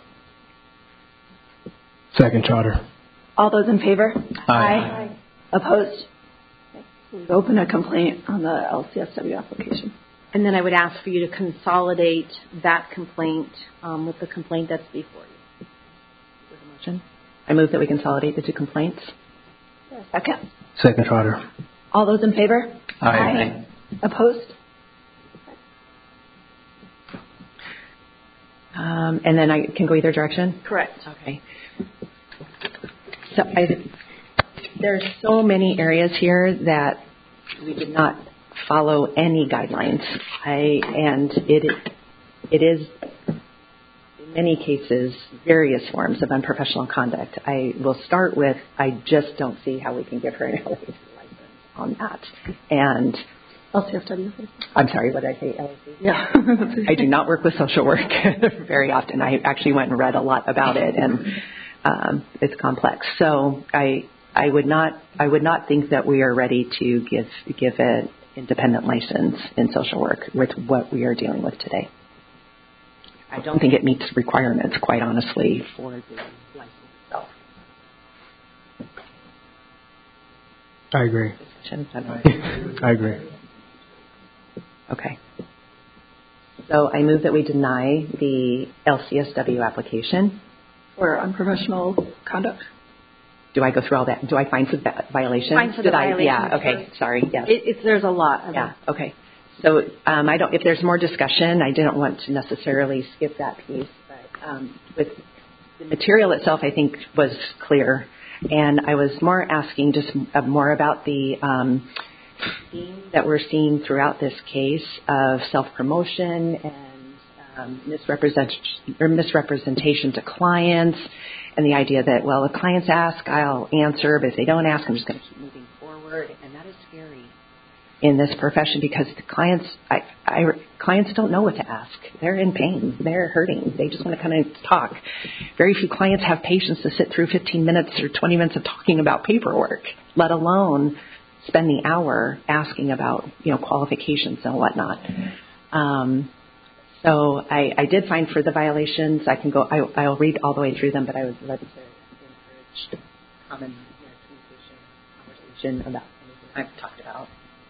Second, Trotter. All those in favor? Aye. Aye. Opposed? Okay. We've opened a complaint on the L C S W application. And then I would ask for you to consolidate that complaint um, with the complaint that's before you. With a motion? I move that we consolidate the two complaints. Second. Second, Trotter. All those in favor? Aye. Aye. Opposed? Um, and then I can go either direction? Correct. Okay. So I, there's so many areas here that we did not follow any guidelines. I, and it it is, in many cases, various forms of unprofessional conduct. I will start with, I just don't see how we can give her an L A C license on that. And L C S W. I'm sorry, what did I say? L A C? Yeah. I do not work with social work very often. I actually went and read a lot about it, and um, it's complex. So I I would not I would not think that we are ready to give give an independent license in social work with what we are dealing with today. I don't think it meets requirements, quite honestly, for the license itself. I agree. I agree. Okay. So I move that we deny the L C S W application. For unprofessional conduct? Do I go through all that? Do I find for the violations? Fine for the Did I? violations Yeah. Okay. first. Sorry. Yes. It, it's, there's a lot of Yeah. it. Okay. So um, I don't. If there's more discussion, I didn't want to necessarily skip that piece. But um, with the material itself, I think was clear, and I was more asking just more about the um, theme that we're seeing throughout this case of self-promotion and um, misrepresent or misrepresentation to clients, and the idea that, well, if clients ask, I'll answer, but if they don't ask, I'm just going to keep moving forward, and that is scary in this profession because the clients, I, I, clients don't know what to ask. They're in pain. They're hurting. They just want to kind of talk. Very few clients have patience to sit through fifteen minutes or twenty minutes of talking about paperwork, let alone spend the hour asking about, you know, qualifications and whatnot. Um, so I, I did find for the violations, I can go, I, I'll read all the way through them, but I would love to encourage common, you know, communication, conversation about anything I've talked about.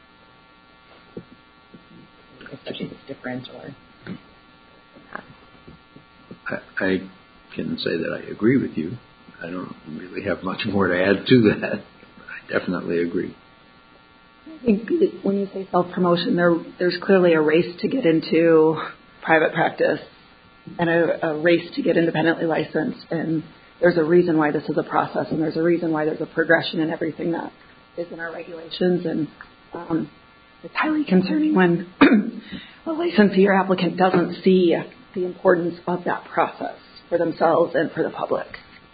Especially if it's different or not. I, I can say that I agree with you. I don't really have much more to add to that. I definitely agree. I think when you say self-promotion, there, there's clearly a race to get into private practice and a, a race to get independently licensed. And there's a reason why this is a process, and there's a reason why there's a progression in everything that is in our regulations. And um, it's highly concerning when a licensee or applicant doesn't see the importance of that process for themselves and for the public.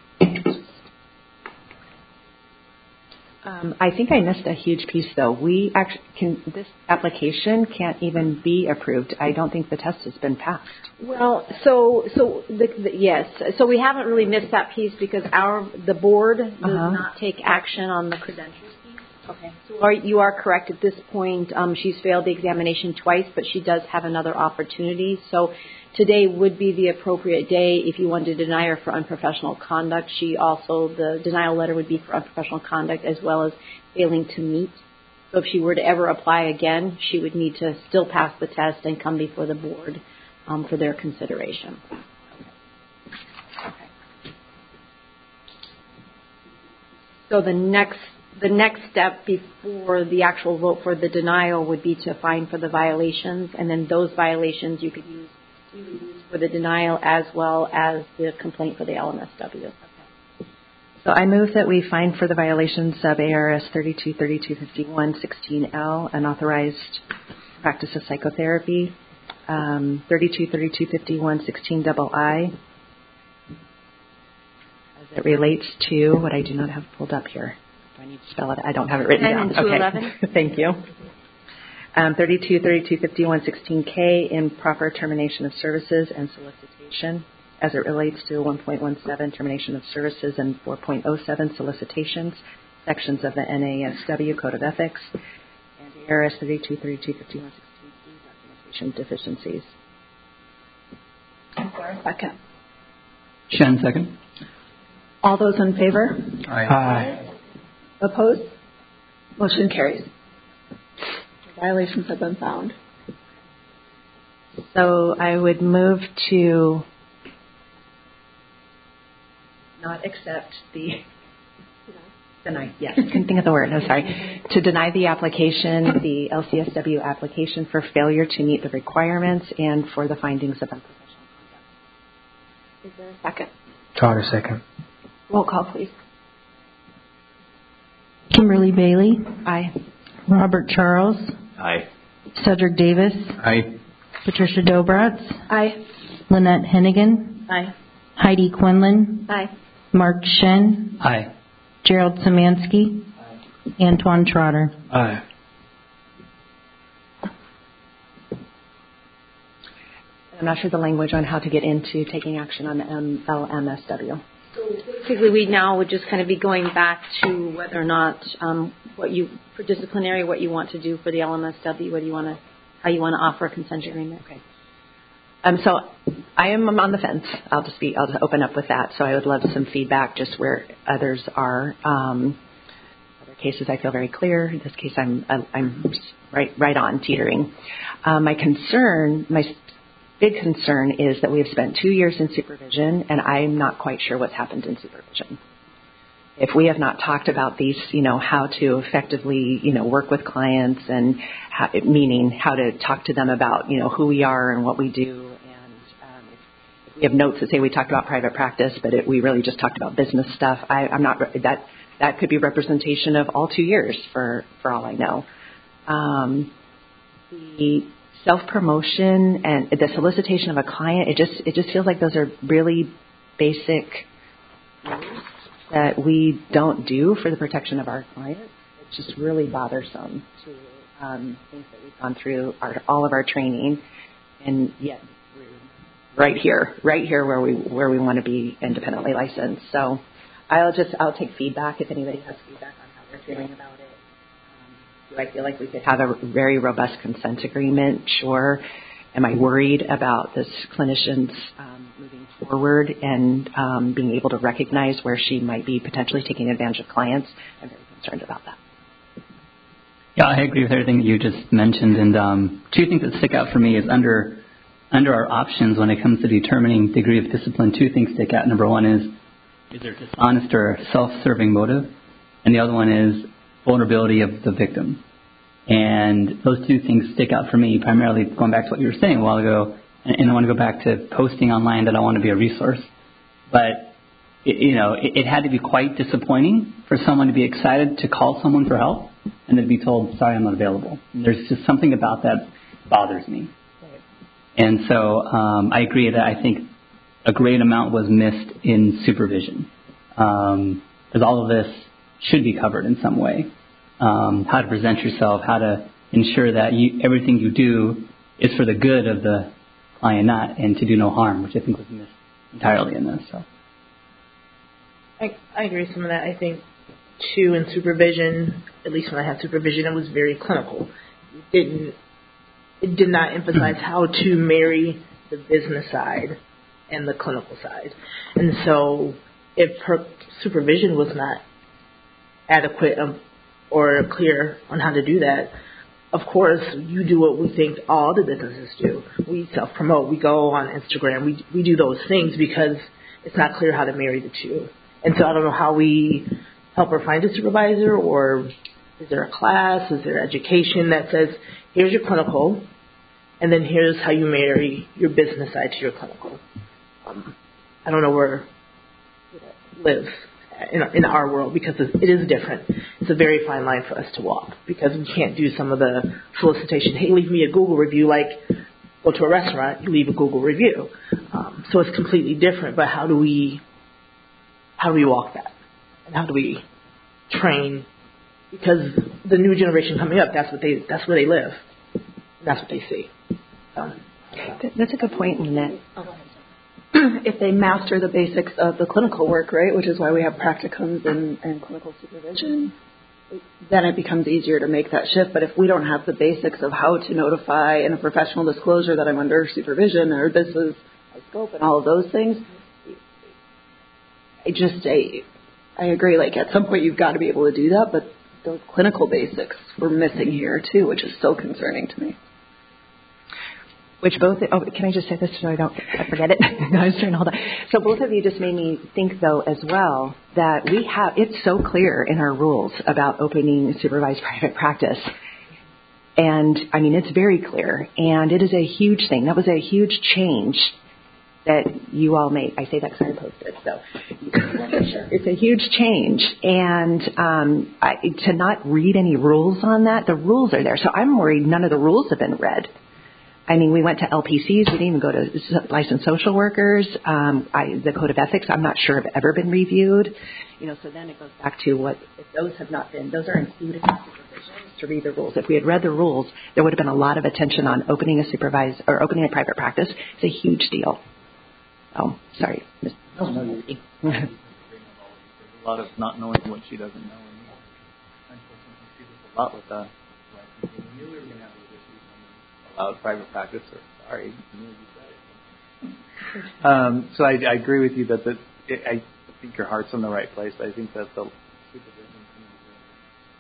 Um, I think I missed a huge piece, though. We actually can. This application can't even be approved. I don't think the test has been passed. Well, so so the, the, yes, so we haven't really missed that piece because our the board does Uh-huh. not take action on the credentials piece. Okay. So are, you are correct at this point. Um, she's failed the examination twice, but she does have another opportunity. So today would be the appropriate day if you wanted to deny her for unprofessional conduct. She also, the denial letter would be for unprofessional conduct as well as failing to meet. So if she were to ever apply again, she would need to still pass the test and come before the board um, for their consideration. Okay. So the next the next step before the actual vote for the denial would be to fine for the violations, and then those violations you could use you would use for the denial as well as the complaint for the L M S W. Okay. So I move that we fine for the violations of A R S thirty-two thirty-two fifty-one sixteen L, unauthorized practice of psychotherapy, um, thirty-two thirty-two fifty-one sixteen double I, as it relates to what I do not have pulled up here. Do I need to spell it? I don't have it written down. Okay. Thank you. Um, thirty-two thirty-two fifty-one sixteen K, improper termination of services and solicitation as it relates to one point one seven termination of services and four point oh seven solicitations, sections of the N A S W Code of Ethics, and A R S thirty-two thirty-two fifty-one sixteen C documentation deficiencies. Is there a second? Shen, second. All those in favor? Aye. Aye. Opposed? Motion carries. The violations have been found. So I would move to not accept the deny. Yes, couldn't think of the word. I'm sorry. To deny the application, the L C S W application for failure to meet the requirements and for the findings of unprofessional conduct. Is there a second? Charter second. Roll call, please. Kimberly Bailey. Aye. Robert Charles. Aye. Cedric Davis. Aye. Patricia Dobratz. Aye. Lynette Hennigan. Aye. Heidi Quinlan. Aye. Mark Shen. Aye. Gerald Samansky. Antoine Trotter. Aye. I'm not sure the language on how to get into taking action on the L M S W. Basically, we now would just kind of be going back to whether or not um, what you, for disciplinary, what you want to do for the L M S W, whether you want to, how you want to offer a consent agreement. Okay. Um, so I am on the fence. I'll just be, I'll just open up with that. So I would love some feedback just where others are, um, other cases I feel very clear. In this case, I'm I'm right right on teetering. Uh, my concern, my big concern, is that we have spent two years in supervision, and I'm not quite sure what's happened in supervision. If we have not talked about these, you know, how to effectively, you know, work with clients, and how, meaning how to talk to them about, you know, who we are and what we do. We have notes that say we talked about private practice, but it, we really just talked about business stuff. I, I'm not that that could be representation of all two years for, for all I know. Um, the self promotion and the solicitation of a client, it just it just feels like those are really basic rules that we don't do for the protection of our clients. It's just really bothersome to um, things that we've gone through our, all of our training, and yet. Right here, right here where we where we want to be independently licensed. So I'll just I'll take feedback if anybody has feedback on how they're feeling about it. Um, do I feel like we could have a very robust consent agreement? Sure. Am I worried about this clinician's um, moving forward and um, being able to recognize where she might be potentially taking advantage of clients? I'm very concerned about that. Yeah, I agree with everything that you just mentioned. And um, two things that stick out for me is under. Under our options, when it comes to determining degree of discipline, two things stick out. Number one is, is there dishonest or self-serving motive? And the other one is vulnerability of the victim. And those two things stick out for me, primarily going back to what you were saying a while ago. And, and I want to go back to posting online that I want to be a resource. But, it, you know, it, it had to be quite disappointing for someone to be excited to call someone for help and then be told, sorry, I'm not available. And there's just something about that bothers me. And so um, I agree that I think a great amount was missed in supervision, because um, all of this should be covered in some way. Um, how to present yourself, how to ensure that you, everything you do is for the good of the client, not and to do no harm, which I think was missed entirely in this. So I, I agree with some of that. I think, too, in supervision, at least when I had supervision, it was very clinical. It didn't It did not emphasize how to marry the business side and the clinical side. And so if her supervision was not adequate or clear on how to do that, of course, you do what we think all the businesses do. We self-promote. We go on Instagram. We we do those things because it's not clear how to marry the two. And so I don't know how we help her find a supervisor, or is there a class? Is there education that says, here's your clinical, and then here's how you marry your business side to your clinical. Um, I don't know where it lives in, in our world, because it is different. It's a very fine line for us to walk, because we can't do some of the solicitation. Hey, leave me a Google review, like go to a restaurant, you leave a Google review. Um, so it's completely different. But how do we how do we walk that, and how do we train? Because the new generation coming up, that's what they that's where they live, that's what they see. So, that's a good point, Lynette. If they master the basics of the clinical work, right, which is why we have practicums and, and clinical supervision, then it becomes easier to make that shift. But if we don't have the basics of how to notify in a professional disclosure that I'm under supervision, or this is a scope and all of those things, I just, I, I agree, like at some point you've got to be able to do that, but those clinical basics we're missing here too, which is so concerning to me. Which both, oh, can I just say this so I don't I forget it? No, I was trying to hold on. So both of you just made me think, though, as well, that we have, it's so clear in our rules about opening supervised private practice. And, I mean, it's very clear. And it is a huge thing. That was a huge change that you all made. I say that because I posted, so it's a huge change. And um, I, to not read any rules on that, the rules are there. So I'm worried none of the rules have been read. I mean, we went to L P Cs. We didn't even go to licensed social workers. Um, I, the Code of Ethics, I'm not sure have ever been reviewed. You know, so then it goes back to what, if those have not been, those are included in supervision to read the rules. If we had read the rules, there would have been a lot of attention on opening a supervised or opening a private practice. It's a huge deal. Oh, sorry. No, no, you're good. There's a lot of not knowing what she doesn't know. And unfortunately, she does a lot with that. We knew we were going to have these issues when we allowed private practice. Or, sorry, I knew you said it. Um, so I, I agree with you that the, it, I think your heart's in the right place. But I think that the supervision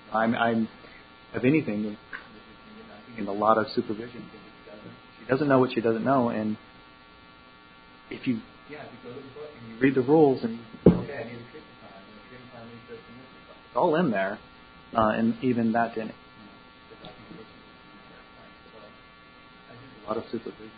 I'm, I'm if anything, I think in a lot of supervision, she doesn't know what she doesn't know, and if you yeah, if you go to the book and you read the rules and you say, okay, I need a treatment plan, and the treatment plan needs this and this, it's all in there, uh, and even that didn't. You know, so I think a lot of supervision.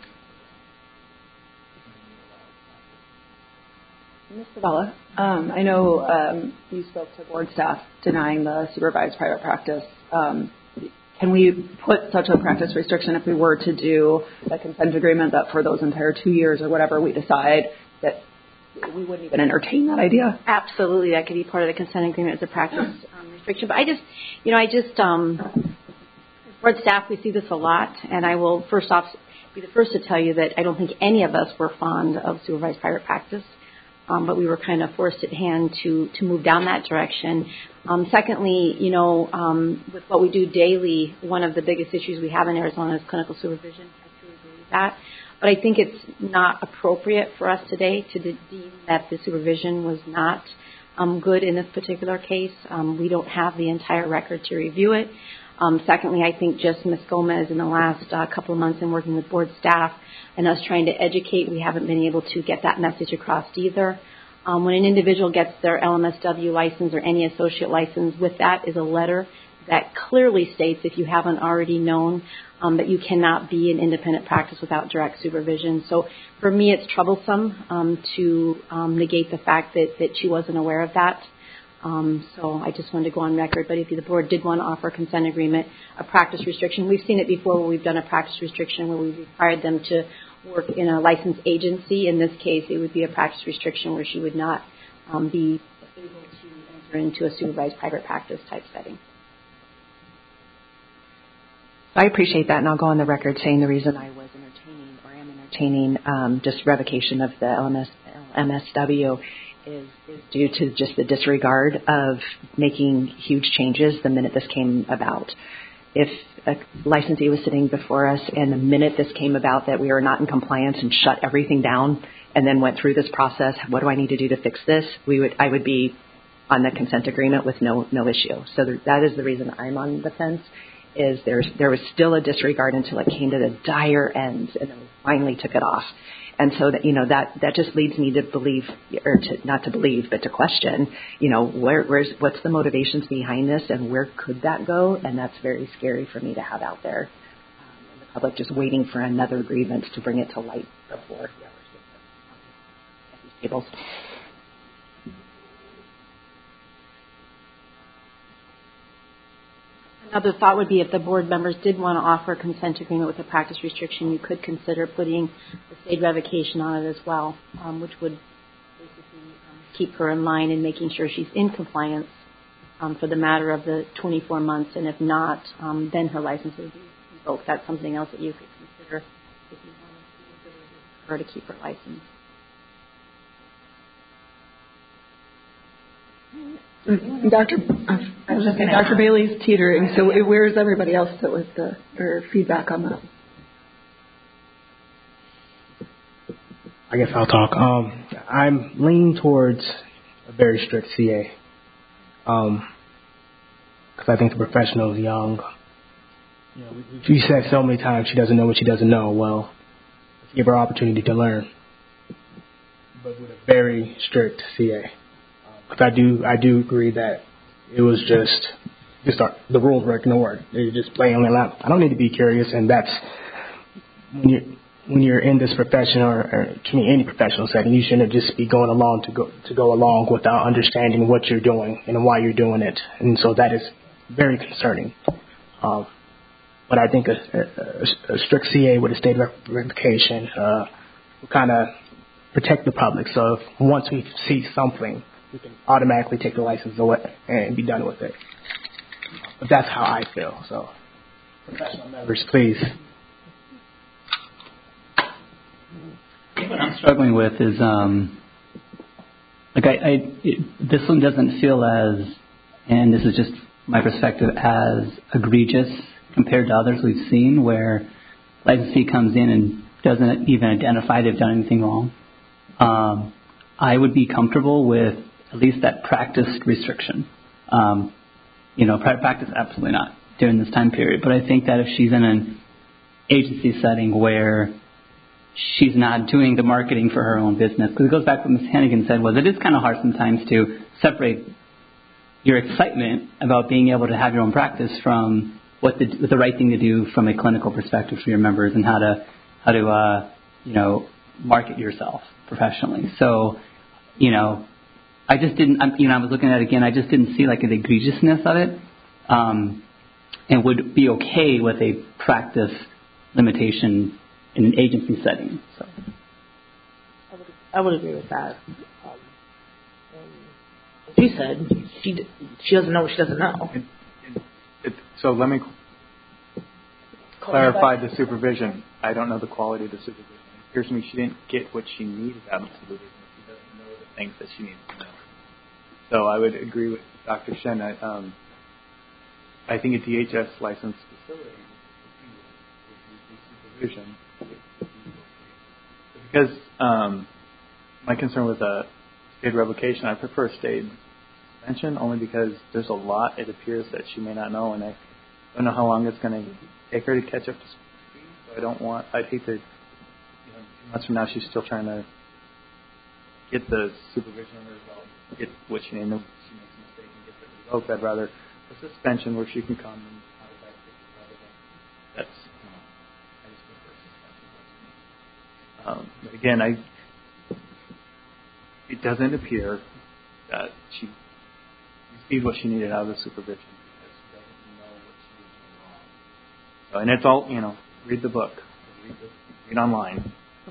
Miz Zavala, um, I know um, you spoke to board staff denying the supervised private practice. Um, can we put such a practice restriction if we were to do a consent agreement that for those entire two years or whatever we decide that we wouldn't even entertain that idea? Absolutely, that could be part of the consent agreement as a practice um, restriction. But I just, you know, I just, um, board staff, we see this a lot, and I will first off be the first to tell you that I don't think any of us were fond of supervised private practice. Um, but we were kind of forced at hand to, to move down that direction. Um, secondly, you know, um, with what we do daily, one of the biggest issues we have in Arizona is clinical supervision. I truly believe that. But I think it's not appropriate for us today to de- deem that the supervision was not um, good in this particular case. Um, we don't have the entire record to review it. Um, secondly, I think just Miz Gomez in the last uh, couple of months in working with board staff and us trying to educate, we haven't been able to get that message across either. Um, when an individual gets their L M S W license or any associate license, with that is a letter that clearly states, if you haven't already known, um, that you cannot be an independent practice without direct supervision. So for me, it's troublesome um, to um, negate the fact that, that she wasn't aware of that. Um, so I just wanted to go on record. But if the board did want to offer a consent agreement, a practice restriction, we've seen it before where we've done a practice restriction where we've required them to work in a licensed agency. In this case, it would be a practice restriction where she would not um, be able to enter into a supervised private practice type setting. I appreciate that, and I'll go on the record saying the reason I was entertaining or am entertaining um, just revocation of the L M S, L M S W is, is due to just the disregard of making huge changes the minute this came about. If a licensee was sitting before us and the minute this came about that we were not in compliance and shut everything down and then went through this process, what do I need to do to fix this? We would, I would be on the consent agreement with no no issue. So there, that is the reason I'm on the fence. Is there's there was still a disregard until it came to the dire ends, and then we finally took it off. And so that, you know, that, that just leads me to believe, or to, not to believe, but to question, you know, where, where's, what's the motivations behind this and where could that go? And that's very scary for me to have out there. Um, and the public just waiting for another grievance to bring it to light before the hours at these tables. Another thought would be if the board members did want to offer a consent agreement with a practice restriction, you could consider putting the state revocation on it as well, um, which would basically um, keep her in line and making sure she's in compliance um, for the matter of the twenty-four months. And if not, um, then her license would be revoked. That's something else that you could consider if you wanted her to keep her license. Doctor I was just saying, Doctor Bailey's teetering. So where's everybody else that was the or feedback on that? I guess I'll talk. Um, I'm leaning towards a very strict C A. Um, because I think the professional is young. You know, we, we said so many times she doesn't know what she doesn't know. Well, let's give her opportunity to learn, but with a very strict C A. Because I do, I do agree that it was just, just our, the rules were ignored. They just blatantly allowed. I don't need to be curious, and that's when you when you're in this profession or, or to me any professional setting, you shouldn't just be going along to go to go along without understanding what you're doing and why you're doing it. And so that is very concerning. Um, but I think a, a, a strict C A with a state revocation uh, will kind of protect the public. So if once we see something, we can automatically take the license away and be done with it. But that's how I feel. So, professional members, please. What I'm struggling with is, um, like, I, I it, this one doesn't feel as, and this is just my perspective, as egregious compared to others we've seen, where licensee comes in and doesn't even identify they've done anything wrong. Um, I would be comfortable with at least that practice restriction. Um, You know, private practice, absolutely not during this time period. But I think that if she's in an agency setting where she's not doing the marketing for her own business, because it goes back to what Miz Hannigan said, was it is kind of hard sometimes to separate your excitement about being able to have your own practice from what the, what the right thing to do from a clinical perspective for your members and how to, how to uh, you know, market yourself professionally. So, you know, I just didn't, you know, I was looking at it again, I just didn't see like the egregiousness of it, um, and would be okay with a practice limitation in an agency setting. So, I would, I would agree with that. Um, and as you said, she she doesn't know what she doesn't know. It, it, it, so let me clarify the supervision. I don't know the quality of the supervision. It appears to me she didn't get what she needed out of the supervision. She doesn't know the things that she needs to know. So I would agree with Doctor Shen. I, um, I think a D H S licensed facility would be supervision. Because um, my concern with a state revocation, I prefer state suspension only because there's a lot it appears that she may not know, and I don't know how long it's going to take her to catch up to speed. So I don't want. I'd hate to. You know, two months from now, she's still trying to get the supervision under her belt, get what she needs. She makes a mistake and gets it revoked. I'd rather a suspension where she can come and contact rather than that's. You know, I just prefer suspension. Um, but again, I. It doesn't appear that she received what she needed out of the supervision because she doesn't know what she was doing wrong. So, and it's all, you know, read the book, read, the, read online.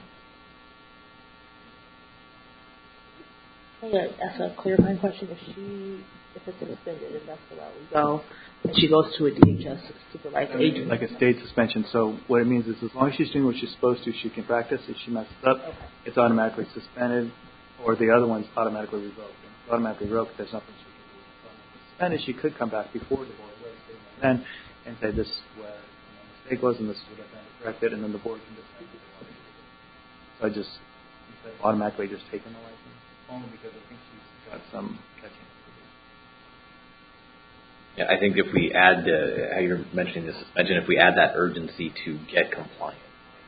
Can I ask a clarifying question? If she, if it's suspended, if that's the route we go, and she goes to a D H S supervised agency, like a state suspension. So what it means is, as long as she's doing what she's supposed to, she can practice. If she messes up, okay. It's automatically suspended. Or the other one's automatically revoked. And it's automatically revoked, there's nothing she can do. So suspended, she could come back before the board then and say this is where my mistake was and this is what I've done to correct it, and then the board can decide what they want to do. So I just instead of automatically just taking the license, only because I think she's got some catching up to do. Yeah, I think if we add uh, how you're mentioning the suspension, if we add that urgency to get compliant,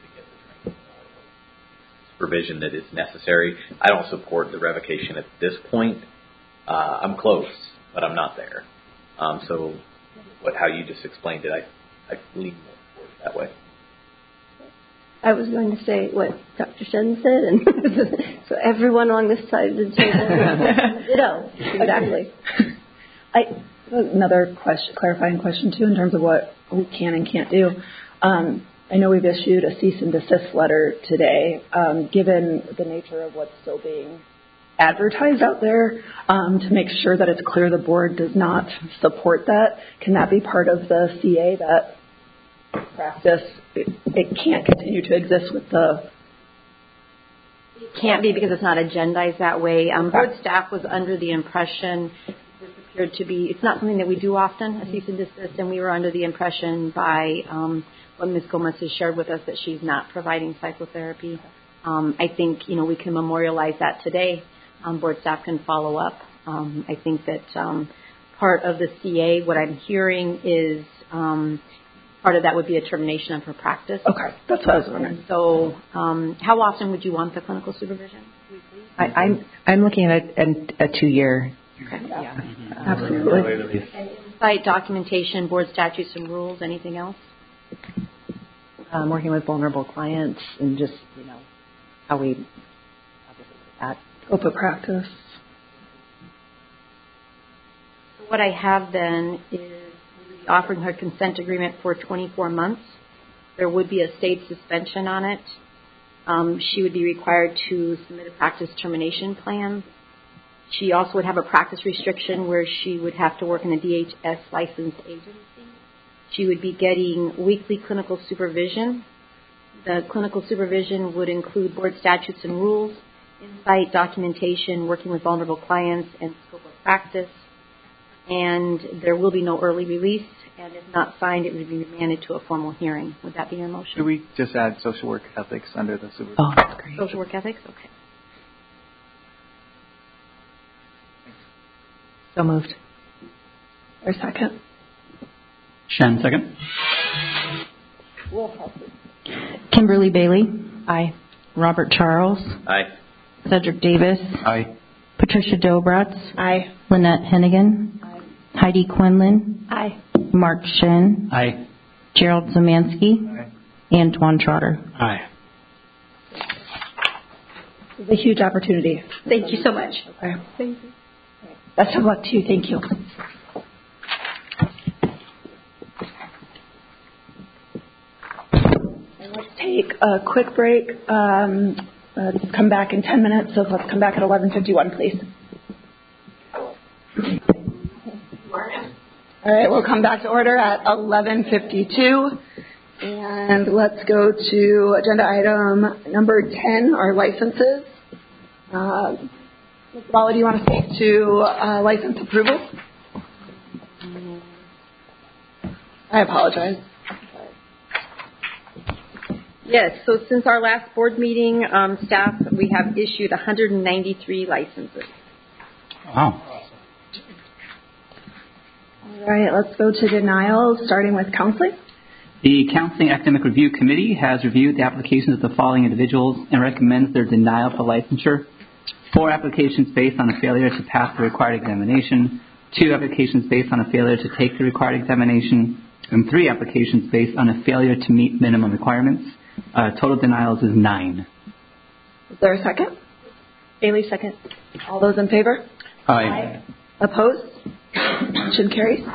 provision that is necessary. I don't support the revocation at this point. Uh, I'm close, but I'm not there. Um, so, what how you just explained it, I I lean more towards that way. I was going to say what Doctor Shen said, and so everyone on this side of the table, you know, exactly. I another question, clarifying question too, in terms of what we can and can't do. Um, I know we've issued a cease and desist letter today, um, given the nature of what's still being advertised out there, um, to make sure that it's clear the board does not support that. Can that be part of the C A, that practice, it, it can't continue to exist with the... It can't be because it's not agendized that way. Um, board staff was under the impression this appeared to be, it's not something that we do often, a cease and desist, and we were under the impression by... Um, what Miz Gomez has shared with us that she's not providing psychotherapy. Um, I think, you know, we can memorialize that today. Um, board staff can follow up. Um, I think that um, part of the C A, what I'm hearing is um, part of that would be a termination of her practice. Okay, that's what I was wondering. So um, how often would you want the clinical supervision? I, I'm I'm looking at a, a two-year. Okay. Yeah, mm-hmm. Absolutely. And insight, documentation, board statutes and rules, anything else? Um, working with vulnerable clients and just, you know, how we at scope of practice. So what I have then is we'll be offering her consent agreement for twenty-four months. There would be a state suspension on it. Um, she would be required to submit a practice termination plan. She also would have a practice restriction where she would have to work in a D H S licensed agency. She would be getting weekly clinical supervision. The clinical supervision would include board statutes and rules, insight, documentation, working with vulnerable clients, and scope of practice. And there will be no early release, and if not signed, it would be remanded to a formal hearing. Would that be your motion? Should we just add social work ethics under the supervision? Oh, that's great. Social work ethics? Okay. So moved. Or a second? Shen, second. Roll call, please. Kimberly Bailey. Aye. Robert Charles. Aye. Cedric Davis. Aye. Patricia Dobratz. Aye. Lynette Hennigan. Aye. Heidi Quinlan. Aye. Mark Shen. Aye. Gerald Zamansky. Aye. And Dwan Trotter. Aye. This is a huge opportunity. Thank you so much. Okay. Thank you. Best of luck to you. Thank you. And let's take a quick break. Um, let's come back in ten minutes. So let's come back at eleven fifty-one, please. All right, we'll come back to order at eleven fifty-two. And let's go to agenda item number ten, our licenses. Uh, Miz Bala, do you want to speak to uh, license approval? I apologize. Yes, so since our last board meeting, um, staff, we have issued one hundred ninety-three licenses. Wow. All right, let's go to denials, starting with counseling. The Counseling Academic Review Committee has reviewed the applications of the following individuals and recommends their denial of licensure. Four applications based on a failure to pass the required examination, two applications based on a failure to take the required examination, and three applications based on a failure to meet minimum requirements. Uh, total denials is nine. Is there a second? Bailey, second. All those in favor? Aye. Aye. Opposed? Motion carries.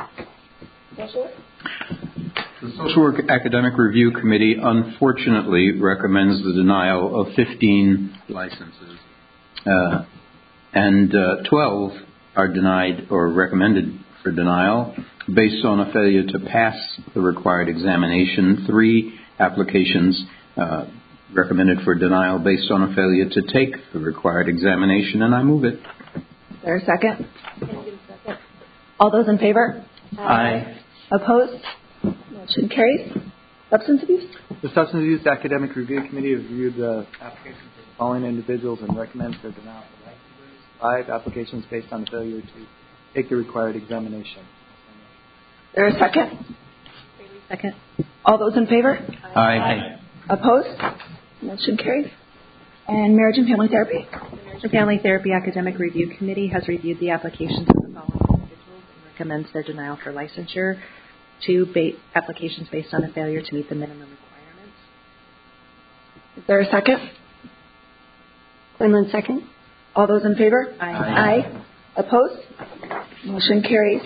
The Social Work Academic Review Committee unfortunately recommends the denial of fifteen licenses, uh, and uh, twelve are denied or recommended for denial based on a failure to pass the required examination. Three applications uh, recommended for denial based on a failure to take the required examination, and I move it. Is there a second? All those in favor? Aye. Opposed? Motion carries. Substance abuse? The Substance Abuse Academic Review Committee reviewed the applications of the following individuals and recommends their denial of licenses. Five applications based on the failure to take the required examination. Is there a second? Bailey, second. All those in favor? Aye. Opposed? Motion carries. And marriage and family therapy? The Family Therapy Academic Review Committee has reviewed the applications of the following individuals and recommends their denial for licensure. Two ba- applications based on a failure to meet the minimum requirements. Is there a second? Quinlan, second. All those in favor? Aye. Aye. Opposed? Motion carries.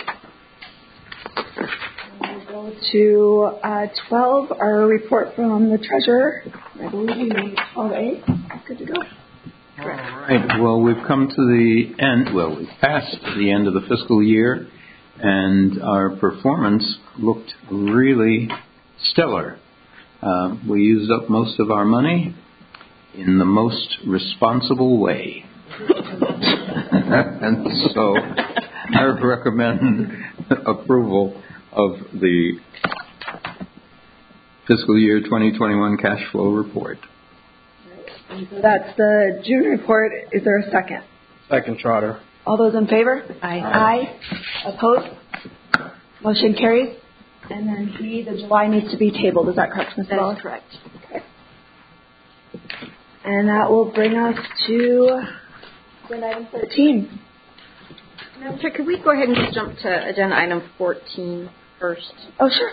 And we go to uh, twelve, our report from the treasurer. I believe we made twelve A. Good to go. All right. Well, we've come to the end. Well, we've passed the end of the fiscal year, and our performance looked really stellar. Uh, we used up most of our money in the most responsible way. And so I recommend approval of the fiscal year twenty twenty-one cash flow report. And so that's the June report. Is there a second? Second, Trotter. All those in favor? Aye. Aye. Opposed? Motion carries. And then B, the July needs to be tabled. Is that correct, Miz That Wallace? is correct. Okay. And that will bring us to agenda item thirteen. Madam Chair, could we go ahead and just jump to agenda item fourteen first? Oh, sure.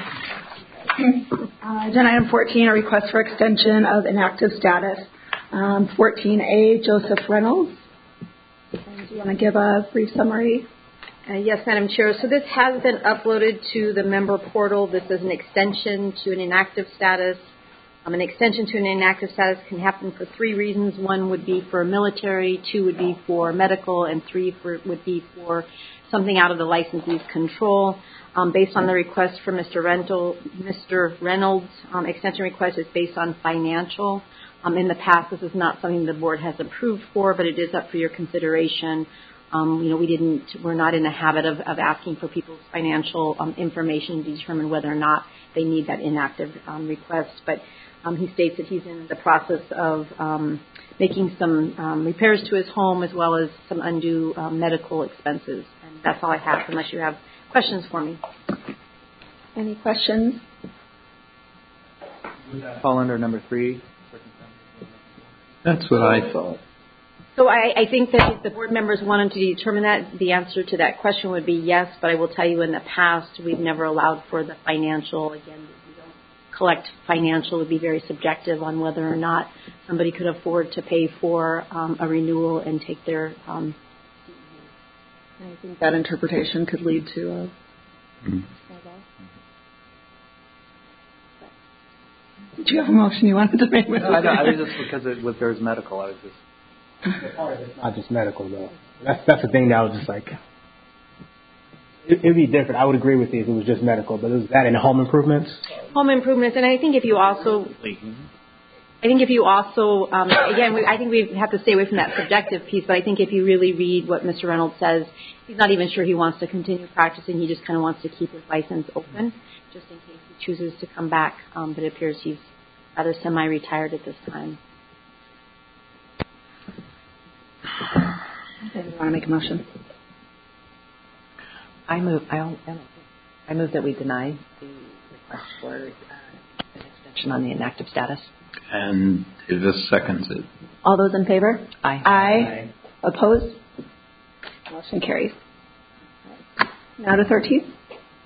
Uh, agenda item fourteen, a request for extension of inactive status. Um, fourteen A, Joseph Reynolds. And do you want to give a brief summary? Uh, yes, Madam Chair. So this has been uploaded to the member portal. This is an extension to an inactive status. Um, an extension to an inactive status can happen for three reasons. One would be for military, two would be for medical, and three for, would be for something out of the licensee's control. Um, based on the request from Mister Rental, Mister Reynolds, um, extension request is based on financial. Um, in the past, this is not something the board has approved for, but it is up for your consideration. Um, you know, we didn't, we're not in the habit of, of asking for people's financial um, information to determine whether or not they need that inactive um, request. But um, he states that he's in the process of um, making some um, repairs to his home as well as some undue um, medical expenses. And that's all I have, unless you have questions for me. Any questions? Would that fall under number three? That's what I thought. So I, I think that if the board members wanted to determine that, the answer to that question would be yes, but I will tell you in the past we've never allowed for the financial. Again, we don't collect financial. It would be very subjective on whether or not somebody could afford to pay for um, a renewal and take their um, I think that interpretation could lead to a mm-hmm. Did you have a motion you wanted to make? No, I, I was just because it was there was medical. I was just. It's not just medical though. That's that's the thing that I was just like. It, it'd be different. I would agree with you if it was just medical, but it was that in home improvements. Home improvements, and I think if you also, I think if you also, um, again, we, I think we have to stay away from that subjective piece. But I think if you really read what Mister Reynolds says, he's not even sure he wants to continue practicing. He just kind of wants to keep his license open, just in case he chooses to come back. Um, but it appears he's rather semi-retired at this time. Okay, do you want to make a motion? I move. I don't. I, don't I move that we deny the request for uh, an extension on the inactive status. And Davis seconds it. All those in favor? Aye. Aye. Aye. Opposed? Motion carries. Now to thirteen.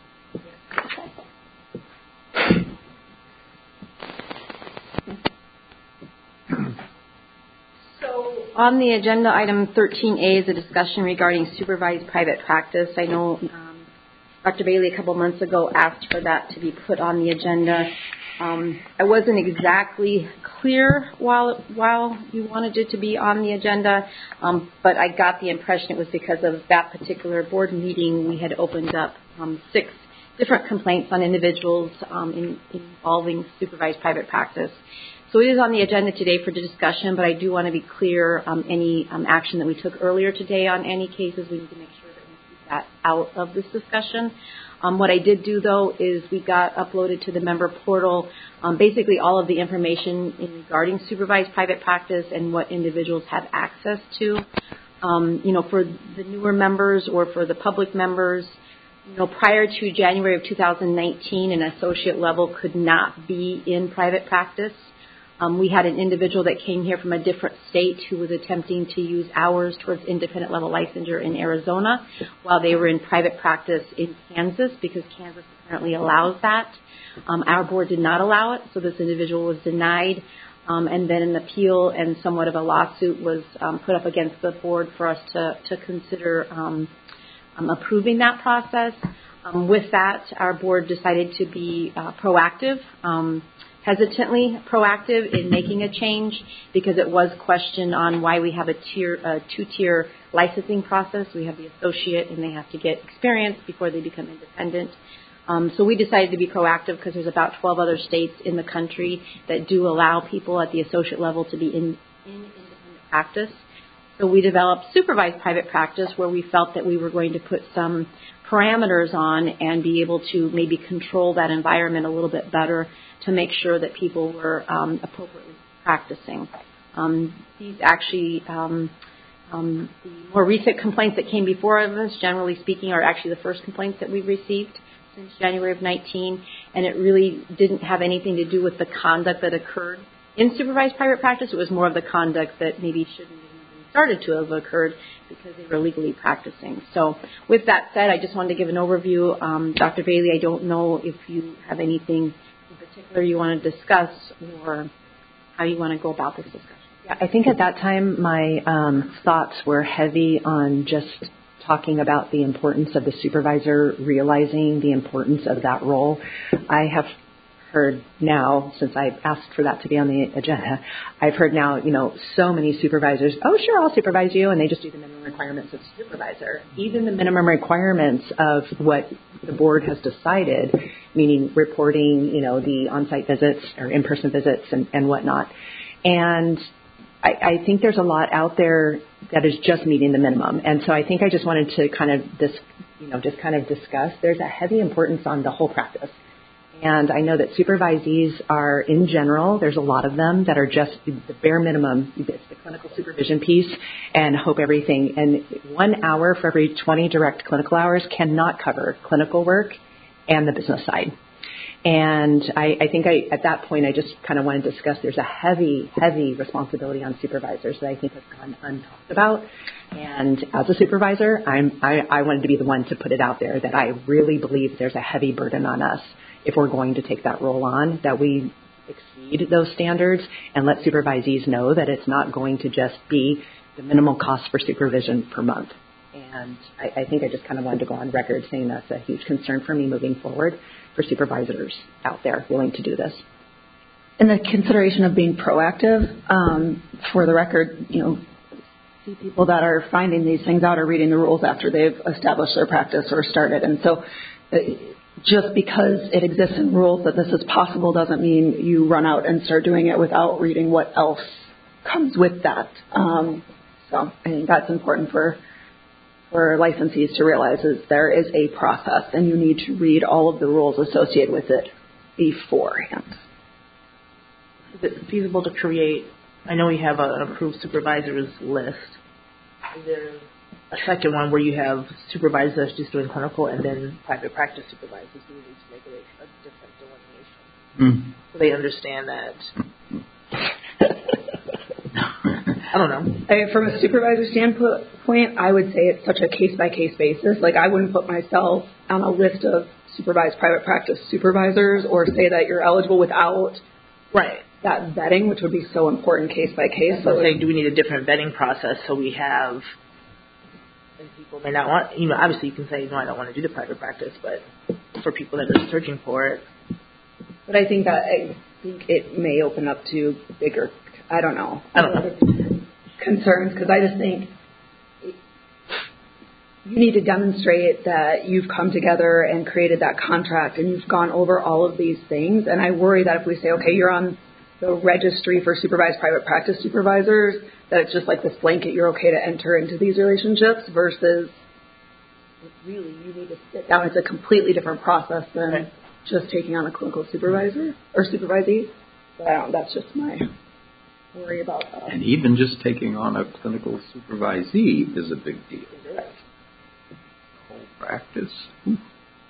On the agenda, item thirteen A is a discussion regarding supervised private practice. I know um, Doctor Bailey a couple months ago asked for that to be put on the agenda. Um, I wasn't exactly clear while while you wanted it to be on the agenda, um, but I got the impression it was because of that particular board meeting. We had opened up um, six different complaints on individuals um, in, involving supervised private practice. So it is on the agenda today for discussion, but I do want to be clear, um, any um, action that we took earlier today on any cases, we need to make sure that we keep that out of this discussion. Um, what I did do, though, is we got uploaded to the member portal um, basically all of the information in regarding supervised private practice and what individuals have access to. Um, you know, for the newer members or for the public members, you know, prior to January of two thousand nineteen, an associate level could not be in private practice. Um, we had an individual that came here from a different state who was attempting to use hours towards independent level licensure in Arizona while they were in private practice in Kansas, because Kansas apparently allows that. Um, our board did not allow it, so this individual was denied. Um, and then an appeal and somewhat of a lawsuit was um, put up against the board for us to, to consider um, um, approving that process. Um, with that, our board decided to be uh, proactive. Um, hesitantly proactive in making a change, because it was questioned on why we have a tier, a two-tier licensing process. We have the associate, and they have to get experience before they become independent. Um, so we decided to be proactive because there's about twelve other states in the country that do allow people at the associate level to be in, in independent practice. So we developed supervised private practice, where we felt that we were going to put some parameters on and be able to maybe control that environment a little bit better to make sure that people were um, appropriately practicing. Um, these actually, um, um, the more recent complaints that came before us, generally speaking, are actually the first complaints that we've received since January of nineteen, and it really didn't have anything to do with the conduct that occurred in supervised private practice. It was more of the conduct that maybe shouldn't have even started to have occurred because they were legally practicing. So with that said, I just wanted to give an overview. Um, Doctor Bailey, I don't know if you have anything in particular you want to discuss or how you want to go about this discussion. Yeah, I think at that time my um, thoughts were heavy on just talking about the importance of the supervisor realizing the importance of that role. I have heard now, since I've asked for that to be on the agenda, I've heard now, you know, so many supervisors, oh, sure, I'll supervise you, and they just do the minimum requirements of supervisor. Even the minimum requirements of what the board has decided, meaning reporting, you know, the on-site visits or in-person visits and, and whatnot. And I, I think there's a lot out there that is just meeting the minimum. And so I think I just wanted to kind of this, you know, just kind of discuss. There's a heavy importance on the whole practice. And I know that supervisees are, in general, there's a lot of them that are just the bare minimum. It's the clinical supervision piece and hope everything. And one hour for every twenty direct clinical hours cannot cover clinical work and the business side. And I, I think I, at that point, I just kind of want to discuss there's a heavy, heavy responsibility on supervisors that I think has gone untalked about. And as a supervisor, I'm, I, I wanted to be the one to put it out there that I really believe there's a heavy burden on us if we're going to take that role on, that we exceed those standards and let supervisees know that it's not going to just be the minimal cost for supervision per month. And I, I think I just kind of wanted to go on record saying that's a huge concern for me moving forward for supervisors out there willing to do this. In the consideration of being proactive, um, for the record, you know, see people that are finding these things out or reading the rules after they've established their practice or started. And so uh, just because it exists in rules that this is possible doesn't mean you run out and start doing it without reading what else comes with that. Um, so I think that's important for for licensees to realize is there is a process and you need to read all of the rules associated with it beforehand. Is it feasible to create, I know we have an approved supervisors list. Is there a second one where you have supervisors just doing clinical and then private practice supervisors who need to make a, a different delineation? Mm. So they understand that. I don't know. I, from a supervisor standpoint, I would say it's such a case-by-case basis. Like, I wouldn't put myself on a list of supervised private practice supervisors or say that you're eligible without right that vetting, which would be so important case-by-case. So say, do we need a different vetting process so we have, and people may not want, you know, obviously you can say, no, I don't want to do the private practice, but for people that are searching for it. But I think that, I think it may open up to bigger, I don't know. I don't know. Concerns, because I just think you need to demonstrate that you've come together and created that contract and you've gone over all of these things. And I worry that if we say, okay, you're on the registry for supervised private practice supervisors, that it's just like this blanket, you're okay to enter into these relationships versus really you need to sit down. It's a completely different process than right. just taking on a clinical supervisor or supervisee. But I don't, that's just my worry about that. And even just taking on a clinical supervisee is a big deal. Right. Whole practice. Ooh.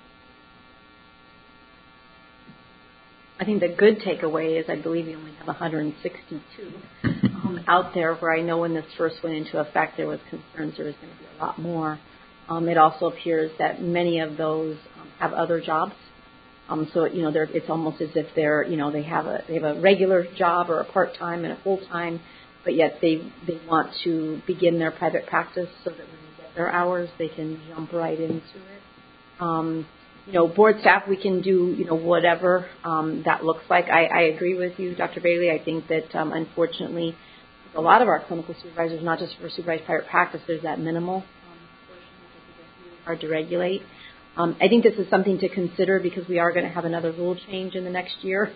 I think the good takeaway is I believe you only have one hundred sixty-two um, out there, where I know when this first went into effect there was concerns there was going to be a lot more. Um, it also appears that many of those um, have other jobs. Um, so, you know, they're, it's almost as if they're, you know, they have a they have a regular job or a part-time and a full-time, but yet they, they want to begin their private practice so that when they get their hours, they can jump right into it. Um, you know, board staff, we can do, you know, whatever um, that looks like. I, I agree with you, Doctor Bailey. I think that, um, unfortunately, a lot of our clinical supervisors, not just for supervised private practice, there's that minimal um, portion which is really hard to regulate. Um, I think this is something to consider because we are going to have another rule change in the next year.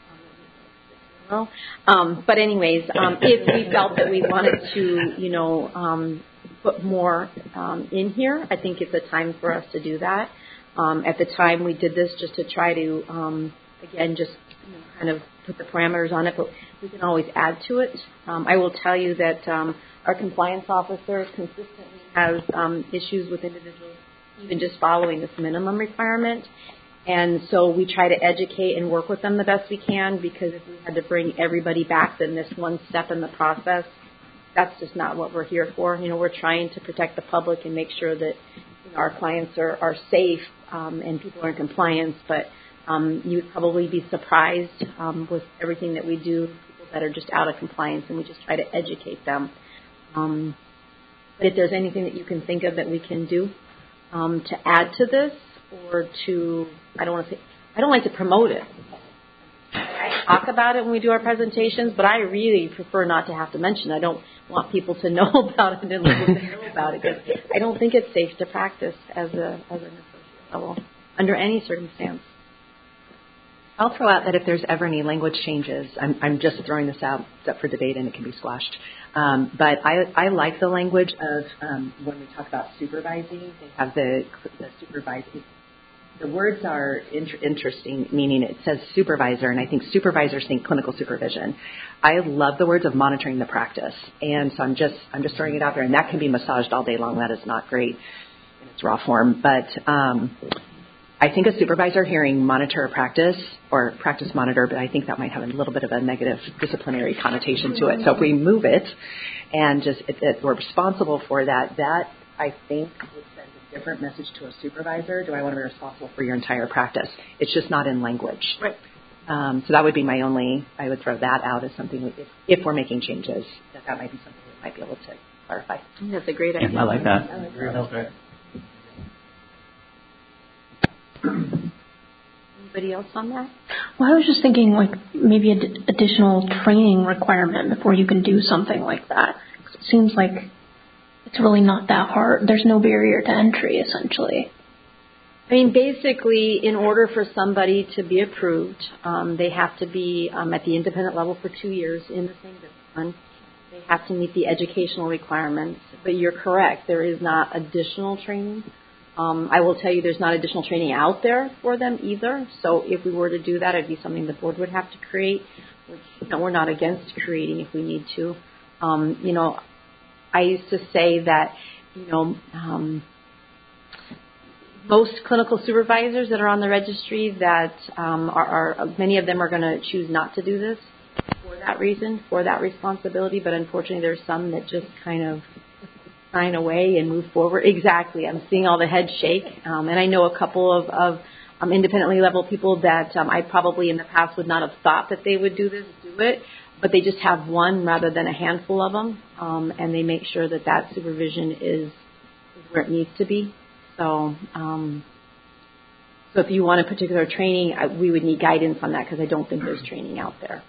Um, um, but anyways, um, if we felt that we wanted to, you know, um, put more um, in here, I think it's a time for us to do that. Um, at the time we did this just to try to, um, again, just you know, kind of put the parameters on it, but we can always add to it. Um, I will tell you that um, our compliance officer consistently has um, issues with individuals even just following this minimum requirement. And so we try to educate and work with them the best we can, because if we had to bring everybody back, then this one step in the process, that's just not what we're here for. You know, we're trying to protect the public and make sure that you know, our clients are, are safe um, and people are in compliance. But um, you would probably be surprised um, with everything that we do, people that are just out of compliance, and we just try to educate them. Um, but if there's anything that you can think of that we can do, Um, to add to this or to, I don't want to say, I don't like to promote it. I talk about it when we do our presentations, but I really prefer not to have to mention it. I don't want people to know about it and let them know about it, because I don't think it's safe to practice as a as an associate level under any circumstance. I'll throw out that if there's ever any language changes, I'm, I'm just throwing this out, it's up for debate and it can be squashed. Um, but I, I like the language of um, when we talk about supervising, they have the, the supervising. The words are inter- interesting, meaning it says supervisor, and I think supervisors think clinical supervision. I love the words of monitoring the practice, and so I'm just I'm just throwing it out there, and that can be massaged all day long. That is not great in its raw form, but um, I think a supervisor hearing monitor a practice or practice monitor, but I think that might have a little bit of a negative disciplinary connotation to it. So if we move it and just if, if we're responsible for that, that I think would send a different message to a supervisor. Do I want to be responsible for your entire practice? It's just not in language. Right. Um, so that would be my only, I would throw that out as something, if, if we're making changes, that that might be something we might be able to clarify. That's a great idea. Yeah, I like that. I like that. that. Okay. Anybody else on that? Well, I was just thinking like maybe an d- additional training requirement before you can do something like that. It seems like it's really not that hard. There's no barrier to entry, essentially. I mean, basically, in order for somebody to be approved, um, they have to be um, at the independent level for two years in the same discipline. They have to meet the educational requirements. But you're correct, there is not additional training. Um, I will tell you there's not additional training out there for them either. So if we were to do that, it'd be something the board would have to create, which you know, we're not against creating if we need to. Um, you know, I used to say that, you know, um, most clinical supervisors that are on the registry that um, are, are, many of them are going to choose not to do this for that reason, for that responsibility. But unfortunately, there's some that just kind of sign away and move forward. Exactly. I'm seeing all the heads shake. Um, and I know a couple of, of um, independently level people that um, I probably in the past would not have thought that they would do this, do it. But they just have one rather than a handful of them. Um, and they make sure that that supervision is, is where it needs to be. So, um, so if you want a particular training, I, we would need guidance on that because I don't think there's training out there.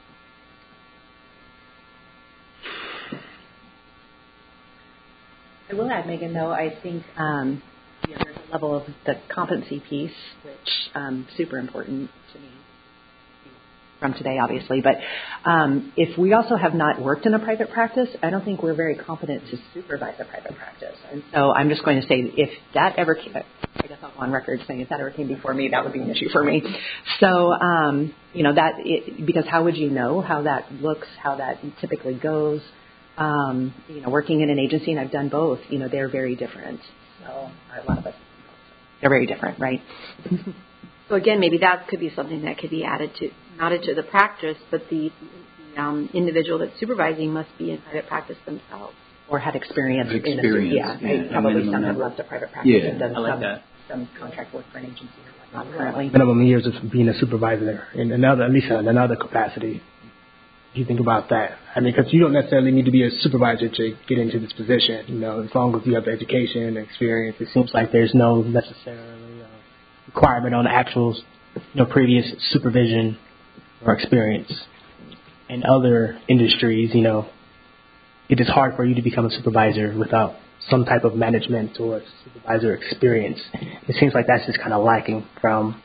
I will add, Megan, though, I think um, you know, there's a level of the competency piece, which um, super important to me from today, obviously. But um, if we also have not worked in a private practice, I don't think we're very competent to supervise a private practice. And so I'm just going to say if that ever came, I guess I'll go on record saying if that ever came before me, that would be an issue for me. So, um, you know, that it, because how would you know how that looks, how that typically goes? Um, you know, working in an agency, and I've done both, you know, they're very different. So a lot of us, they're very different, right? So again, maybe that could be something that could be added to, not into the practice, but the, the um, individual that's supervising must be in private practice themselves. Or had experience. Experience. In a, yeah, yeah. probably some have left a private practice Yeah, and done I like some, that. some contract work for an agency or whatnot currently. Minimum years of being a supervisor in another, at least in another capacity. You think about that. I mean, because you don't necessarily need to be a supervisor to get into this position. You know, as long as you have the education and experience, it seems like there's no necessarily uh, requirement on the actual, you know, previous supervision or experience. In other industries, you know, it is hard for you to become a supervisor without some type of management or supervisor experience. It seems like that's just kind of lacking from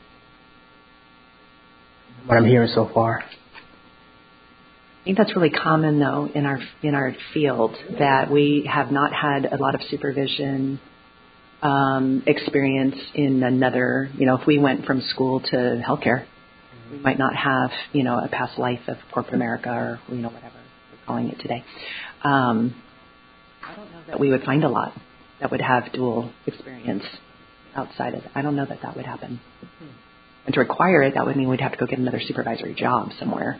what I'm hearing so far. I think that's really common, though, in our in our field, that we have not had a lot of supervision um, experience in another, you know, if we went from school to healthcare, we might not have, you know, a past life of corporate America or, you know, whatever we're calling it today. Um, I don't know that we would find a lot that would have dual experience outside of it. I don't know that that would happen. And to require it, that would mean we'd have to go get another supervisory job somewhere.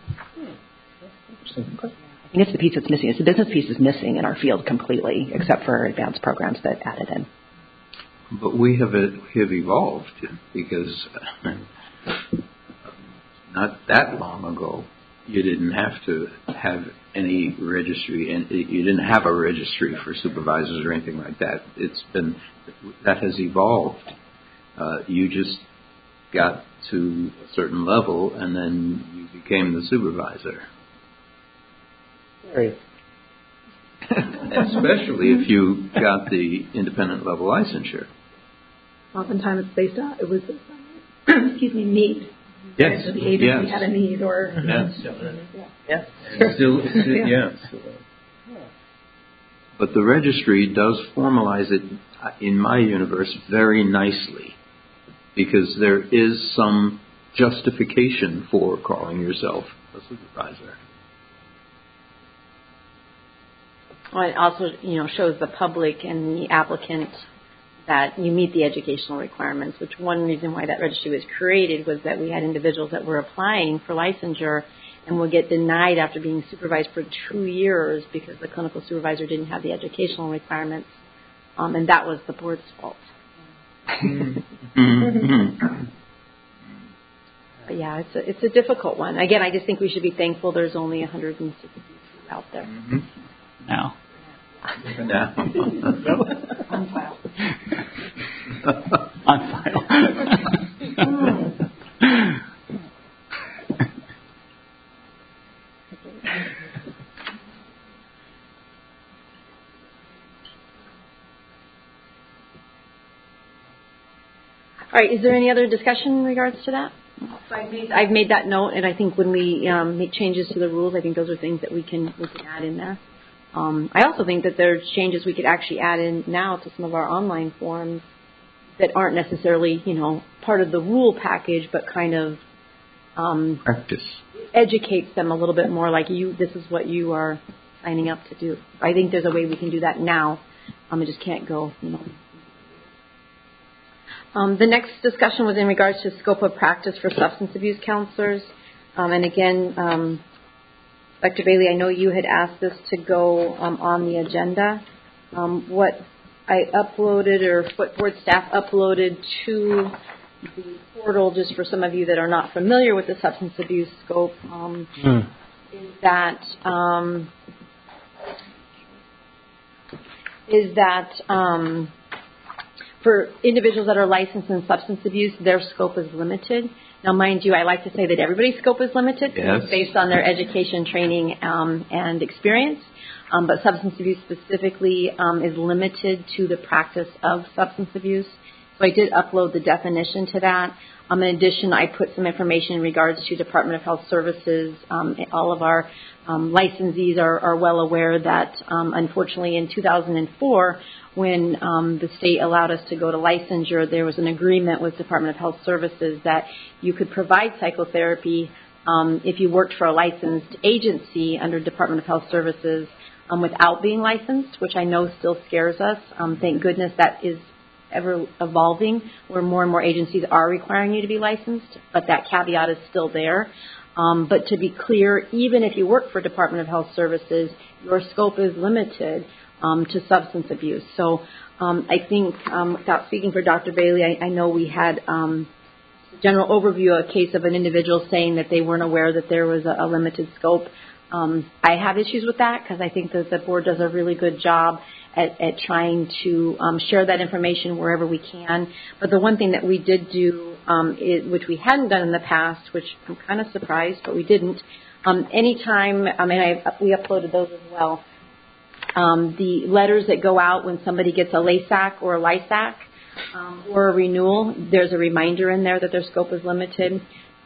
I think it's the piece that's missing. It's the business piece is missing in our field completely, except for advanced programs that added in. But we have we have evolved because not that long ago you didn't have to have any registry, and you didn't have a registry for supervisors or anything like that. It's been that has evolved. Uh, you just got to a certain level, and then you became the supervisor. Right. Especially if you got the independent level licensure. Oftentimes it's based on, it was based on, excuse me, need. Yes. So the agency Yes. had a need or. Yes. Yes. Still, still, yeah. But the registry does formalize it in my universe very nicely, because there is some justification for calling yourself a supervisor. Well, it also, you know, shows the public and the applicant that you meet the educational requirements, which one reason why that registry was created was that we had individuals that were applying for licensure and would get denied after being supervised for two years because the clinical supervisor didn't have the educational requirements, um, and that was the board's fault. Mm-hmm. But yeah, it's a, it's a difficult one. Again, I just think we should be thankful there's only one hundred sixty out there. Mm-hmm. Now. Now. On file. On file. All right, is there any other discussion in regards to that? So I've made, I've made that note, and I think when we um, make changes to the rules, I think those are things that we can we can add in there. Um, I also think that there's changes we could actually add in now to some of our online forms that aren't necessarily, you know, part of the rule package, but kind of um, practice educates them a little bit more. Like you, this is what you are signing up to do. I think there's a way we can do that now. Um, I just can't go, you know. Um, the next discussion was in regards to scope of practice for substance abuse counselors. Um, and again, um, Doctor Bailey, I know you had asked this to go um, on the agenda. Um, what I uploaded, or what board staff uploaded to the portal, just for some of you that are not familiar with the substance abuse scope, um, mm. is that um, is that um, for individuals that are licensed in substance abuse, their scope is limited. Now, mind you, I like to say that everybody's scope is limited yes. based on their education, training, um, and experience. Um, but substance abuse specifically um, is limited to the practice of substance abuse. So I did upload the definition to that. Um, in addition, I put some information in regards to Department of Health Services. Um, all of our um, licensees are, are well aware that, um, unfortunately, in two thousand four, when um, the state allowed us to go to licensure, there was an agreement with Department of Health Services that you could provide psychotherapy um, if you worked for a licensed agency under Department of Health Services um, without being licensed, which I know still scares us. Um, thank goodness that is ever evolving, where more and more agencies are requiring you to be licensed, but that caveat is still there. Um, but to be clear, even if you work for Department of Health Services, your scope is limited um, to substance abuse. So um, I think, um, without speaking for Doctor Bailey, I, I know we had um, a general overview, a case of an individual saying that they weren't aware that there was a, a limited scope. Um, I have issues with that because I think that the board does a really good job at, at trying to um, share that information wherever we can. But the one thing that we did do, um, is, which we hadn't done in the past, which I'm kind of surprised, but we didn't, um, anytime, I mean, I, we uploaded those as well, um, the letters that go out when somebody gets a LASAC or a LISAC um, or a renewal, there's a reminder in there that their scope is limited.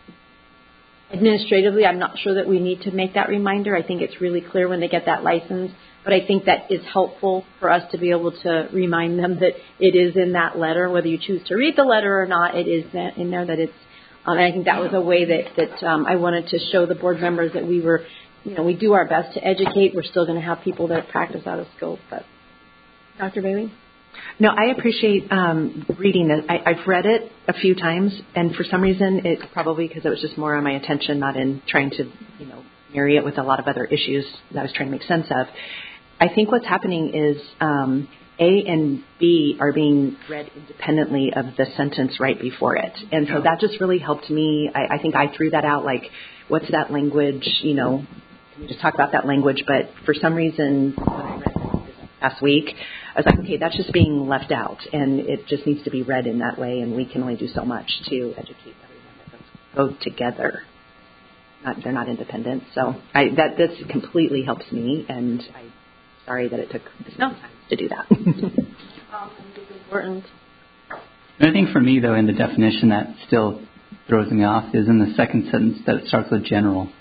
Administratively, I'm not sure that we need to make that reminder. I think it's really clear when they get that license. But I think that is helpful for us to be able to remind them that it is in that letter, whether you choose to read the letter or not, it is in there that it's, um, and I think that was a way that, that um, I wanted to show the board members that we were, you know, we do our best to educate. We're still going to have people that practice out of scope. But Doctor Bailey? No, I appreciate um, reading it. I, I've read it a few times, and for some reason, it's probably because it was just more on my attention, not in trying to, you know, marry it with a lot of other issues that I was trying to make sense of. I think what's happening is um, A and B are being read independently of the sentence right before it. And so that just really helped me. I, I think I threw that out like, what's that language? You know, can we just talk about that language? But for some reason, when I read it this past week, I was like, okay, that's just being left out. And it just needs to be read in that way. And we can only do so much to educate everyone that those go together. Not, they're not independent. So I, that this completely helps me. And I sorry that it took this amount of time to do that. um, it's important. I think for me, though, in the definition that still throws me off is in the second sentence that it starts with general.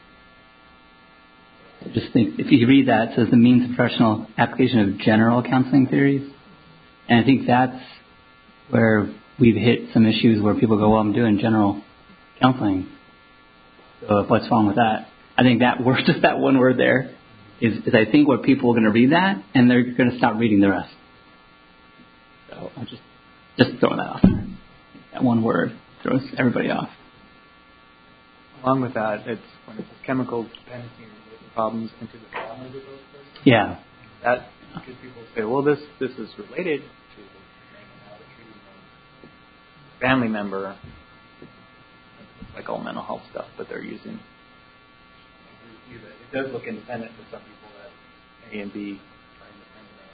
I just think if you read that, it says the means of professional application of general counseling theories. And I think that's where we've hit some issues where people go, well, I'm doing general counseling. So what's wrong with that? I think that word, just that one word there, is, is I think where people are going to read that and they're going to stop reading the rest. So I'm just, just throwing that off there. That one word throws everybody off. Along with that, it's when it's chemical dependency and related problems into the family of those persons. Yeah. That because people say, well, this this is related to the treating a family member, like all mental health stuff, but they're using. It does look independent to some people that A and B are independent.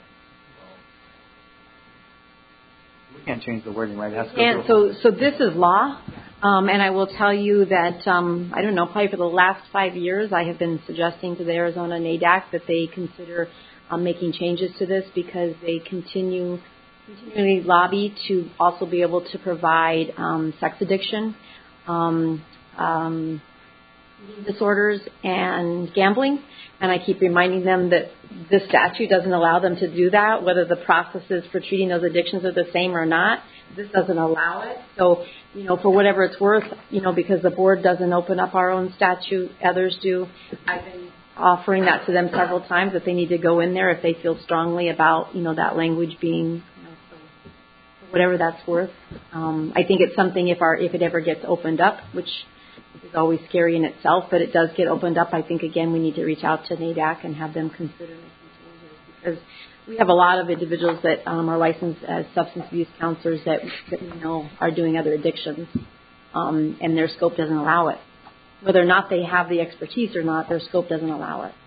So we can't change the wording, right? It has to go and so, so this is law. Um, and I will tell you that, um, I don't know, probably for the last five years, I have been suggesting to the Arizona NADAC that they consider um, making changes to this because they continue continually lobby to also be able to provide um, sex addiction, um, um, eating disorders, and gambling. And I keep reminding them that the statute doesn't allow them to do that, whether the processes for treating those addictions are the same or not. This doesn't allow it. So, you know, for whatever it's worth, you know, because the board doesn't open up our own statute, others do. I've been offering that to them several times that they need to go in there if they feel strongly about, you know, that language being, you know, so for whatever that's worth. Um, I think it's something if our if it ever gets opened up, which is always scary in itself, but it does get opened up. I think again we need to reach out to NADAC and have them consider making changes because we have a lot of individuals that um, are licensed as substance abuse counselors that, that we know are doing other addictions, um, and their scope doesn't allow it. Whether or not they have the expertise or not, their scope doesn't allow it.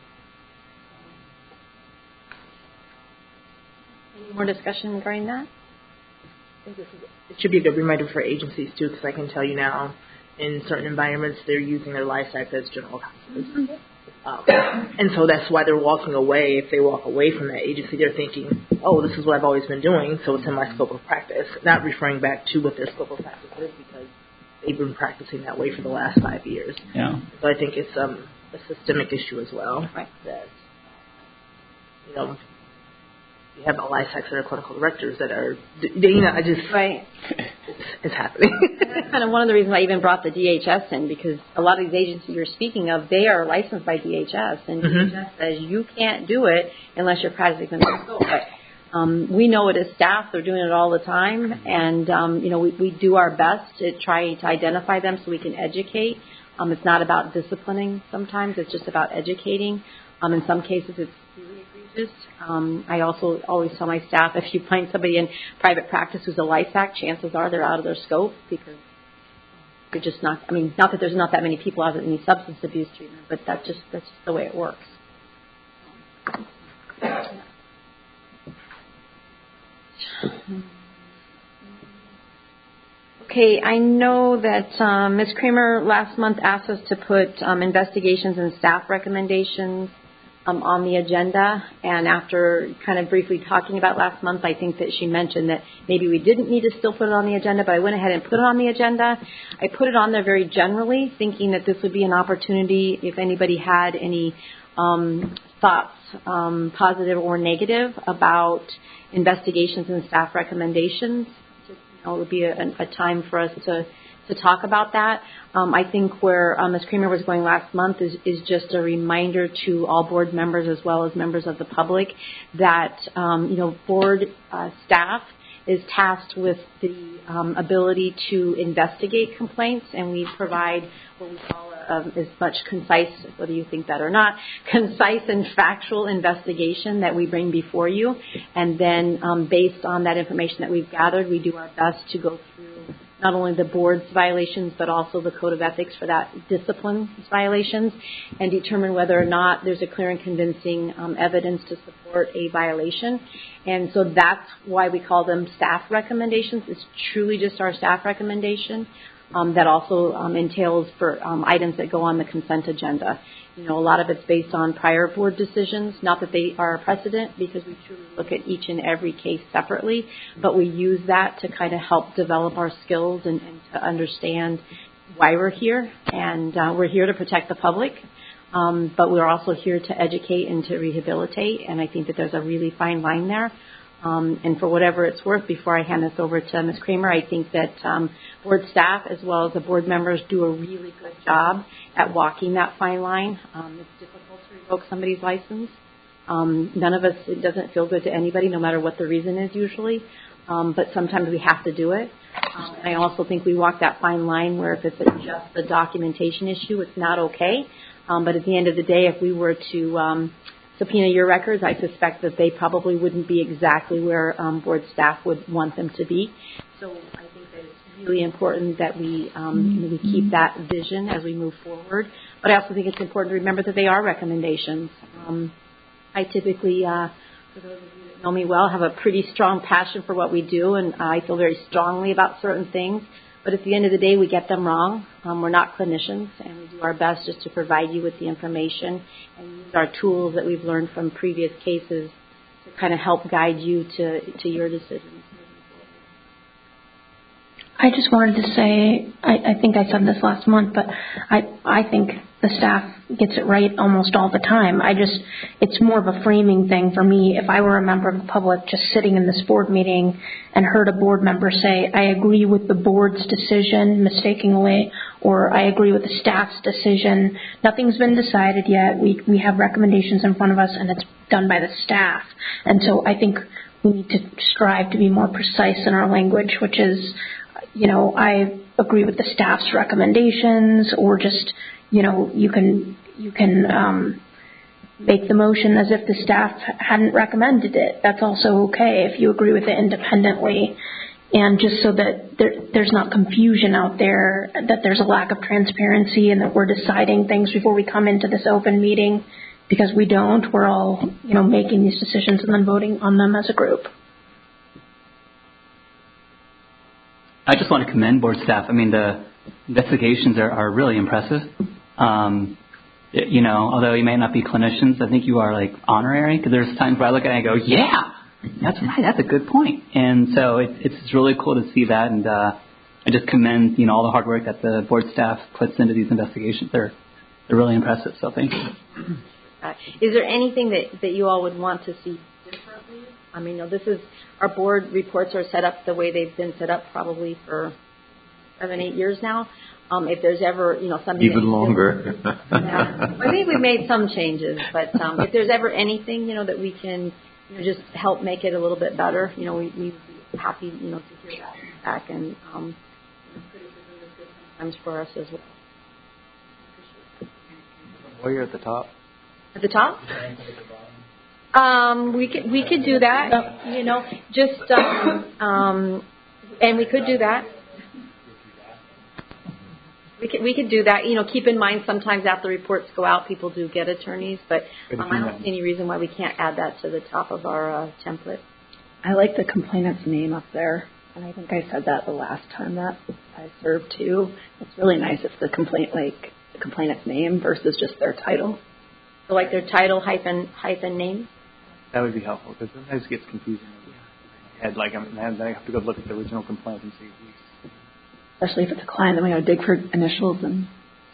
Any more discussion regarding that? I think this is, it should be a good reminder for agencies too, because I can tell you now, in certain environments, they're using their life act as general counselors. Mm-hmm. Um, and so that's why they're walking away. If they walk away from that agency, they're thinking, oh, this is what I've always been doing, so it's in my scope of practice. Not referring back to what their scope of practice is because they've been practicing that way for the last five years. Yeah. So I think it's um, a systemic issue as well. Right. That, you know, you have L I S Cs that are clinical directors that are, you know, I just, right. it's, it's happening. And that's kind of one of the reasons I even brought the D H S in, because a lot of these agencies you're speaking of, they are licensed by D H S, and mm-hmm. D H S says you can't do it unless you're practicing the scope. But um, we know it as staff; they're doing it all the time, and um, you know we, we do our best to try to identify them so we can educate. Um, it's not about disciplining. Sometimes it's just about educating. Um, in some cases, it's really egregious. Um, I also always tell my staff, if you find somebody in private practice who's a L I S A C, chances are they're out of their scope because you're just not. I mean, not that there's not that many people out that need substance abuse treatment, but that's just that's just the way it works. Okay, I know that um, Miz Kramer last month asked us to put um, investigations and staff recommendations um, on the agenda, and after kind of briefly talking about last month, I think that she mentioned that maybe we didn't need to still put it on the agenda, but I went ahead and put it on the agenda. I put it on there very generally, thinking that this would be an opportunity if anybody had any um, thoughts, um, positive or negative, about investigations and staff recommendations. It would be a, a time for us to, to talk about that. Um, I think where um, Miz Kramer was going last month is, is just a reminder to all board members as well as members of the public that, um, you know, board uh, staff is tasked with the um, ability to investigate complaints, and we provide what we call a, um, as much concise, whether you think that or not, concise and factual investigation that we bring before you. And then um, based on that information that we've gathered, we do our best to go through not only the board's violations, but also the code of ethics for that discipline violations, and determine whether or not there's a clear and convincing um, evidence to support a violation. And so that's why we call them staff recommendations. It's truly just our staff recommendation. Um, that also um, entails for um, items that go on the consent agenda. You know, a lot of it's based on prior board decisions, not that they are a precedent, because we truly look at each and every case separately, but we use that to kind of help develop our skills and, and to understand why we're here, and uh, we're here to protect the public, um, but we're also here to educate and to rehabilitate, and I think that there's a really fine line there. Um, and for whatever it's worth, before I hand this over to Miz Kramer, I think that um, board staff as well as the board members do a really good job at walking that fine line. Um, it's difficult to revoke somebody's license. Um, none of us, it doesn't feel good to anybody, no matter what the reason is usually, um, but sometimes we have to do it. Um, I also think we walk that fine line where if it's just a documentation issue, it's not okay. Um, but at the end of the day, if we were to um, subpoena your records, I suspect that they probably wouldn't be exactly where um, board staff would want them to be. So I think that it's really important that we um, you know, we keep that vision as we move forward. But I also think it's important to remember that they are recommendations. Um, I typically, uh, for those of you that know me well, have a pretty strong passion for what we do, and I feel very strongly about certain things. But at the end of the day, we get them wrong. Um, we're not clinicians, and we do our best just to provide you with the information and use our tools that we've learned from previous cases to kind of help guide you to, to your decisions. I just wanted to say, I, I think I said this last month, but I I think the staff gets it right almost all the time. I just, it's more of a framing thing for me. If I were a member of the public just sitting in this board meeting and heard a board member say, I agree with the board's decision mistakenly, or I agree with the staff's decision, nothing's been decided yet. We we have recommendations in front of us, and it's done by the staff. And so I think we need to strive to be more precise in our language, which is, you know, I agree with the staff's recommendations, or just, you know, you can you can um, make the motion as if the staff hadn't recommended it. That's also okay if you agree with it independently, and just so that there, there's not confusion out there, that there's a lack of transparency, and that we're deciding things before we come into this open meeting, because we don't. We're all, you know, making these decisions and then voting on them as a group. I just want to commend board staff. I mean, the investigations are, are really impressive. Um, you know, although you may not be clinicians, I think you are like honorary, because there's times where I look at it and I go, yeah, that's right, that's a good point. And so it, it's really cool to see that, and uh, I just commend, you know, all the hard work that the board staff puts into these investigations. They're they're really impressive, so thank you. Uh, is there anything that, that you all would want to see differently? I mean, you know, this is, our board reports are set up the way they've been set up probably for seven, eight years now. Um, if there's ever, you know, something even longer. Yeah. I think we've made some changes, but um, if there's ever anything, you know, that we can, you know, just help make it a little bit better, you know, we, we'd be happy, you know, to hear that back, and um, criticism is good sometimes for us as well. While you're at the top. At the top? Um, we could we could do that, you know, just um, um, and we could do that. We could we could do that. You know, keep in mind sometimes after reports go out, people do get attorneys, but um, I don't see any reason why we can't add that to the top of our uh, template. I like the complainant's name up there, and I think I said that the last time that I served too. It's really nice if the complaint like the complainant's name versus just their title. So like their title hyphen hyphen name. That would be helpful, because sometimes it gets confusing. And like, I mean, then I have to go look at the original complaint and see. Especially if it's a client, then we got to dig for initials and.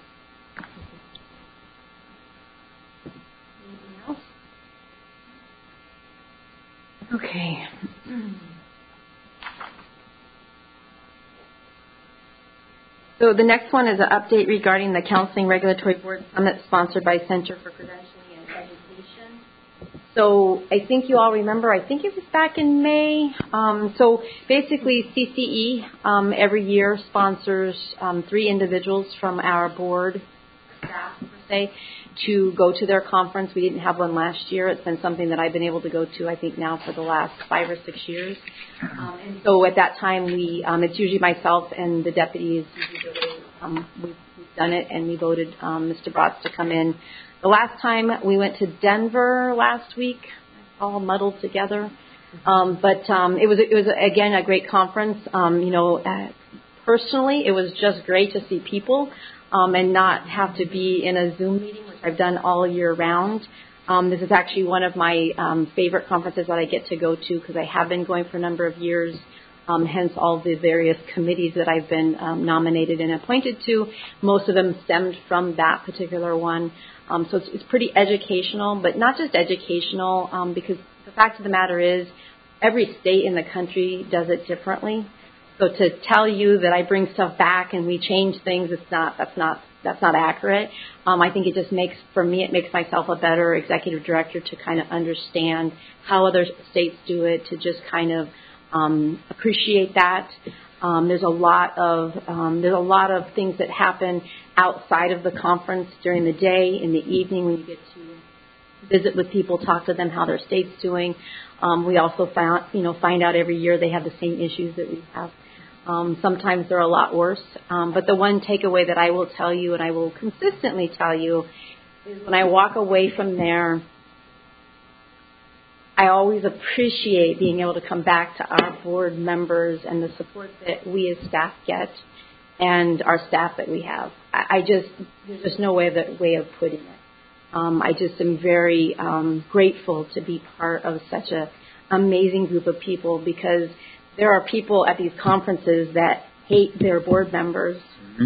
Anything else? Okay. So the next one is an update regarding the Counseling Regulatory Board Summit sponsored by Center for Credentialing and Education. So I think you all remember, I think it was back in May. Um, so basically C C E um, every year sponsors um, three individuals from our board staff, per se, to go to their conference. We didn't have one last year. It's been something that I've been able to go to, I think, now for the last five or six years. Um, and so at that time, we um, it's usually myself and the deputies. Um, we've, we've done it, and we voted um, Mister Bratz to come in. The last time we went to Denver last week, all muddled together. Um, but um, it was it was again a great conference. Um, you know, uh, personally, it was just great to see people um, and not have to be in a Zoom meeting, which I've done all year round. Um, this is actually one of my um, favorite conferences that I get to go to, because I have been going for a number of years. um, hence all the various committees that I've been um, nominated and appointed to. Most of them stemmed from that particular one. Um, so it's, it's pretty educational, but not just educational, um, because the fact of the matter is every state in the country does it differently. So to tell you that I bring stuff back and we change things, it's not, that's not, that's not accurate. Um, I think it just makes, for me, it makes myself a better executive director to kind of understand how other states do it, to just kind of um, appreciate that. Um, there's a lot of um, there's a lot of things that happen outside of the conference during the day, in the evening when you get to visit with people, talk to them how their state's doing. Um, we also found, you know, find out every year they have the same issues that we have. Um, sometimes they're a lot worse. Um, but the one takeaway that I will tell you, and I will consistently tell you, is when I walk away from there, I always appreciate being able to come back to our board members and the support that we as staff get and our staff that we have. I, I just, there's just no way, that way of putting it. Um, I just am very um, grateful to be part of such an amazing group of people, because there are people at these conferences that hate their board members.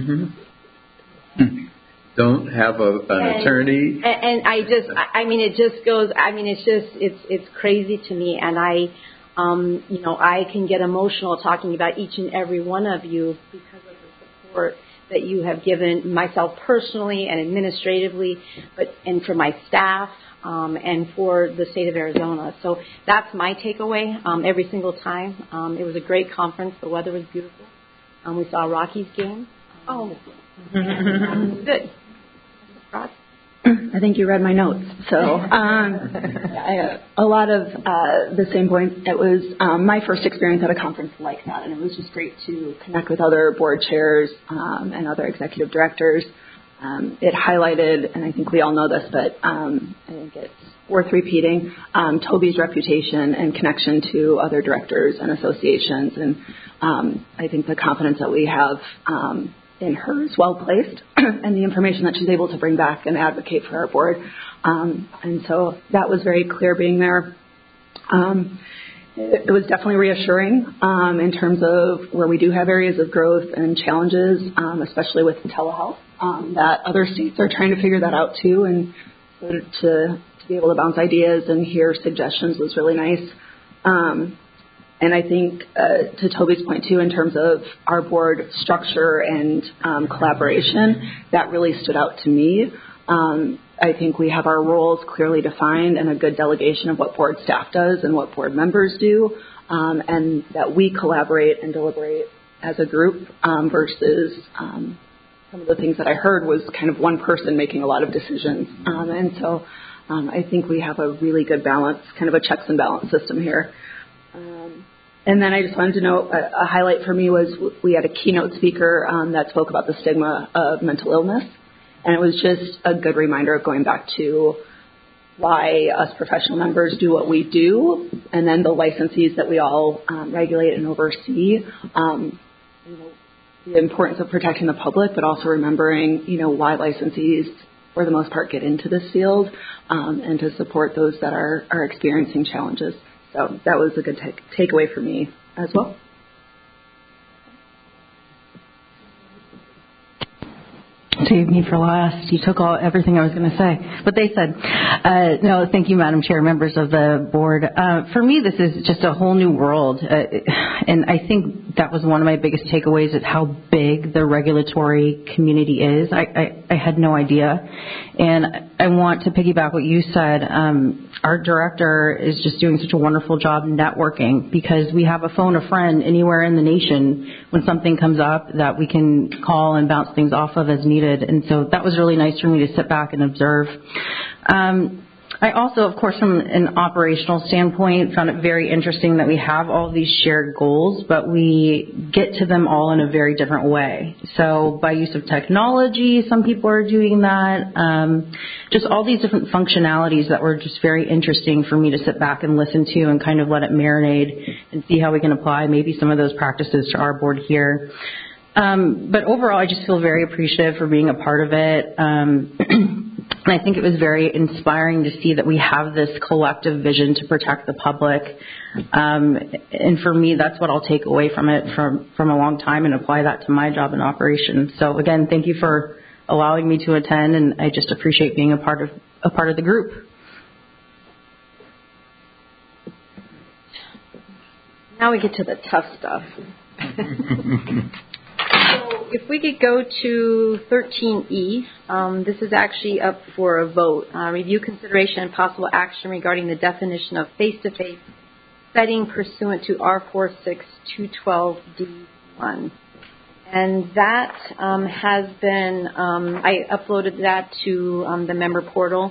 Mm-hmm. Don't have a, an and, attorney. And, and I just, I mean, it just goes, I mean, it's just, it's it's crazy to me. And I, um, you know, I can get emotional talking about each and every one of you because of the support that you have given myself personally and administratively, but and for my staff um, and for the state of Arizona. So that's my takeaway um, every single time. Um, it was a great conference. The weather was beautiful. Um, we saw a Rockies game. Um, oh, it was good. Rod? I think you read my notes. So um, I, a lot of uh, the same points. It was um, my first experience at a conference like that, and it was just great to connect with other board chairs um, and other executive directors. Um, it highlighted, and I think we all know this, but um, I think it's worth repeating, um, Toby's reputation and connection to other directors and associations. And um, I think the confidence that we have um, in her is well placed, and the information that she's able to bring back and advocate for our board. Um, and so that was very clear being there. Um, it, it was definitely reassuring um, in terms of where we do have areas of growth and challenges, um, especially with telehealth, um, that other states are trying to figure that out too. And so to, to be able to bounce ideas and hear suggestions was really nice. Um, And I think, uh, to Toby's point, too, in terms of our board structure and um, collaboration, that really stood out to me. Um, I think we have our roles clearly defined and a good delegation of what board staff does and what board members do, um, and that we collaborate and deliberate as a group um, versus um, some of the things that I heard was kind of one person making a lot of decisions. Um, and so um, I think we have a really good balance, kind of a checks and balance system here. Um, and then I just wanted to note a, a highlight for me was we had a keynote speaker um, that spoke about the stigma of mental illness. And it was just a good reminder of going back to why us professional members do what we do, and then the licensees that we all um, regulate and oversee. Um, you know, the importance of protecting the public, but also remembering, you know, why licensees, for the most part, get into this field, um, and to support those that are, are experiencing challenges. So that was a good take, takeaway for me as well. Saved me for last. You took all everything I was going to say. But they said, uh, no, thank you, Madam Chair, members of the board. Uh, for me, this is just a whole new world. Uh, and I think that was one of my biggest takeaways is how big the regulatory community is. I, I, I had no idea. And I want to piggyback what you said. Um, our director is just doing such a wonderful job networking because we have a phone a friend anywhere in the nation when something comes up that we can call and bounce things off of as needed. And so that was really nice for me to sit back and observe. Um, I also, of course, from an operational standpoint, found it very interesting that we have all these shared goals, but we get to them all in a very different way. So by use of technology, some people are doing that. Um, just all these different functionalities that were just very interesting for me to sit back and listen to and kind of let it marinate and see how we can apply maybe some of those practices to our board here. Um, but overall, I just feel very appreciative for being a part of it. Um, And I think it was very inspiring to see that we have this collective vision to protect the public. Um, and for me, that's what I'll take away from it from, from a long time and apply that to my job in operations. So again, thank you for allowing me to attend, and I just appreciate being a part of a part of the group. Now we get to the tough stuff. So if we could go to thirteen E, um, this is actually up for a vote. Uh, review, consideration, and possible action regarding the definition of face-to-face setting pursuant to R forty-six two twelve D one. And that um, has been, um, I uploaded that to um, the member portal.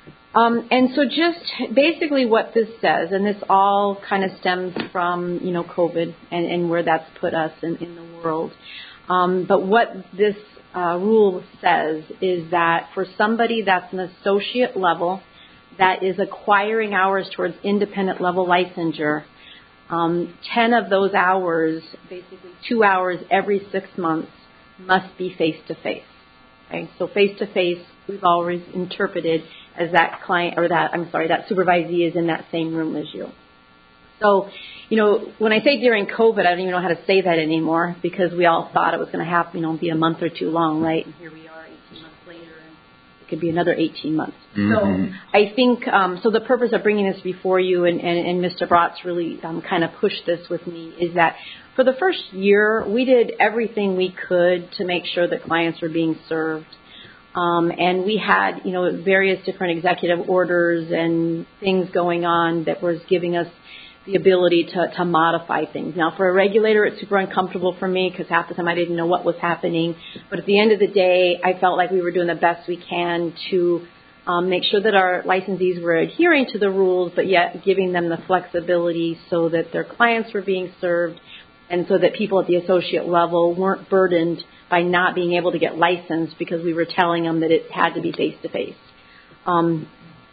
Um, and so just basically what this says, and this all kind of stems from, you know, COVID and, and where that's put us in, in the world. Um, but what this uh, rule says is that for somebody that's an associate level that is acquiring hours towards independent level licensure, um, ten of those hours, basically two hours every six months, must be face-to-face. Okay? So face-to-face, we've always interpreted as that client, or that, I'm sorry, that supervisee is in that same room as you. So, you know, when I say during COVID, I don't even know how to say that anymore because we all thought it was going to happen, you know, be a month or two long, right? And here we are eighteen months later, and it could be another eighteen months. Mm-hmm. So I think, um, so the purpose of bringing this before you, and, and, and Mister Bratz really um, kind of pushed this with me, is that for the first year, we did everything we could to make sure that clients were being served. Um, and we had, you know, various different executive orders and things going on that was giving us the ability to, to modify things. Now, for a regulator, it's super uncomfortable for me because half the time I didn't know what was happening. But at the end of the day, I felt like we were doing the best we can to um, make sure that our licensees were adhering to the rules, but yet giving them the flexibility so that their clients were being served and so that people at the associate level weren't burdened by not being able to get licensed because we were telling them that it had to be face-to-face. Um,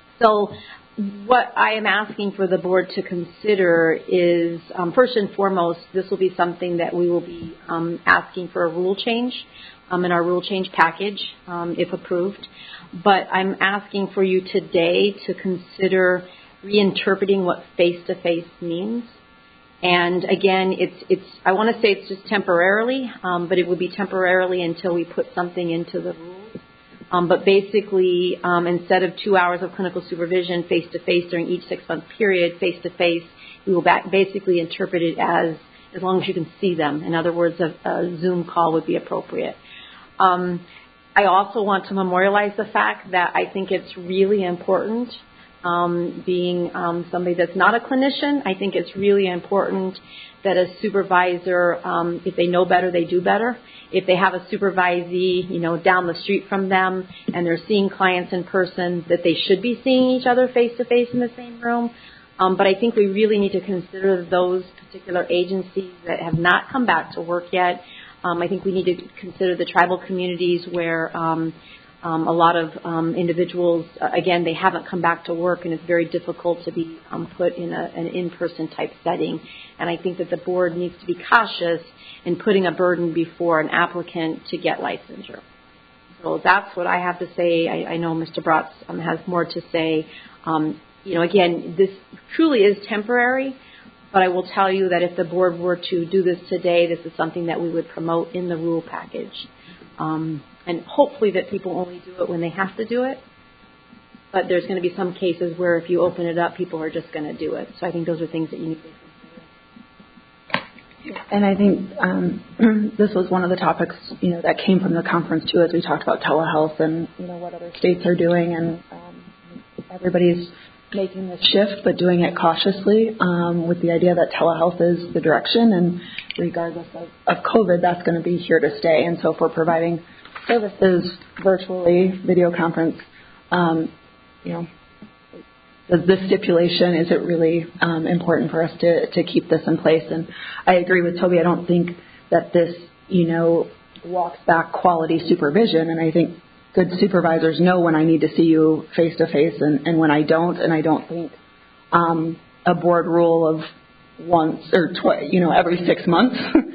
so what I am asking for the board to consider is, um, first and foremost, this will be something that we will be um, asking for a rule change um, in our rule change package, um, if approved. But I'm asking for you today to consider reinterpreting what face-to-face means. And again, it's it's. I want to say it's just temporarily, um, but it would be temporarily until we put something into the rules. Um, but basically, um, instead of two hours of clinical supervision face-to-face during each six-month period, face-to-face, we will back basically interpret it as as long as you can see them. In other words, a, a Zoom call would be appropriate. Um, I also want to memorialize the fact that I think it's really important. Um, being um, somebody that's not a clinician, I think it's really important that a supervisor, um, if they know better, they do better. If they have a supervisee, you know, down the street from them and they're seeing clients in person, that they should be seeing each other face-to-face in the same room. Um, but I think we really need to consider those particular agencies that have not come back to work yet. Um, I think we need to consider the tribal communities where um, Um, a lot of um, individuals, uh, again, they haven't come back to work, and it's very difficult to be um, put in a, an in-person type setting. And I think that the board needs to be cautious in putting a burden before an applicant to get licensure. So that's what I have to say. I, I know Mister Bratz um, has more to say. Um, you know, again, this truly is temporary, but I will tell you that if the board were to do this today, this is something that we would promote in the rule package. Um, and hopefully that people only do it when they have to do it. But there's going to be some cases where if you open it up, people are just going to do it. So I think those are things that you need to consider. And I think um, this was one of the topics, you know, that came from the conference too, as we talked about telehealth and, you know, what other states are doing. And um, everybody's making this shift, but doing it cautiously um, with the idea that telehealth is the direction. And regardless of, of COVID, that's going to be here to stay. And so if we're providing services virtually, video conference, um, you know, does this stipulation, is it really um, important for us to, to keep this in place? And I agree with Toby. I don't think that this, you know, walks back quality supervision. And I think good supervisors know when I need to see you face to face and, and when I don't. And I don't think um, a board rule of once or twice, you know, every six months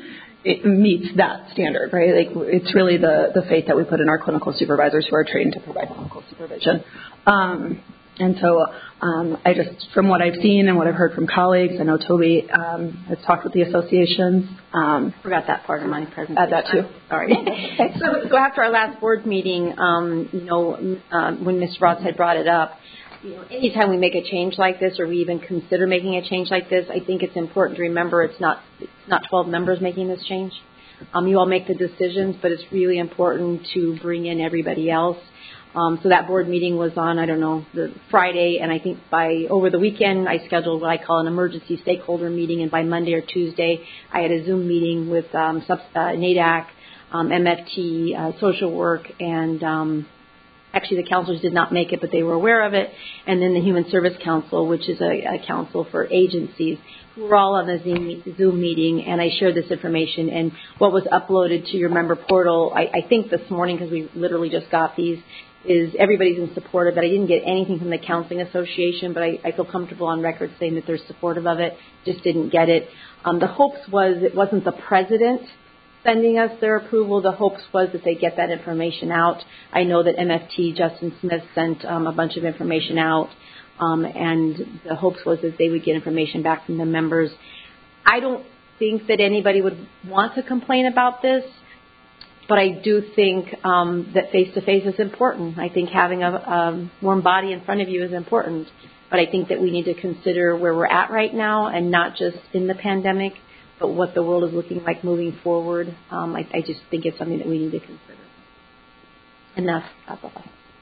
it meets that standard, right? Like it's really the, the faith that we put in our clinical supervisors who are trained to provide clinical supervision. Um, and so um, I just, from what I've seen and what I've heard from colleagues, I know Toby um, has talked with the associations. Um, Forgot that part of my presentation. Add that too. Sorry. so, so after our last board meeting, um, you know, um, when Miz Ross had brought it up, you know, anytime we make a change like this, or we even consider making a change like this, I think it's important to remember it's not it's not twelve members making this change. Um, you all make the decisions, but it's really important to bring in everybody else. Um, so that board meeting was on, I don't know, the Friday, and I think by over the weekend I scheduled what I call an emergency stakeholder meeting, and by Monday or Tuesday I had a Zoom meeting with um, sub, uh, NADAC, um, M F T, uh, social work, and um, actually the counselors did not make it, but they were aware of it, and then the Human Service Council, which is a, a council for agencies. We're all on the Zoom meeting, and I shared this information, and what was uploaded to your member portal, I, I think this morning, because we literally just got these, is everybody's in support of it. I didn't get anything from the Counseling Association, but I, I feel comfortable on record saying that they're supportive of it, just didn't get it. Um, the hopes was it wasn't the president sending us their approval. The hopes was that they get that information out. I know that M F T, Justin Smith, sent um, a bunch of information out, um, and the hopes was that they would get information back from the members. I don't think that anybody would want to complain about this, but I do think um, that face-to-face is important. I think having a, a warm body in front of you is important, but I think that we need to consider where we're at right now, and not just in the pandemic, but what the world is looking like moving forward. Um, I, I just think it's something that we need to consider. And that's, that's all.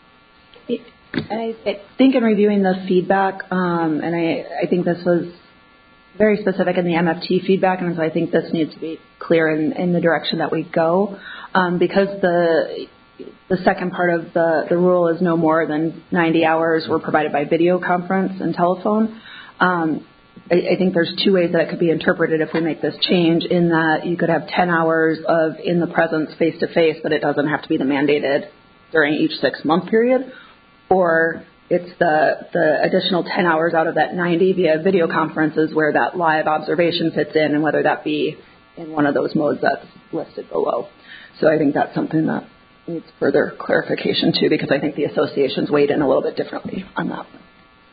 I, I think in reviewing the feedback, um, and I, I think this was very specific in the M F T feedback, and so I think this needs to be clear in, in the direction that we go, um, because the the second part of the, the rule is no more than ninety hours were provided by video conference and telephone. Um, I, I think there's two ways that it could be interpreted if we make this change, in that you could have ten hours of in the presence face-to-face, but it doesn't have to be the mandated during each six-month period, or it's the, the additional ten hours out of that ninety via video conferences where that live observation fits in, and whether that be in one of those modes that's listed below. So I think that's something that needs further clarification too, because I think the associations weighed in a little bit differently on that one.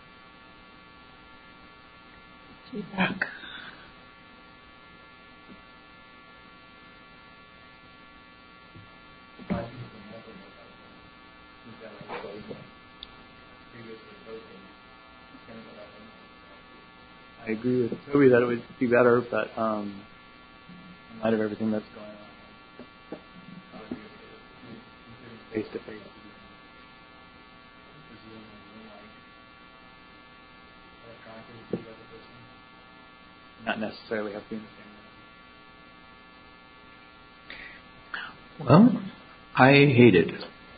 Feedback. I agree with Toby that it would be better, but um, in light of everything that's going on, face to face. Not necessarily have to be in the same room. Well, I hate it.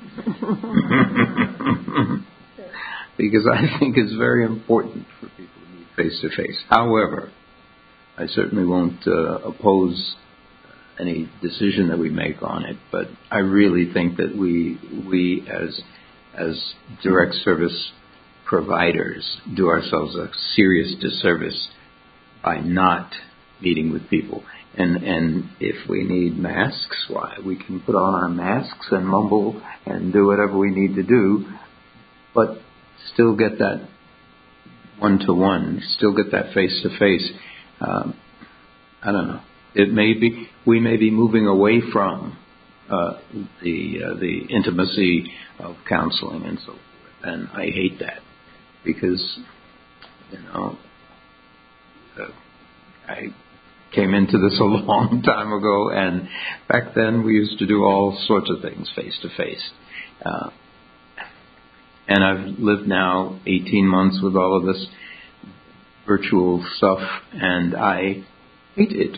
Because I think it's very important for people to meet face to face. However, I certainly won't uh, oppose any decision that we make on it, but I really think that we we as as direct service providers do ourselves a serious disservice by not meeting with people. And and if we need masks, why, we can put on our masks and mumble and do whatever we need to do, but still get that one-to-one, still get that face-to-face. Um, I don't know. It may be, we may be moving away from uh, the uh, the intimacy of counseling and so forth, and I hate that because, you know, uh, I came into this a long time ago, and back then we used to do all sorts of things face-to-face. Uh, and I've lived now eighteen months with all of this virtual stuff, and I hate it.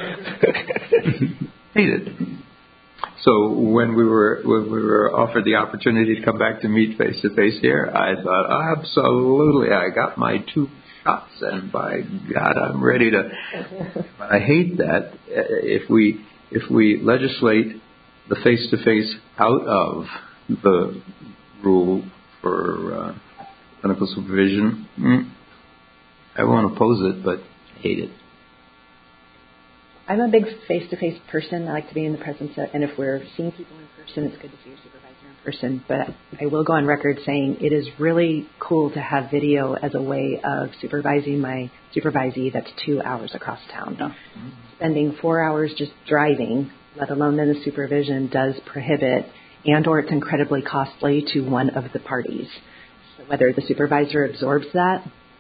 hate it. So when we were when we were offered the opportunity to come back to meet face-to-face here, I thought, absolutely, I got my two shots, and by God, I'm ready to. But I hate that if we if we legislate the face-to-face out of the rule for uh, clinical supervision. Mm, I won't oppose it, but I hate it. I'm a big face-to-face person. I like to be in the presence of, and if we're seeing people in person, it's good to see your supervisor in person. But I will go on record saying it is really cool to have video as a way of supervising my supervisee that's two hours across town. Mm-hmm. Spending four hours just driving, let alone then the supervision, does prohibit, and or it's incredibly costly to one of the parties. So whether the supervisor absorbs that,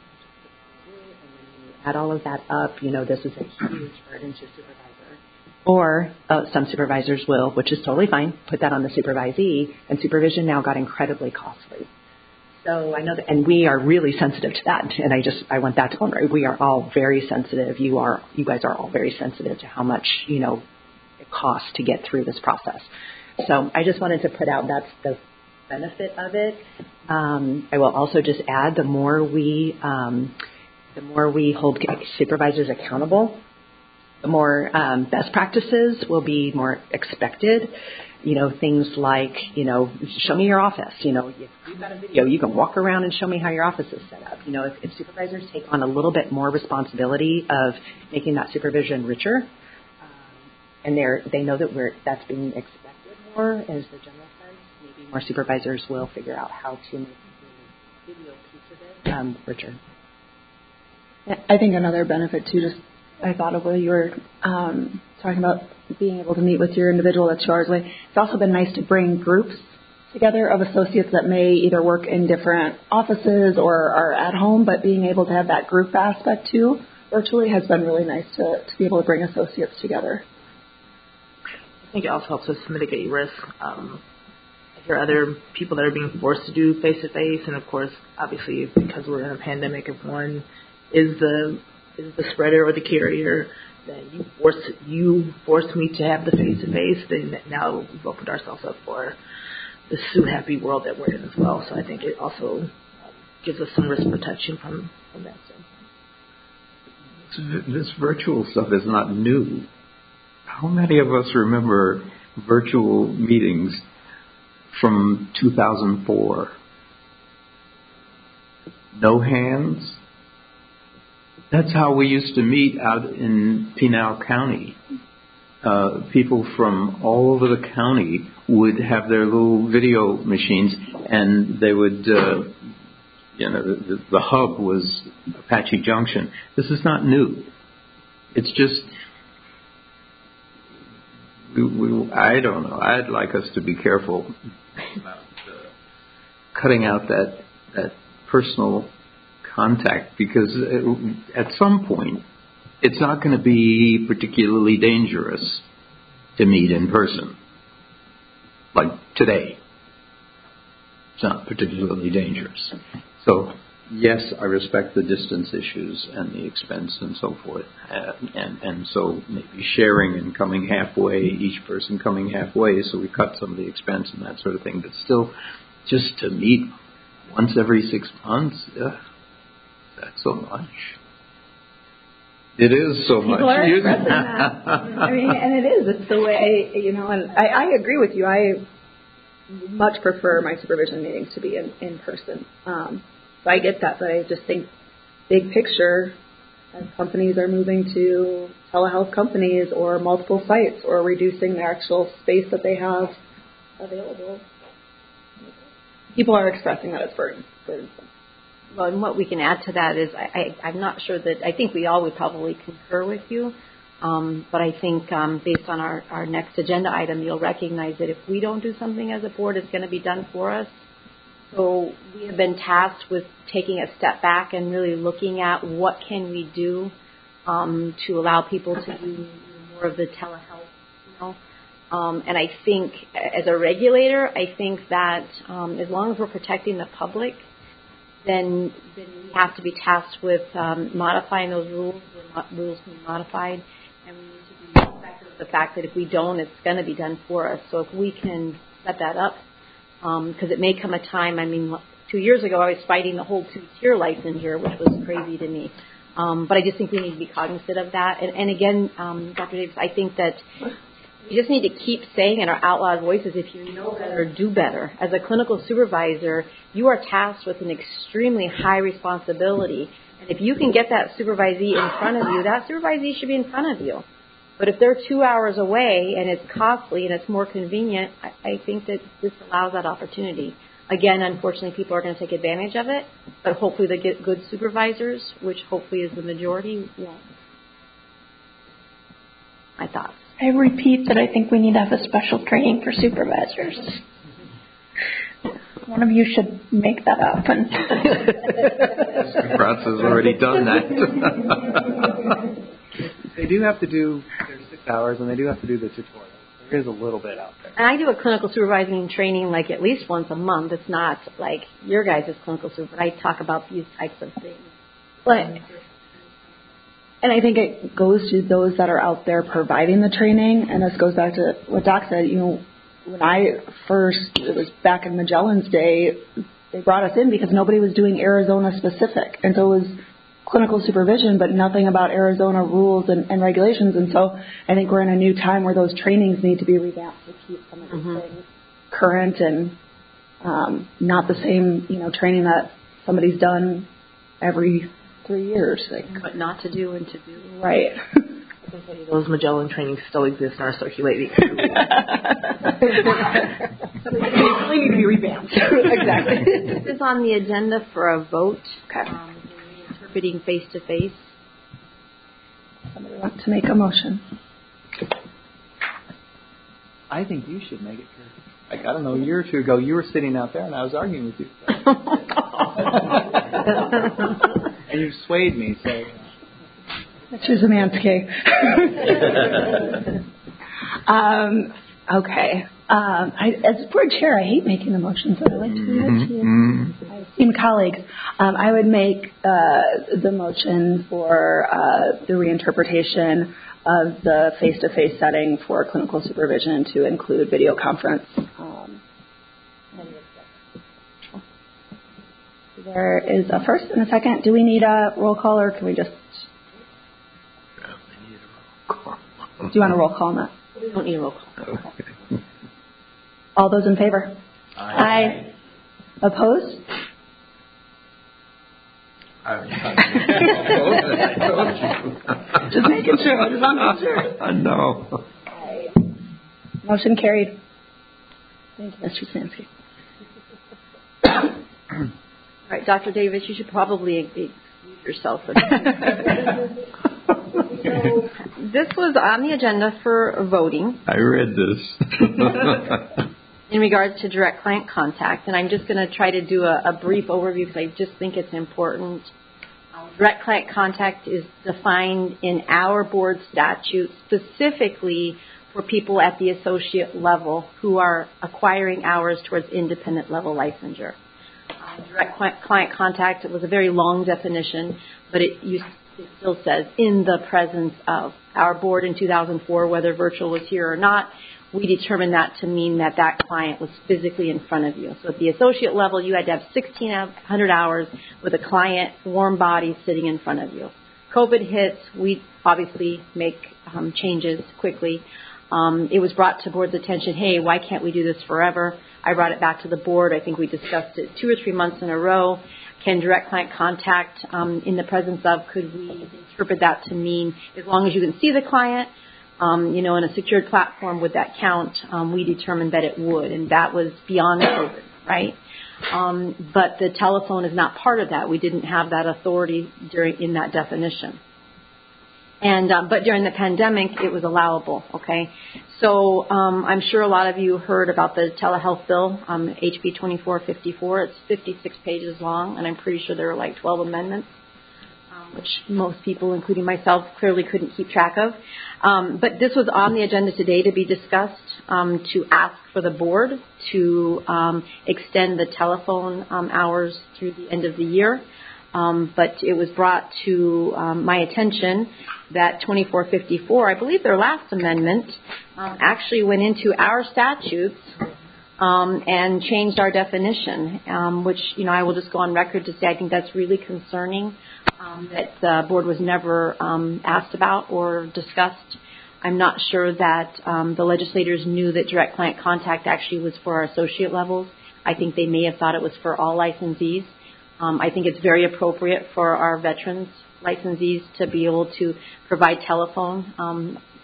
add all of that up, you know, this is a huge burden to supervisor. Or uh, some supervisors will, which is totally fine, put that on the supervisee, and supervision now got incredibly costly. So I know that, and we are really sensitive to that. And I just, I want that to go on right. We are all very sensitive. You are, you guys are all very sensitive to how much, you know, it costs to get through this process. So I just wanted to put out that's the benefit of it. Um, I will also just add the more we, um, the more we hold supervisors accountable, the more um, best practices will be more expected. You know, things like, you know, show me your office. You know, if you've got a video, you can walk around and show me how your office is set up. You know, if, if supervisors take on a little bit more responsibility of making that supervision richer, um, and they're, they know that we're, that's being expected more as the general sense, maybe more supervisors will figure out how to make the video piece of it um, richer. I think another benefit too, just I thought of when you were um, talking about being able to meet with your individual that's two hours away. It's also been nice to bring groups together of associates that may either work in different offices or are at home, but being able to have that group aspect too virtually has been really nice to, to be able to bring associates together. I think it also helps us mitigate risk. Um, there are other people that are being forced to do face-to-face, and of course, obviously, because we're in a pandemic, if one is the is the spreader or the carrier, then you force you force me to have the face to face. Then now we've opened ourselves up for the sue-happy world that we're in as well. So I think it also um, gives us some risk protection from from that standpoint. This virtual stuff is not new. How many of us remember virtual meetings from two thousand four? No hands. That's how we used to meet out in Pinal County. Uh, people from all over the county would have their little video machines, and they would, uh, you know, the, the hub was Apache Junction. This is not new. It's just, we, we, I don't know. I'd like us to be careful about uh, cutting out that that personal contact, because at some point it's not going to be particularly dangerous to meet in person. Like today, it's not particularly dangerous. So yes, I respect the distance issues and the expense and so forth, uh, and and so maybe sharing and coming halfway, each person coming halfway, so we cut some of the expense and that sort of thing. But still, just to meet once every six months. Uh, That's so much. It is so People much. People are expressing that. I mean, and it is. It's the way, you know, and I, I agree with you. I much prefer my supervision meetings to be in, in person. Um, so I get that, but I just think big picture, as companies are moving to telehealth companies or multiple sites or reducing the actual space that they have available, people are expressing that it's burden, burdensome. Well, and what we can add to that is I, I, I'm not sure that, I think we all would probably concur with you, um, but I think um, based on our, our next agenda item, you'll recognize that if we don't do something as a board, it's going to be done for us. So we have been tasked with taking a step back and really looking at what can we do um, to allow people to do more of the telehealth, you know. Um, and I think as a regulator, I think that um, as long as we're protecting the public, then, then we have to be tasked with um, modifying those rules. The rules can be modified, and we need to be respectful of the fact that if we don't, it's going to be done for us. So if we can set that up, because um, it may come a time, I mean, two years ago I was fighting the whole two-tier licensure, which was crazy to me. Um, but I just think we need to be cognizant of that. And, and again, um, Doctor Davis, I think that we just need to keep saying in our out loud voices, if you know better, do better. As a clinical supervisor, you are tasked with an extremely high responsibility. And if you can get that supervisee in front of you, that supervisee should be in front of you. But if they're two hours away and it's costly and it's more convenient, I, I think that this allows that opportunity. Again, unfortunately, people are going to take advantage of it, but hopefully they get good supervisors, which hopefully is the majority, won't. My thoughts. I repeat that I think we need to have a special training for supervisors. One of you should make that up. And Bratz has already done that. They do have to do their six hours, and they do have to do the tutorial. There is a little bit out there. And I do a clinical supervising training like at least once a month. It's not like your guys' clinical super, but I talk about these types of things. But, and I think it goes to those that are out there providing the training, and this goes back to what Doc said. You know, when I first, it was back in Magellan's day, they brought us in because nobody was doing Arizona specific. And so it was clinical supervision, but nothing about Arizona rules and, and regulations. And so I think we're in a new time where those trainings need to be revamped to keep some of these mm-hmm. things current and um, not the same, you know, training that somebody's done every three years. Like, but not to do and to do. Right. I can tell you those Magellan trainings still exist and are circulating. So they really need to be revamped. Exactly. This is on the agenda for a vote. Okay. Um, Interpreting face-to-face. Somebody wants to make a motion. I think you should make it. Like, I don't know, a year or two ago, you were sitting out there and I was arguing with you. And you swayed me, so. Mister Zemansky. um, okay. Um, I, as board chair, I hate making the motions, but I like to do that to you. My esteemed colleagues, um, I would make uh, the motion for uh, the reinterpretation of the face-to-face setting for clinical supervision to include video conference. Um, there is a first and a second. Do we need a roll call, or can we just? Do you want a roll call on that? We don't need a roll call. Okay. All those in favor? Aye. Aye. Opposed? I told you. Just making sure. I just want to make sure. I know. Aye. Motion carried. Thank you, Mister Sansky. All right, Doctor Davis, you should probably excuse yourself. So this was on the agenda for voting. I read this. In regards to direct client contact, and I'm just going to try to do a, a brief overview because I just think it's important. Um, direct client contact is defined in our board statute specifically for people at the associate level who are acquiring hours towards independent level licensure. Um, direct client contact, it was a very long definition, but it, used, it still says in the presence of. Our board in two thousand four, whether virtual was here or not, we determined that to mean that that client was physically in front of you. So at the associate level, you had to have sixteen hundred hours with a client, warm body, sitting in front of you. COVID hits. We obviously make um, changes quickly. Um, it was brought to board's attention, hey, why can't we do this forever? I brought it back to the board. I think we discussed it two or three months in a row. Can direct client contact um, in the presence of, could we interpret that to mean as long as you can see the client, um, you know, in a secured platform, would that count? Um, we determined that it would, and that was beyond COVID, right? Um, but the telephone is not part of that. We didn't have that authority during in that definition. And um, but during the pandemic, it was allowable. Okay, so um, I'm sure a lot of you heard about the telehealth bill, um, H B twenty-four fifty-four. It's fifty-six pages long, and I'm pretty sure there were like twelve amendments, um, which most people, including myself, clearly couldn't keep track of. Um, but this was on the agenda today to be discussed um, to ask for the board to um, extend the telephone um, hours through the end of the year. Um, but it was brought to um, my attention that twenty-four fifty-four, I believe their last amendment, um, actually went into our statutes um, and changed our definition, um, which, you know, I will just go on record to say I think that's really concerning um, that the board was never um, asked about or discussed. I'm not sure that um, the legislators knew that direct client contact actually was for our associate levels. I think they may have thought it was for all licensees. Um, I think it's very appropriate for our veterans licensees to be able to provide telephone um,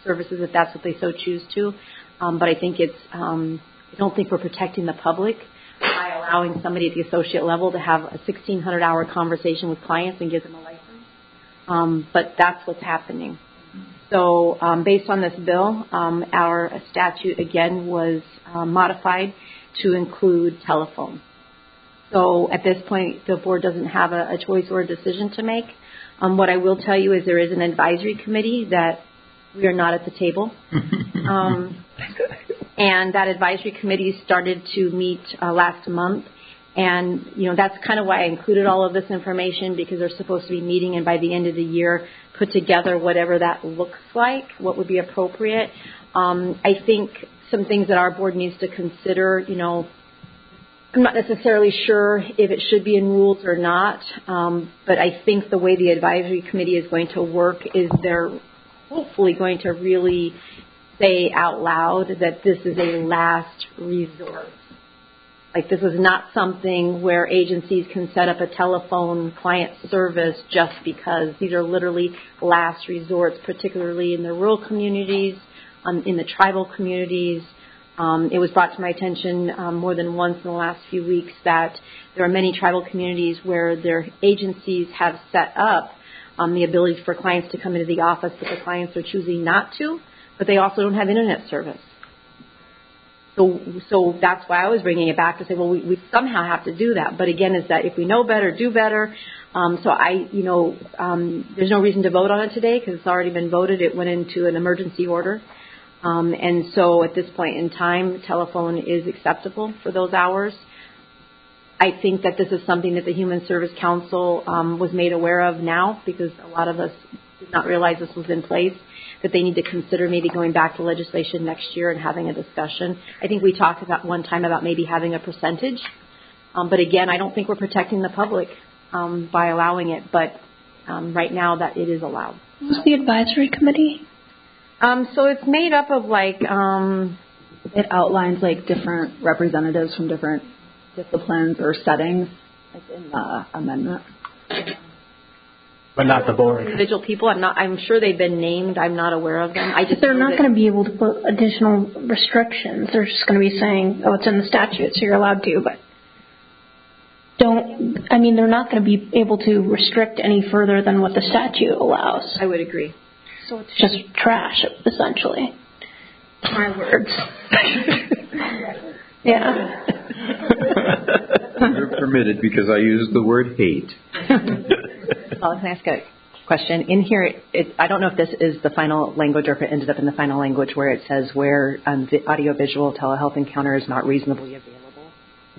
services if that's what they so choose to. Um, but I think it's, um, I don't think we're protecting the public by allowing somebody at the associate level to have a sixteen hundred hour conversation with clients and give them a license. Um, but that's what's happening. So um, based on this bill, um, our statute, again, was uh, modified to include telephone. So at this point, the board doesn't have a, a choice or a decision to make. Um, what I will tell you is there is an advisory committee that we are not at the table. Um, and that advisory committee started to meet uh, last month. And, you know, that's kind of why I included all of this information, because they're supposed to be meeting and by the end of the year put together whatever that looks like, what would be appropriate. Um, I think some things that our board needs to consider, you know, I'm not necessarily sure if it should be in rules or not, um, but I think the way the advisory committee is going to work is they're hopefully going to really say out loud that this is a last resort. Like, this is not something where agencies can set up a telephone client service just because. These are literally last resorts, particularly in the rural communities, um, in the tribal communities. Um, it was brought to my attention um, more than once in the last few weeks that there are many tribal communities where their agencies have set up um, the ability for clients to come into the office, but the clients are choosing not to, but they also don't have internet service. So, so that's why I was bringing it back to say, well, we, we somehow have to do that. But again, is that if we know better, do better. Um, so I, you know, um, there's no reason to vote on it today because it's already been voted. It went into an emergency order. Um, and so at this point in time, telephone is acceptable for those hours. I think that this is something that the Human Service Council um, was made aware of now because a lot of us did not realize this was in place, that they need to consider maybe going back to legislation next year and having a discussion. I think we talked about one time about maybe having a percentage. Um, but again, I don't think we're protecting the public um, by allowing it. But um, right now that it is allowed. Who's the advisory committee? Um, so it's made up of like... Um, it outlines like different representatives from different disciplines or settings, like in the amendment. But not the board. Individual people, I'm not. I'm sure they've been named. I'm not aware of them. I just. They're not going to be able to put additional restrictions. They're just going to be saying, "Oh, it's in the statute, so you're allowed to." But don't. I mean, they're not going to be able to restrict any further than what the statute allows. I would agree. So it's just trash, essentially. My words. Yeah. You're permitted because I used the word hate. Well, can I ask a question? In here, it, it, I don't know if this is the final language or if it ended up in the final language where it says where um, the audiovisual telehealth encounter is not reasonably available.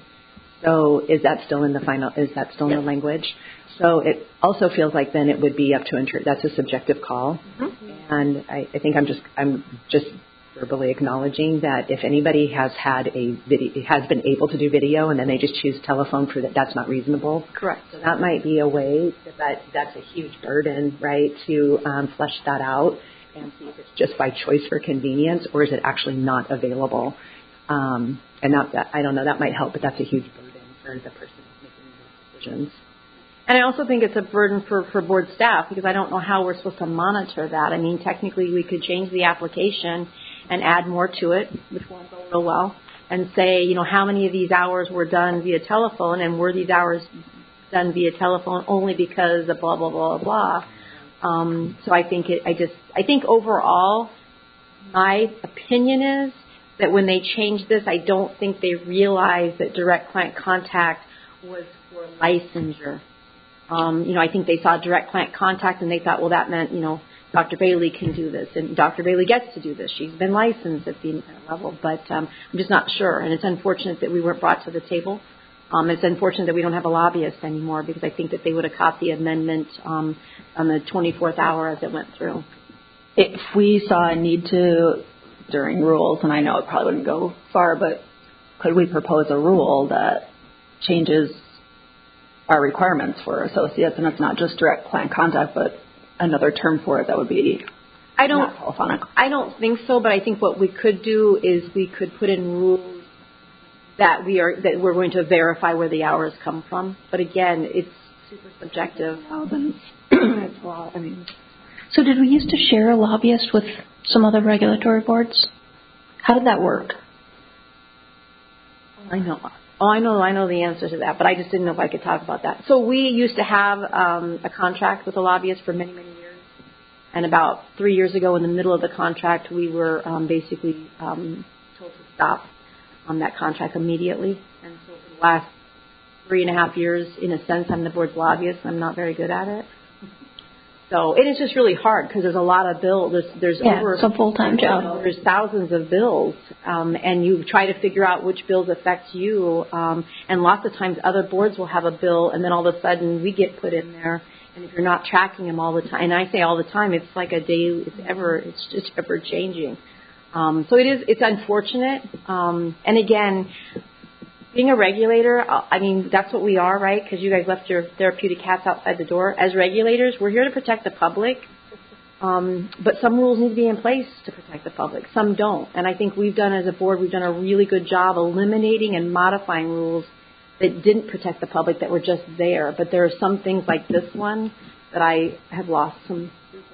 So is that still in the final? Is that still in the language? So it also feels like then it would be up to inter. That's a subjective call, mm-hmm. and I, I think I'm just I'm just. verbally acknowledging that if anybody has had a video, has been able to do video, and then they just choose telephone for that, that's not reasonable. Correct. So that might be a way that, that that's a huge burden, right, to um, flesh that out and see if it's just by choice or convenience, or is it actually not available. Um, and not that I don't know, that might help, but that's a huge burden for the person making those decisions. And I also think it's a burden for, for board staff because I don't know how we're supposed to monitor that. I mean, technically we could change the application and add more to it, which won't go real well, and say, you know, how many of these hours were done via telephone, and were these hours done via telephone only because of blah, blah, blah, blah. Um, so I think it, I just, I think overall, my opinion is that when they changed this, I don't think they realized that direct client contact was for licensure. Um, you know, I think they saw direct client contact and they thought, well, that meant, you know, Doctor Bailey can do this, and Doctor Bailey gets to do this. She's been licensed at the level, but um, I'm just not sure. And it's unfortunate that we weren't brought to the table. Um, it's unfortunate that we don't have a lobbyist anymore because I think that they would have caught the amendment um, on the twenty-fourth hour as it went through. If we saw a need to, during rules, and I know it probably wouldn't go far, but could we propose a rule that changes our requirements for associates, and it's not just direct client contact, but another term for it that would be I don't, not telephonic? I don't think so, but I think what we could do is we could put in rules that we are that we're going to verify where the hours come from. But again, it's super subjective. Oh, then it's, it's a lot. I mean, So did we used to share a lobbyist with some other regulatory boards? How did that work? I know. Oh, I know. I know the answer to that, but I just didn't know if I could talk about that. So we used to have um, a contract with a lobbyist for many, many years, and about three years ago, in the middle of the contract, we were um, basically um, told to stop on that contract immediately. And so for the last three and a half years, in a sense, I'm the board's lobbyist. I'm not very good at it. So it is just really hard because there's a lot of bills. There's, there's yeah, over it's a full-time job. There's thousands of bills, um, and you try to figure out which bills affect you. Um, and lots of times, other boards will have a bill, and then all of a sudden, we get put in there. And if you're not tracking them all the time, and I say all the time, it's like a daily. It's ever. It's just ever changing. Um, so it is. It's unfortunate. Um, and again, being a regulator, I mean, that's what we are, right? Because you guys left your therapeutic cats outside the door. As regulators, we're here to protect the public, um, but some rules need to be in place to protect the public. Some don't. And I think we've done, as a board, we've done a really good job eliminating and modifying rules that didn't protect the public, that were just there. But there are some things like this one that I have lost some.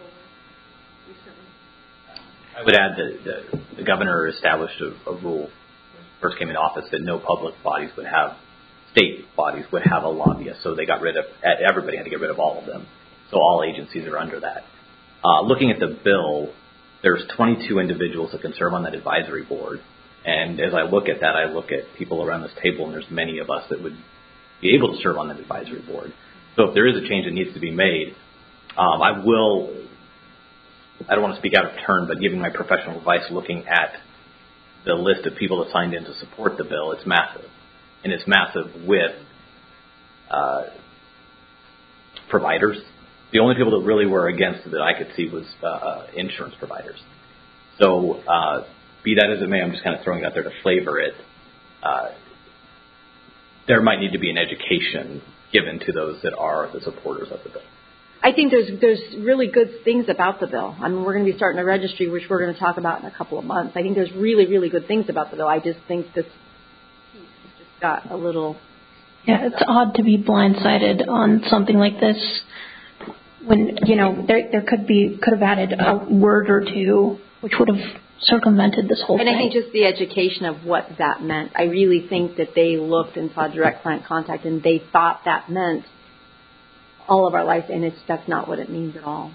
I would add that the, the governor established a, a rule first came into office that no public bodies would have, state bodies would have a lobbyist. So they got rid of, everybody had to get rid of all of them. So all agencies are under that. Uh, looking at the bill, there's twenty-two individuals that can serve on that advisory board. And as I look at that, I look at people around this table, and there's many of us that would be able to serve on that advisory board. So if there is a change that needs to be made, um, I will, I don't want to speak out of turn, but giving my professional advice, looking at the list of people that signed in to support the bill, it's massive. And it's massive with uh, providers. The only people that really were against it that I could see was uh, insurance providers. So uh, be that as it may, I'm just kind of throwing it out there to flavor it. Uh, there might need to be an education given to those that are the supporters of the bill. I think there's there's really good things about the bill. I mean, we're going to be starting a registry, which we're going to talk about in a couple of months. I think there's really, really good things about the bill. I just think this piece just got a little... Yeah, it's odd to be blindsided on something like this when, you know, there there could be could have added a word or two, which would have circumvented this whole and thing. And I think just the education of what that meant. I really think that they looked and saw direct client contact, and they thought that meant all of our life, and it's that's not what it means at all.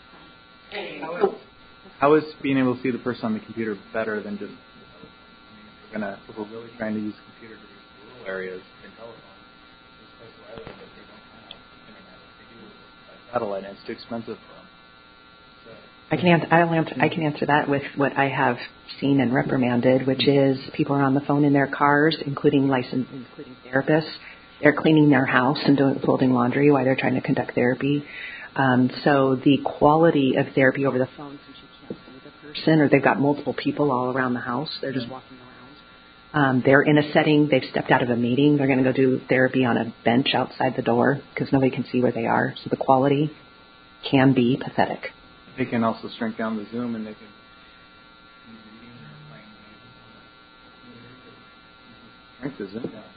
How is being able to see the person on the computer better than just, I mean, if we're gonna, if we're really trying to use computer to reach rural areas and telephone, this place where I live, but they don't have internet. They do by satellite, and it's too expensive for them. So. I can answer, I'll answer, I can answer that with what I have seen and reprimanded, which is people are on the phone in their cars, including licensed, including therapists. They're cleaning their house and doing, folding laundry while they're trying to conduct therapy. Um, so the quality of therapy over the phone, since you can't see the person, or they've got multiple people all around the house, they're just walking around. Um, they're in a setting, they've stepped out of a meeting, they're going to go do therapy on a bench outside the door because nobody can see where they are. So the quality can be pathetic. They can also shrink down the Zoom, and they can shrink the Zoom down.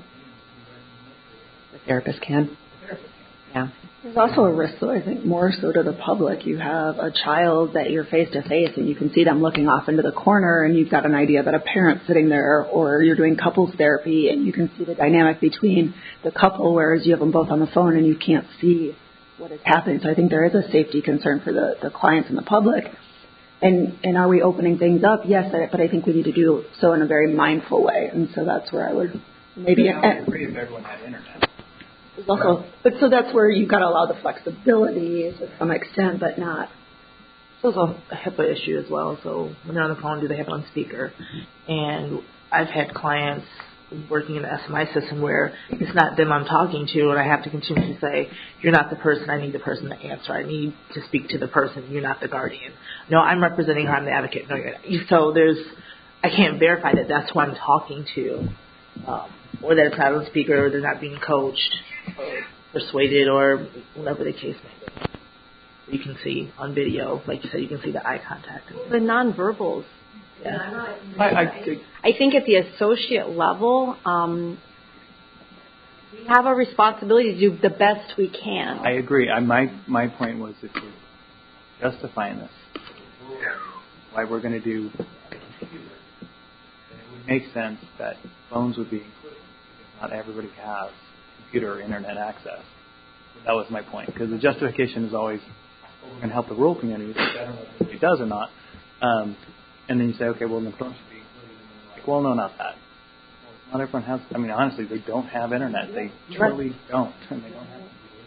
The therapist can. Yeah. There's also a risk, though, I think, more so to the public. You have a child that you're face-to-face, and you can see them looking off into the corner, and you've got an idea that a parent's sitting there, or you're doing couples therapy, and you can see the dynamic between the couple, whereas you have them both on the phone, and you can't see what is happening. So I think there is a safety concern for the, the clients and the public. And, and are we opening things up? Yes, but I think we need to do so in a very mindful way, and so that's where I would maybe... Yeah, I would agree if everyone had internet. Also, but so that's where you've got to allow the flexibility to some extent, but not. There's also a HIPAA issue as well. So when they're on the phone, do they have it on speaker? And I've had clients working in the S M I system where it's not them I'm talking to, and I have to continue to say, you're not the person, I need the person to answer. I need to speak to the person. You're not the guardian. No, I'm representing her. I'm the advocate. No, you're not. So there's, I can't verify that that's who I'm talking to. Um, or that it's not on speaker, or they're not being coached or persuaded, or whatever the case may be. You can see on video, like you said, you can see the eye contact. The nonverbals. Yeah. I, I, I think at the associate level, um, we have a responsibility to do the best we can. I agree. I, my my point was if we're justifying this, why we're going to do computers, then it would make sense that phones would be included because not everybody has computer or internet access. So that was my point, because the justification is always, oh, we're going to help the rural communities, which I don't know if it does or not. Um, and then you say, okay, well, then phones should be included. And then you're like, well, no, not that. Well, not everyone has, I mean, honestly, they don't have internet. They truly don't. And they don't have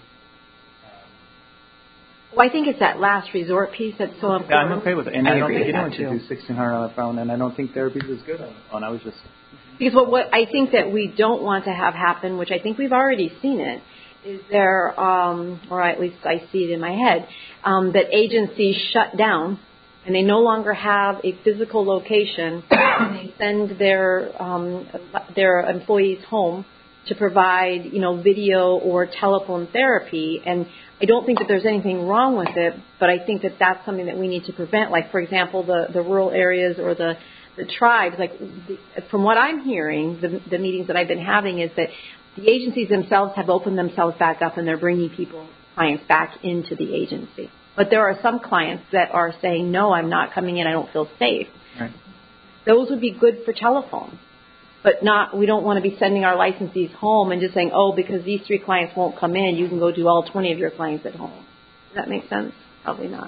Well, I think it's that last resort piece that's so important. Yeah, I'm okay with it. And I, I don't think anyone should too. do sixteen hundred on the phone, and I don't think therapy is good on the phone. I was just... Because what, what I think that we don't want to have happen, which I think we've already seen it, is there, um, or at least I see it in my head, um, that agencies shut down and they no longer have a physical location and they send their um, their employees home to provide, you know, video or telephone therapy. And I don't think that there's anything wrong with it, but I think that that's something that we need to prevent. Like, for example, the, the rural areas or the, the tribes, like the, from what I'm hearing, the, the meetings that I've been having is that the agencies themselves have opened themselves back up and they're bringing people, clients back into the agency. But there are some clients that are saying, no, I'm not coming in, I don't feel safe. Right. Those would be good for telephone. But not, we don't want to be sending our licensees home and just saying, oh, because these three clients won't come in, you can go do all twenty of your clients at home. Does that make sense? Probably not.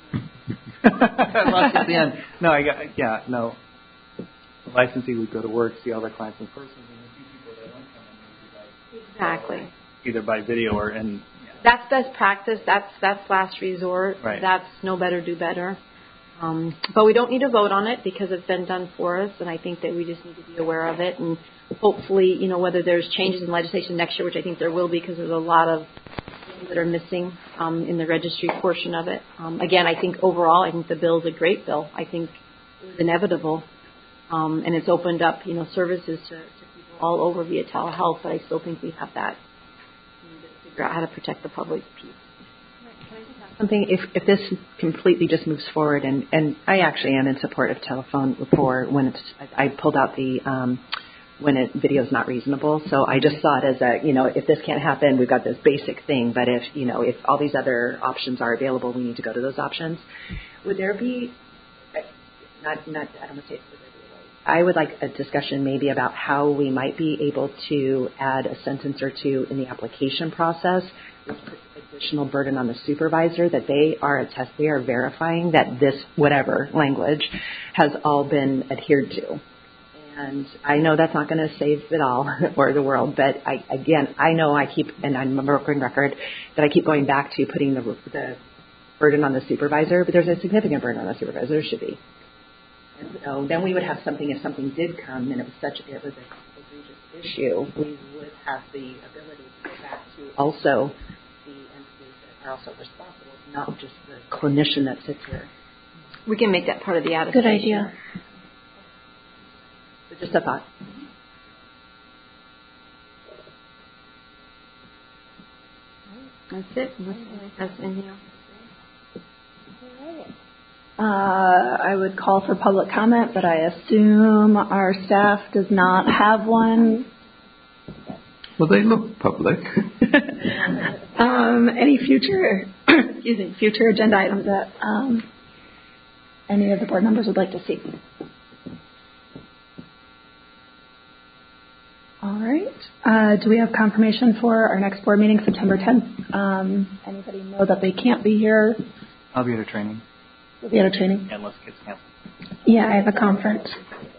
I lost you at the end. No, I got, yeah, no. The licensee would go to work, see all their clients in person, and the few people that don't come in, maybe by Exactly. either by video or in. Yeah. That's best practice. That's that's last resort. Right. That's know better, do better. Um, but we don't need to vote on it because it's been done for us, and I think that we just need to be aware of it. And hopefully, you know, whether there's changes in legislation next year, which I think there will be because there's a lot of things that are missing um, in the registry portion of it. Um, again, I think overall, I think the bill is a great bill. I think it was inevitable, um, and it's opened up, you know, services to, to people all over via telehealth. But I still think we have that. We need to figure out how to protect the public piece. Something, if, if this completely just moves forward, and, and I actually am in support of telephone for when it's, I pulled out the, um, when a video is not reasonable. So I just saw it as a, you know, if this can't happen, we've got this basic thing. But if, you know, if all these other options are available, we need to go to those options. Would there be, not, not, I don't want to say, I would like a discussion maybe about how we might be able to add a sentence or two in the application process, which puts additional burden on the supervisor that they are attest, they are verifying that this whatever language has all been adhered to. And I know that's not going to save it all or the world, but I, again, I know I keep, and I'm a broken record, that I keep going back to putting the, the burden on the supervisor, but there's a significant burden on the supervisor. There should be. And so then we would have something, if something did come and it was such, it was an egregious issue, we would have the ability to go back to also the entities that are also responsible, not just the clinician that sits here. We can make that part of the attestation. Good idea. So just a thought. That's it. That's anything else? Uh, I would call for public comment, but I assume our staff does not have one. Well, they look public. um, any future, excuse me, future agenda items that um, any of the board members would like to see? All right. Uh, do we have confirmation for our next board meeting, September tenth? Um, anybody know that they can't be here? I'll be at a training. You'll be at a training? Yeah, unless kids cancel. Yeah, I have a conference.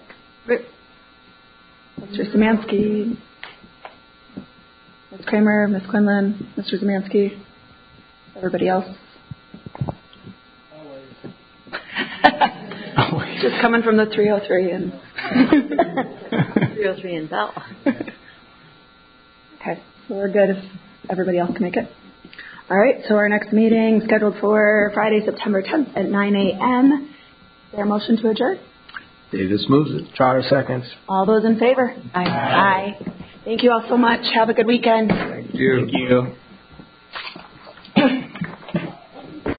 Mister Szymanski, Miz Kramer, Miz Quinlan, Mister Szymanski, everybody else. Always. Always. Just coming from the three oh three and three oh three and Bell. Okay, so we're good if everybody else can make it. All right, so our next meeting scheduled for Friday, September tenth at nine a.m. Is there a motion to adjourn? Davis moves it. Charter seconds. All those in favor? Aye. Aye. Thank you all so much. Have a good weekend. Thank you. Thank you.